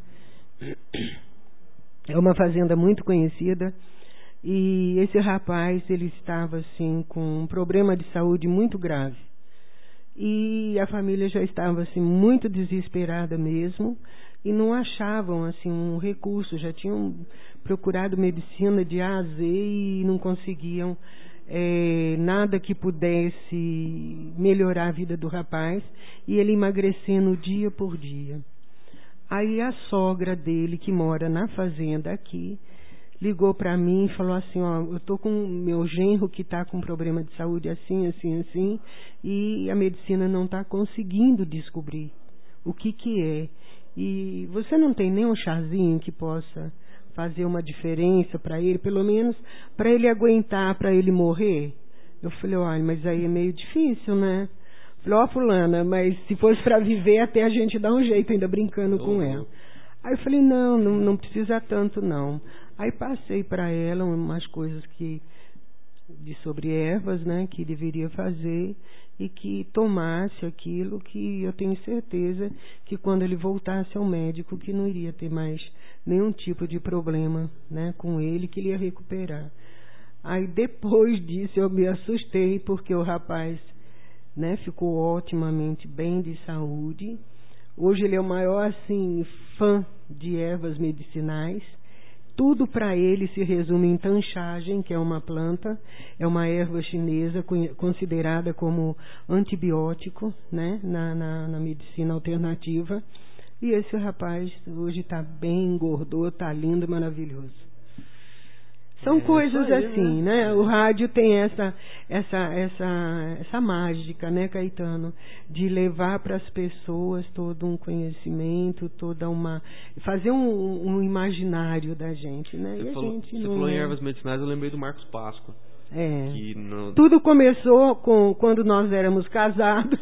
I: É uma fazenda muito conhecida. E esse rapaz, ele estava assim com um problema de saúde muito grave. E a família já estava assim muito desesperada mesmo. E não achavam assim um recurso, já tinham procurado medicina de A a Z e não conseguiam nada que pudesse melhorar a vida do rapaz, e ele emagrecendo dia por dia. Aí a sogra dele, que mora na fazenda aqui, ligou para mim e falou assim, eu tô com meu genro que está com problema de saúde assim, assim, assim, e a medicina não está conseguindo descobrir o que é. E você não tem nem um chazinho que possa fazer uma diferença para ele, pelo menos para ele aguentar, para ele morrer? Eu falei, olha, mas aí é meio difícil, né? Falei, fulana, mas se fosse para viver, até a gente dá um jeito, ainda brincando com ela. Aí eu falei, não precisa tanto não. Aí passei para ela umas coisas sobre ervas, né, que deveria fazer, e que tomasse aquilo, que eu tenho certeza que quando ele voltasse ao médico, que não iria ter mais nenhum tipo de problema, né, com ele, que ele ia recuperar. Aí depois disso eu me assustei, porque o rapaz, né, ficou otimamente bem de saúde. Hoje ele é o maior assim fã de ervas medicinais. Tudo para ele se resume em tanchagem, que é uma planta, é uma erva chinesa considerada como antibiótico, né, na medicina alternativa. E esse rapaz hoje está bem, engordou, está lindo, maravilhoso. São coisas aí, assim, né? O rádio tem essa mágica, né, Caetano, de levar para as pessoas todo um conhecimento, fazer um imaginário da gente, né?
C: Você falou em ervas medicinais, eu lembrei do Marcos Páscoa.
I: Tudo começou quando nós éramos casados.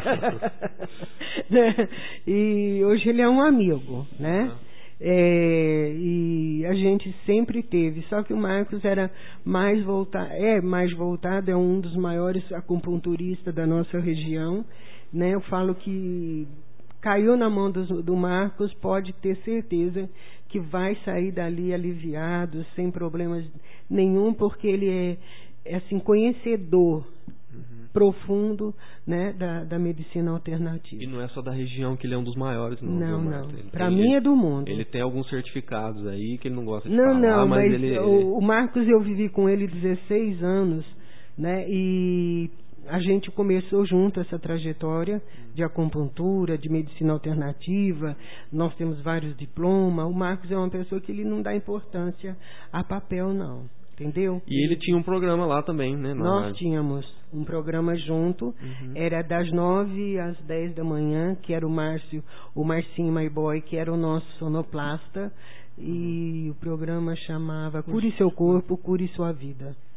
I: Né? E hoje ele é um amigo, né? E a gente sempre teve, só que o Marcos era mais voltado, é um dos maiores acupunturistas da nossa região, né? Eu falo que caiu na mão do Marcos, pode ter certeza que vai sair dali aliviado, sem problemas nenhum, porque ele é assim, conhecedor profundo, né, da medicina alternativa.
C: E não é só da região que ele é um dos maiores, não.
I: Não. Para mim é do mundo.
C: Ele tem alguns certificados aí que ele não gosta de falar,
I: mas
C: ele...
I: o Marcos, eu vivi com ele 16 anos, né, e a gente começou junto essa trajetória de acupuntura, de medicina alternativa. Nós temos vários diplomas. O Marcos é uma pessoa que ele não dá importância a papel, não. Entendeu?
C: E ele tinha um programa lá também, né?
I: Nós tínhamos um programa junto, era das 9 às 10 da manhã, que era o Marcinho Maiboy, que era o nosso sonoplasta, e o programa chamava Cure Seu Corpo, Cure Sua Vida.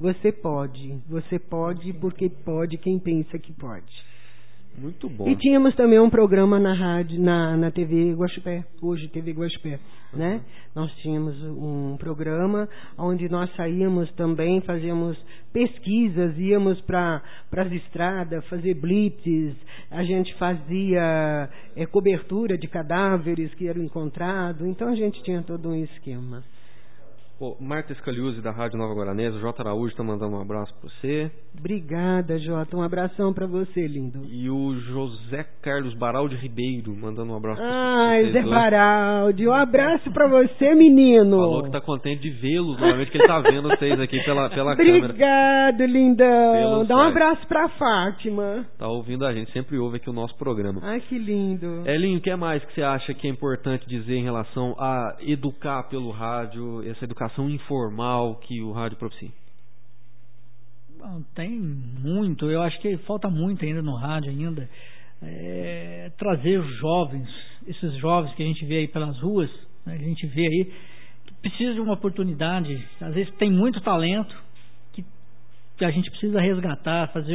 I: Você pode porque pode quem pensa que pode.
C: Muito bom.
I: E tínhamos também um programa na rádio, na TV Guaxupé, hoje TV Guaxupé, né? Nós tínhamos um programa onde nós saíamos também, fazíamos pesquisas, íamos para as estradas, fazer blitzes, a gente fazia cobertura de cadáveres que eram encontrados, então a gente tinha todo um esquema.
C: Marta Scaliuzzi, da Rádio Nova Guaranésia, o Jota Araújo está mandando um abraço para você.
I: Obrigada, Jota. Um abração para você, lindo.
C: E o José Carlos Baraldi Ribeiro, mandando um abraço para
I: vocês. Zé Baraldi, um abraço para você, menino.
C: Falou que está contente de vê-los, novamente, que ele está vendo vocês aqui pela câmera.
I: Obrigado, lindão. Dá um abraço para Fátima.
C: Está ouvindo a gente, sempre ouve aqui o nosso programa.
I: Ai, que lindo.
C: Elinho, o que mais que você acha que é importante dizer em relação a educar pelo rádio, essa educação informal que o rádio propicia?
J: Bom, tem muito, eu acho que falta muito ainda no rádio ainda, trazer os jovens, esses jovens que a gente vê aí pelas ruas, né, a gente vê aí que precisa de uma oportunidade, às vezes tem muito talento que a gente precisa resgatar, fazer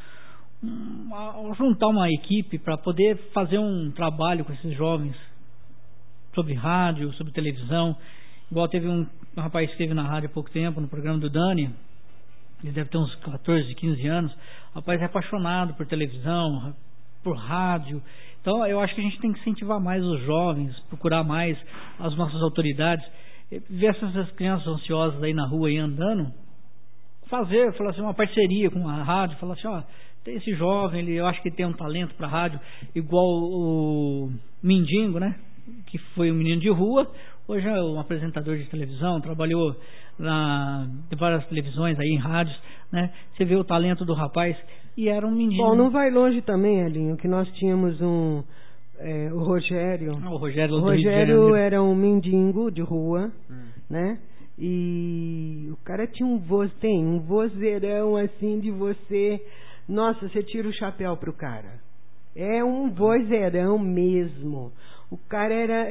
J: juntar uma equipe para poder fazer um trabalho com esses jovens sobre rádio, sobre televisão. Igual teve um rapaz que esteve na rádio há pouco tempo, no programa do Dani, ele deve ter uns 14, 15 anos, o rapaz é apaixonado por televisão, por rádio. Então eu acho que a gente tem que incentivar mais os jovens, procurar mais as nossas autoridades, ver essas crianças ansiosas aí na rua aí andando, falar assim, uma parceria com a rádio, falar assim, tem esse jovem, eu acho que tem um talento para rádio, igual o Mindingo, né? Que foi um menino de rua, hoje é um apresentador de televisão, trabalhou em várias televisões aí, em rádios, né? Você vê o talento do rapaz, e era um menino.
I: Bom, não vai longe também, Elinho, que nós tínhamos o Rogério.
J: O Rogério,
I: era um mendigo de rua, né? E o cara tinha um vozeirão assim de você. Nossa, você tira o chapéu pro cara. É um vozeirão mesmo. O cara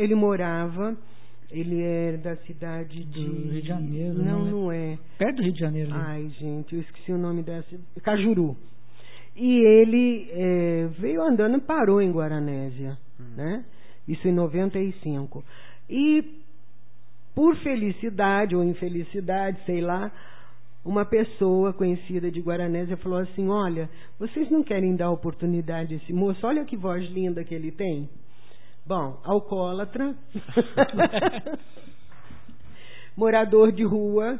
I: ele era da cidade de
J: Rio de Janeiro.
I: Não é.
J: Perto do Rio de Janeiro. Né?
I: Ai, gente, eu esqueci o nome dessa. Cajuru. E ele veio andando e parou em Guaranésia, né? Isso em 95. E por felicidade ou infelicidade, sei lá, uma pessoa conhecida de Guaranésia falou assim: olha, vocês não querem dar oportunidade a esse moço? Olha que voz linda que ele tem. Bom, alcoólatra, morador de rua,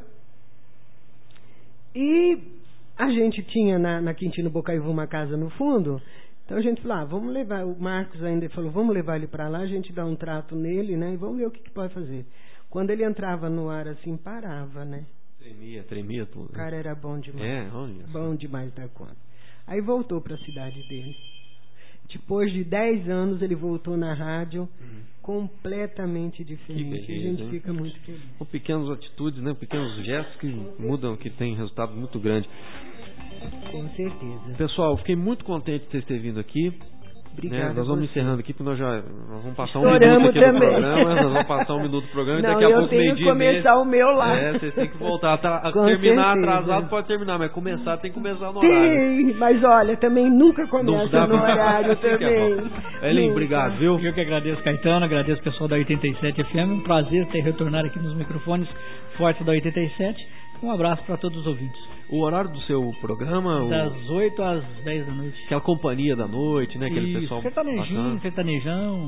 I: e a gente tinha na Quintino Bocaiúva uma casa no fundo, então a gente falou, vamos levar, o Marcos ainda falou, vamos levar ele para lá, a gente dá um trato nele, né, e vamos ver o que pode fazer. Quando ele entrava no ar assim, parava, né?
C: Tremia tudo.
I: O cara era bom demais, bom demais da conta. Aí voltou para a cidade dele. Depois de 10 anos ele voltou na rádio completamente diferente. A gente fica muito feliz.
C: Com pequenas atitudes, né? Pequenos gestos que mudam, que tem resultado muito grande.
I: Com certeza.
C: Pessoal, fiquei muito contente de vocês terem vindo aqui.
I: Obrigada,
C: nós vamos encerrando aqui, porque nós vamos passar um
I: minuto
C: aqui do programa. Nós vamos passar um minuto do programa.
I: Não,
C: daqui a pouco, meio-dia.
I: Eu tenho que começar o meu lá.
C: Vocês têm que voltar. Terminar atrasado pode terminar, mas começar tem que começar no horário.
I: Sim, mas olha, também nunca começa no horário também.
C: Elinho, obrigado, viu?
J: Eu que agradeço, Caetano, agradeço o pessoal da 87 FM. Um prazer ter retornado aqui nos microfones fortes da 87. Um abraço para todos os ouvintes.
C: O horário do seu programa?
J: Das 8 às 10 da noite.
C: Aquela companhia da noite, né? Aquele pessoal
J: sertanejinho, sertanejão.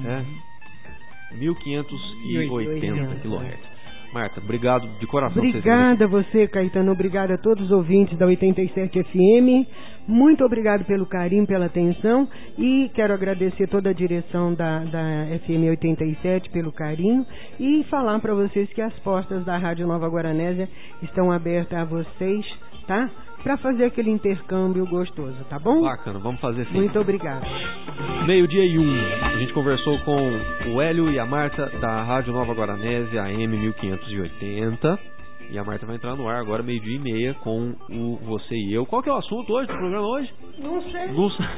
C: 1580 kHz. Marta, obrigado de coração.
I: Obrigada a você, Caetano. Obrigada a todos os ouvintes da 87 FM. Muito obrigado pelo carinho, pela atenção. E quero agradecer toda a direção da FM 87 pelo carinho. E falar para vocês que as portas da Rádio Nova Guaranésia estão abertas a vocês, tá? Para fazer aquele intercâmbio gostoso, tá bom?
C: Bacana, vamos fazer sim.
I: Muito obrigado.
C: 12:01. A gente conversou com o Hélio e a Marta da Rádio Nova Guaranésia, AM 1580. E a Marta vai entrar no ar agora, 12:30, com o Você e Eu. Qual que é o assunto hoje do programa hoje?
I: Não sei.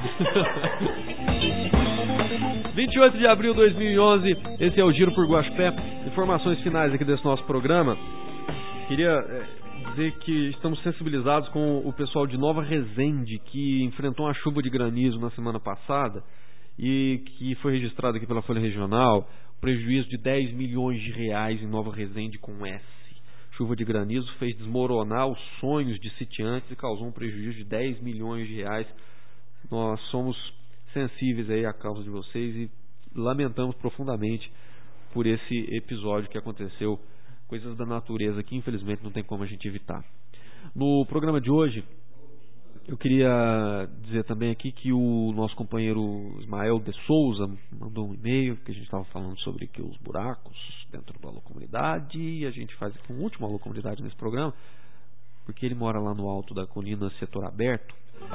C: 28 de abril de 2011, esse é o Giro por Guaxupé. Informações finais aqui desse nosso programa. Queria dizer que estamos sensibilizados com o pessoal de Nova Resende, que enfrentou uma chuva de granizo na semana passada e que foi registrado aqui pela Folha Regional, prejuízo de 10 milhões de reais em Nova Resende com S. Chuva de granizo fez desmoronar os sonhos de sitiantes e causou um prejuízo de 10 milhões de reais. Nós somos sensíveis aí à causa de vocês e lamentamos profundamente por esse episódio que aconteceu. Coisas da natureza que infelizmente não tem como a gente evitar. No programa de hoje, eu queria dizer também aqui que o nosso companheiro Ismael de Souza mandou um e-mail, que a gente estava falando sobre que os buracos dentro da Alô Comunidade, e a gente faz aqui um último Alô Comunidade nesse programa, porque ele mora lá no alto da colina, setor aberto.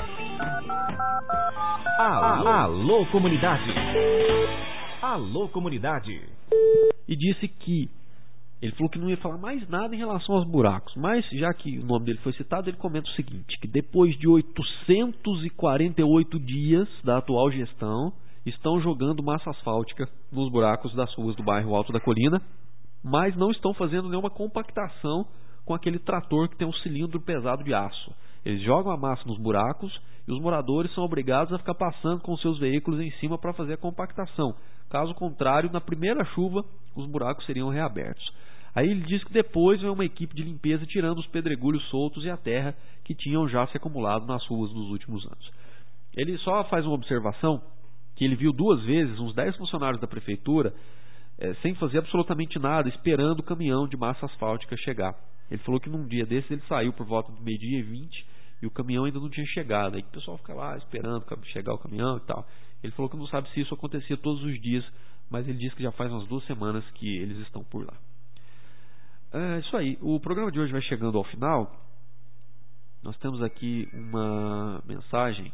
V: Alô Comunidade. Alô Comunidade.
C: E disse que ele falou que não ia falar mais nada em relação aos buracos, mas já que o nome dele foi citado, ele comenta o seguinte, que depois de 848 dias da atual gestão, estão jogando massa asfáltica nos buracos das ruas do bairro Alto da Colina, mas não estão fazendo nenhuma compactação com aquele trator que tem um cilindro pesado de aço. Eles jogam a massa nos buracos e os moradores são obrigados a ficar passando com seus veículos em cima para fazer a compactação. Caso contrário, na primeira chuva, os buracos seriam reabertos. Aí ele diz que depois vem uma equipe de limpeza tirando os pedregulhos soltos e a terra que tinham já se acumulado nas ruas nos últimos anos. Ele só faz uma observação que ele viu 2 vezes uns 10 funcionários da prefeitura sem fazer absolutamente nada, esperando o caminhão de massa asfáltica chegar. Ele falou que num dia desses ele saiu por volta do 12h20 e o caminhão ainda não tinha chegado. Aí o pessoal fica lá esperando chegar o caminhão e tal. Ele falou que não sabe se isso acontecia todos os dias, mas ele disse que já faz umas 2 semanas que eles estão por lá. É isso aí. O programa de hoje vai chegando ao final. Nós temos aqui uma mensagem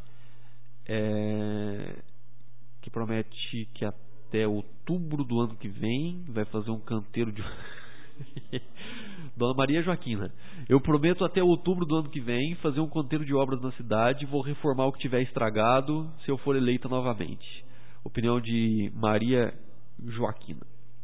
C: que promete que até outubro do ano que vem vai fazer um canteiro de... Dona Maria Joaquina, eu prometo até outubro do ano que vem fazer um canteiro de obras na cidade, vou reformar o que tiver estragado se eu for eleita novamente. Opinião de Maria Joaquina.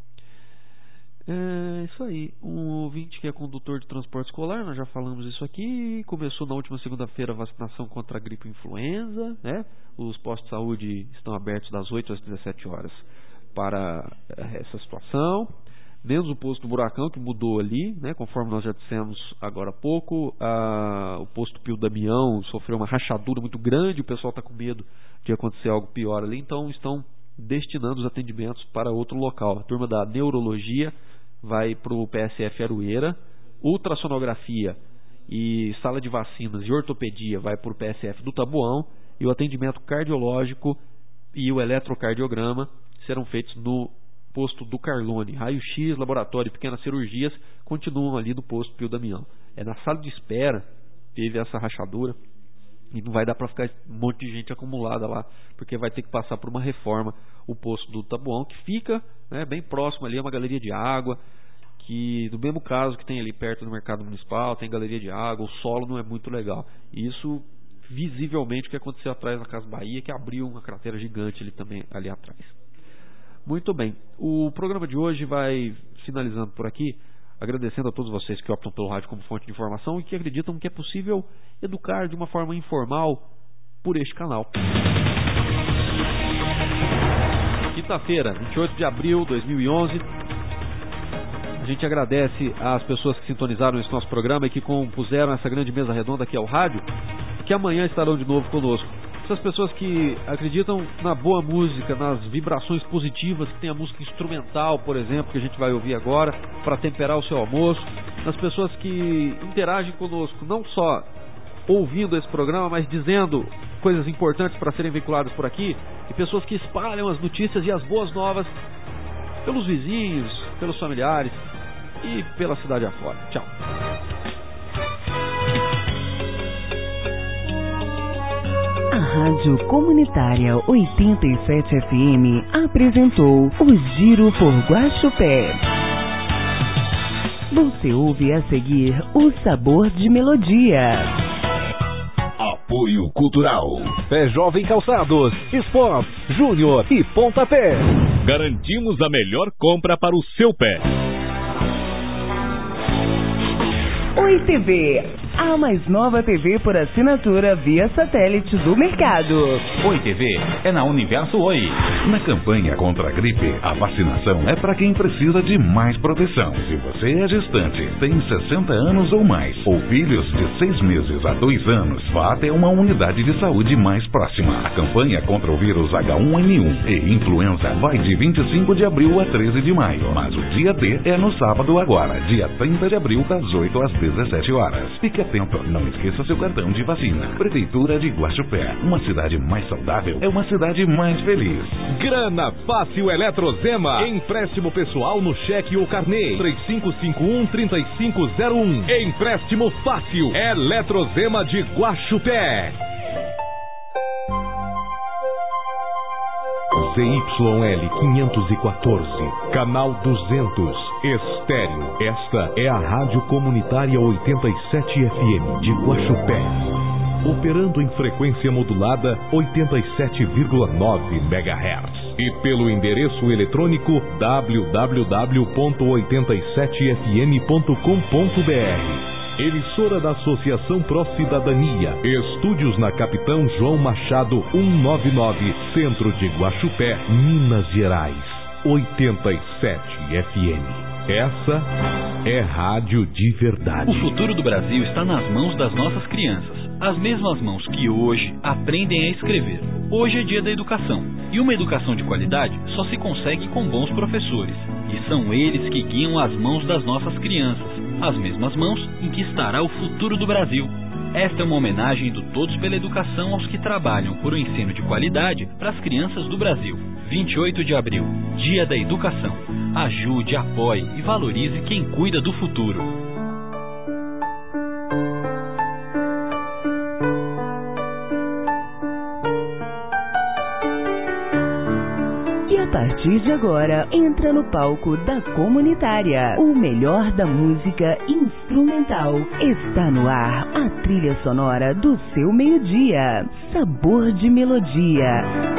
C: É isso aí. Um ouvinte que é condutor de transporte escolar, nós já falamos isso aqui. Começou na última segunda-feira a vacinação contra a gripe e influenza, né? Os postos de saúde estão abertos das 8 às 17 horas para essa situação. Menos o posto do Buracão, que mudou ali, né? Conforme nós já dissemos agora há pouco, o posto Pio Damião sofreu uma rachadura muito grande, o pessoal está com medo de acontecer algo pior ali, então estão destinando os atendimentos para outro local. A turma da neurologia vai para o PSF Aroeira, ultrassonografia e sala de vacinas e ortopedia vai para o PSF do Taboão, e o atendimento cardiológico e o eletrocardiograma serão feitos no posto do Carlone. Raio-X, laboratório e pequenas cirurgias continuam ali no posto Pio Damião. É na sala de espera teve essa rachadura e não vai dar para ficar um monte de gente acumulada lá, porque vai ter que passar por uma reforma o posto do Taboão, que fica, né, bem próximo ali, é uma galeria de água, que do mesmo caso que tem ali perto do mercado municipal, tem galeria de água, o solo não é muito legal. E isso visivelmente o que aconteceu atrás na Casa Bahia, que abriu uma cratera gigante ali também ali atrás. Muito bem, o programa de hoje vai finalizando por aqui, agradecendo a todos vocês que optam pelo rádio como fonte de informação e que acreditam que é possível educar de uma forma informal por este canal. Quinta-feira, 28 de abril de 2011, a gente agradece às pessoas que sintonizaram esse nosso programa e que compuseram essa grande mesa redonda aqui ao rádio, que amanhã estarão de novo conosco. Essas pessoas que acreditam na boa música, nas vibrações positivas, que tem a música instrumental, por exemplo, que a gente vai ouvir agora, para temperar o seu almoço. Nas pessoas que interagem conosco, não só ouvindo esse programa, mas dizendo coisas importantes para serem veiculadas por aqui. E pessoas que espalham as notícias e as boas novas pelos vizinhos, pelos familiares e pela cidade afora. Tchau.
B: A Rádio Comunitária 87 FM apresentou o Giro por Guaxupé. Você ouve a seguir o Sabor de Melodia.
D: Apoio Cultural.
G: Pé Jovem Calçados, Esporte, Júnior e Pontapé.
V: Garantimos a melhor compra para o seu pé.
B: Oi TV, a mais nova TV por assinatura via satélite do mercado.
V: Oi TV é na Universo Oi.
L: Na campanha contra a gripe, a vacinação é para quem precisa de mais proteção. Se você é gestante, tem 60 anos ou mais, ou filhos de 6 meses a 2 anos, vá até uma unidade de saúde mais próxima. A campanha contra o vírus H1N1 e influenza vai de 25 de abril a 13 de maio, mas o dia D é no sábado agora, dia 30 de abril, das 8 às 17 horas. Fique atento, não esqueça seu cartão de vacina. Prefeitura de Guaxupé, uma cidade mais saudável é uma cidade mais feliz.
G: Grana Fácil Eletrozema. Empréstimo pessoal no cheque ou carnê. 3551-3501. Empréstimo fácil. Eletrozema de Guaxupé. ZYL 514, canal 200, estéreo. Esta é a Rádio Comunitária 87 FM de Guaxupé. Operando em frequência modulada 87,9 MHz. E pelo endereço eletrônico www.87fm.com.br. Emissora da Associação Pró Cidadania. Estúdios na Capitão João Machado 199, Centro de Guaxupé, Minas Gerais. 87 FM. Essa é rádio de verdade.
P: O futuro do Brasil está nas mãos das nossas crianças. As mesmas mãos que hoje aprendem a escrever. Hoje é dia da educação. E uma educação de qualidade só se consegue com bons professores. E são eles que guiam as mãos das nossas crianças. As mesmas mãos em que estará o futuro do Brasil. Esta é uma homenagem do Todos pela Educação aos que trabalham por um ensino de qualidade para as crianças do Brasil. 28 de abril, Dia da Educação. Ajude, apoie e valorize quem cuida do futuro.
B: A partir de agora, entra no palco da Comunitária. O melhor da música instrumental. Está no ar a trilha sonora do seu meio-dia. Sabor de melodia.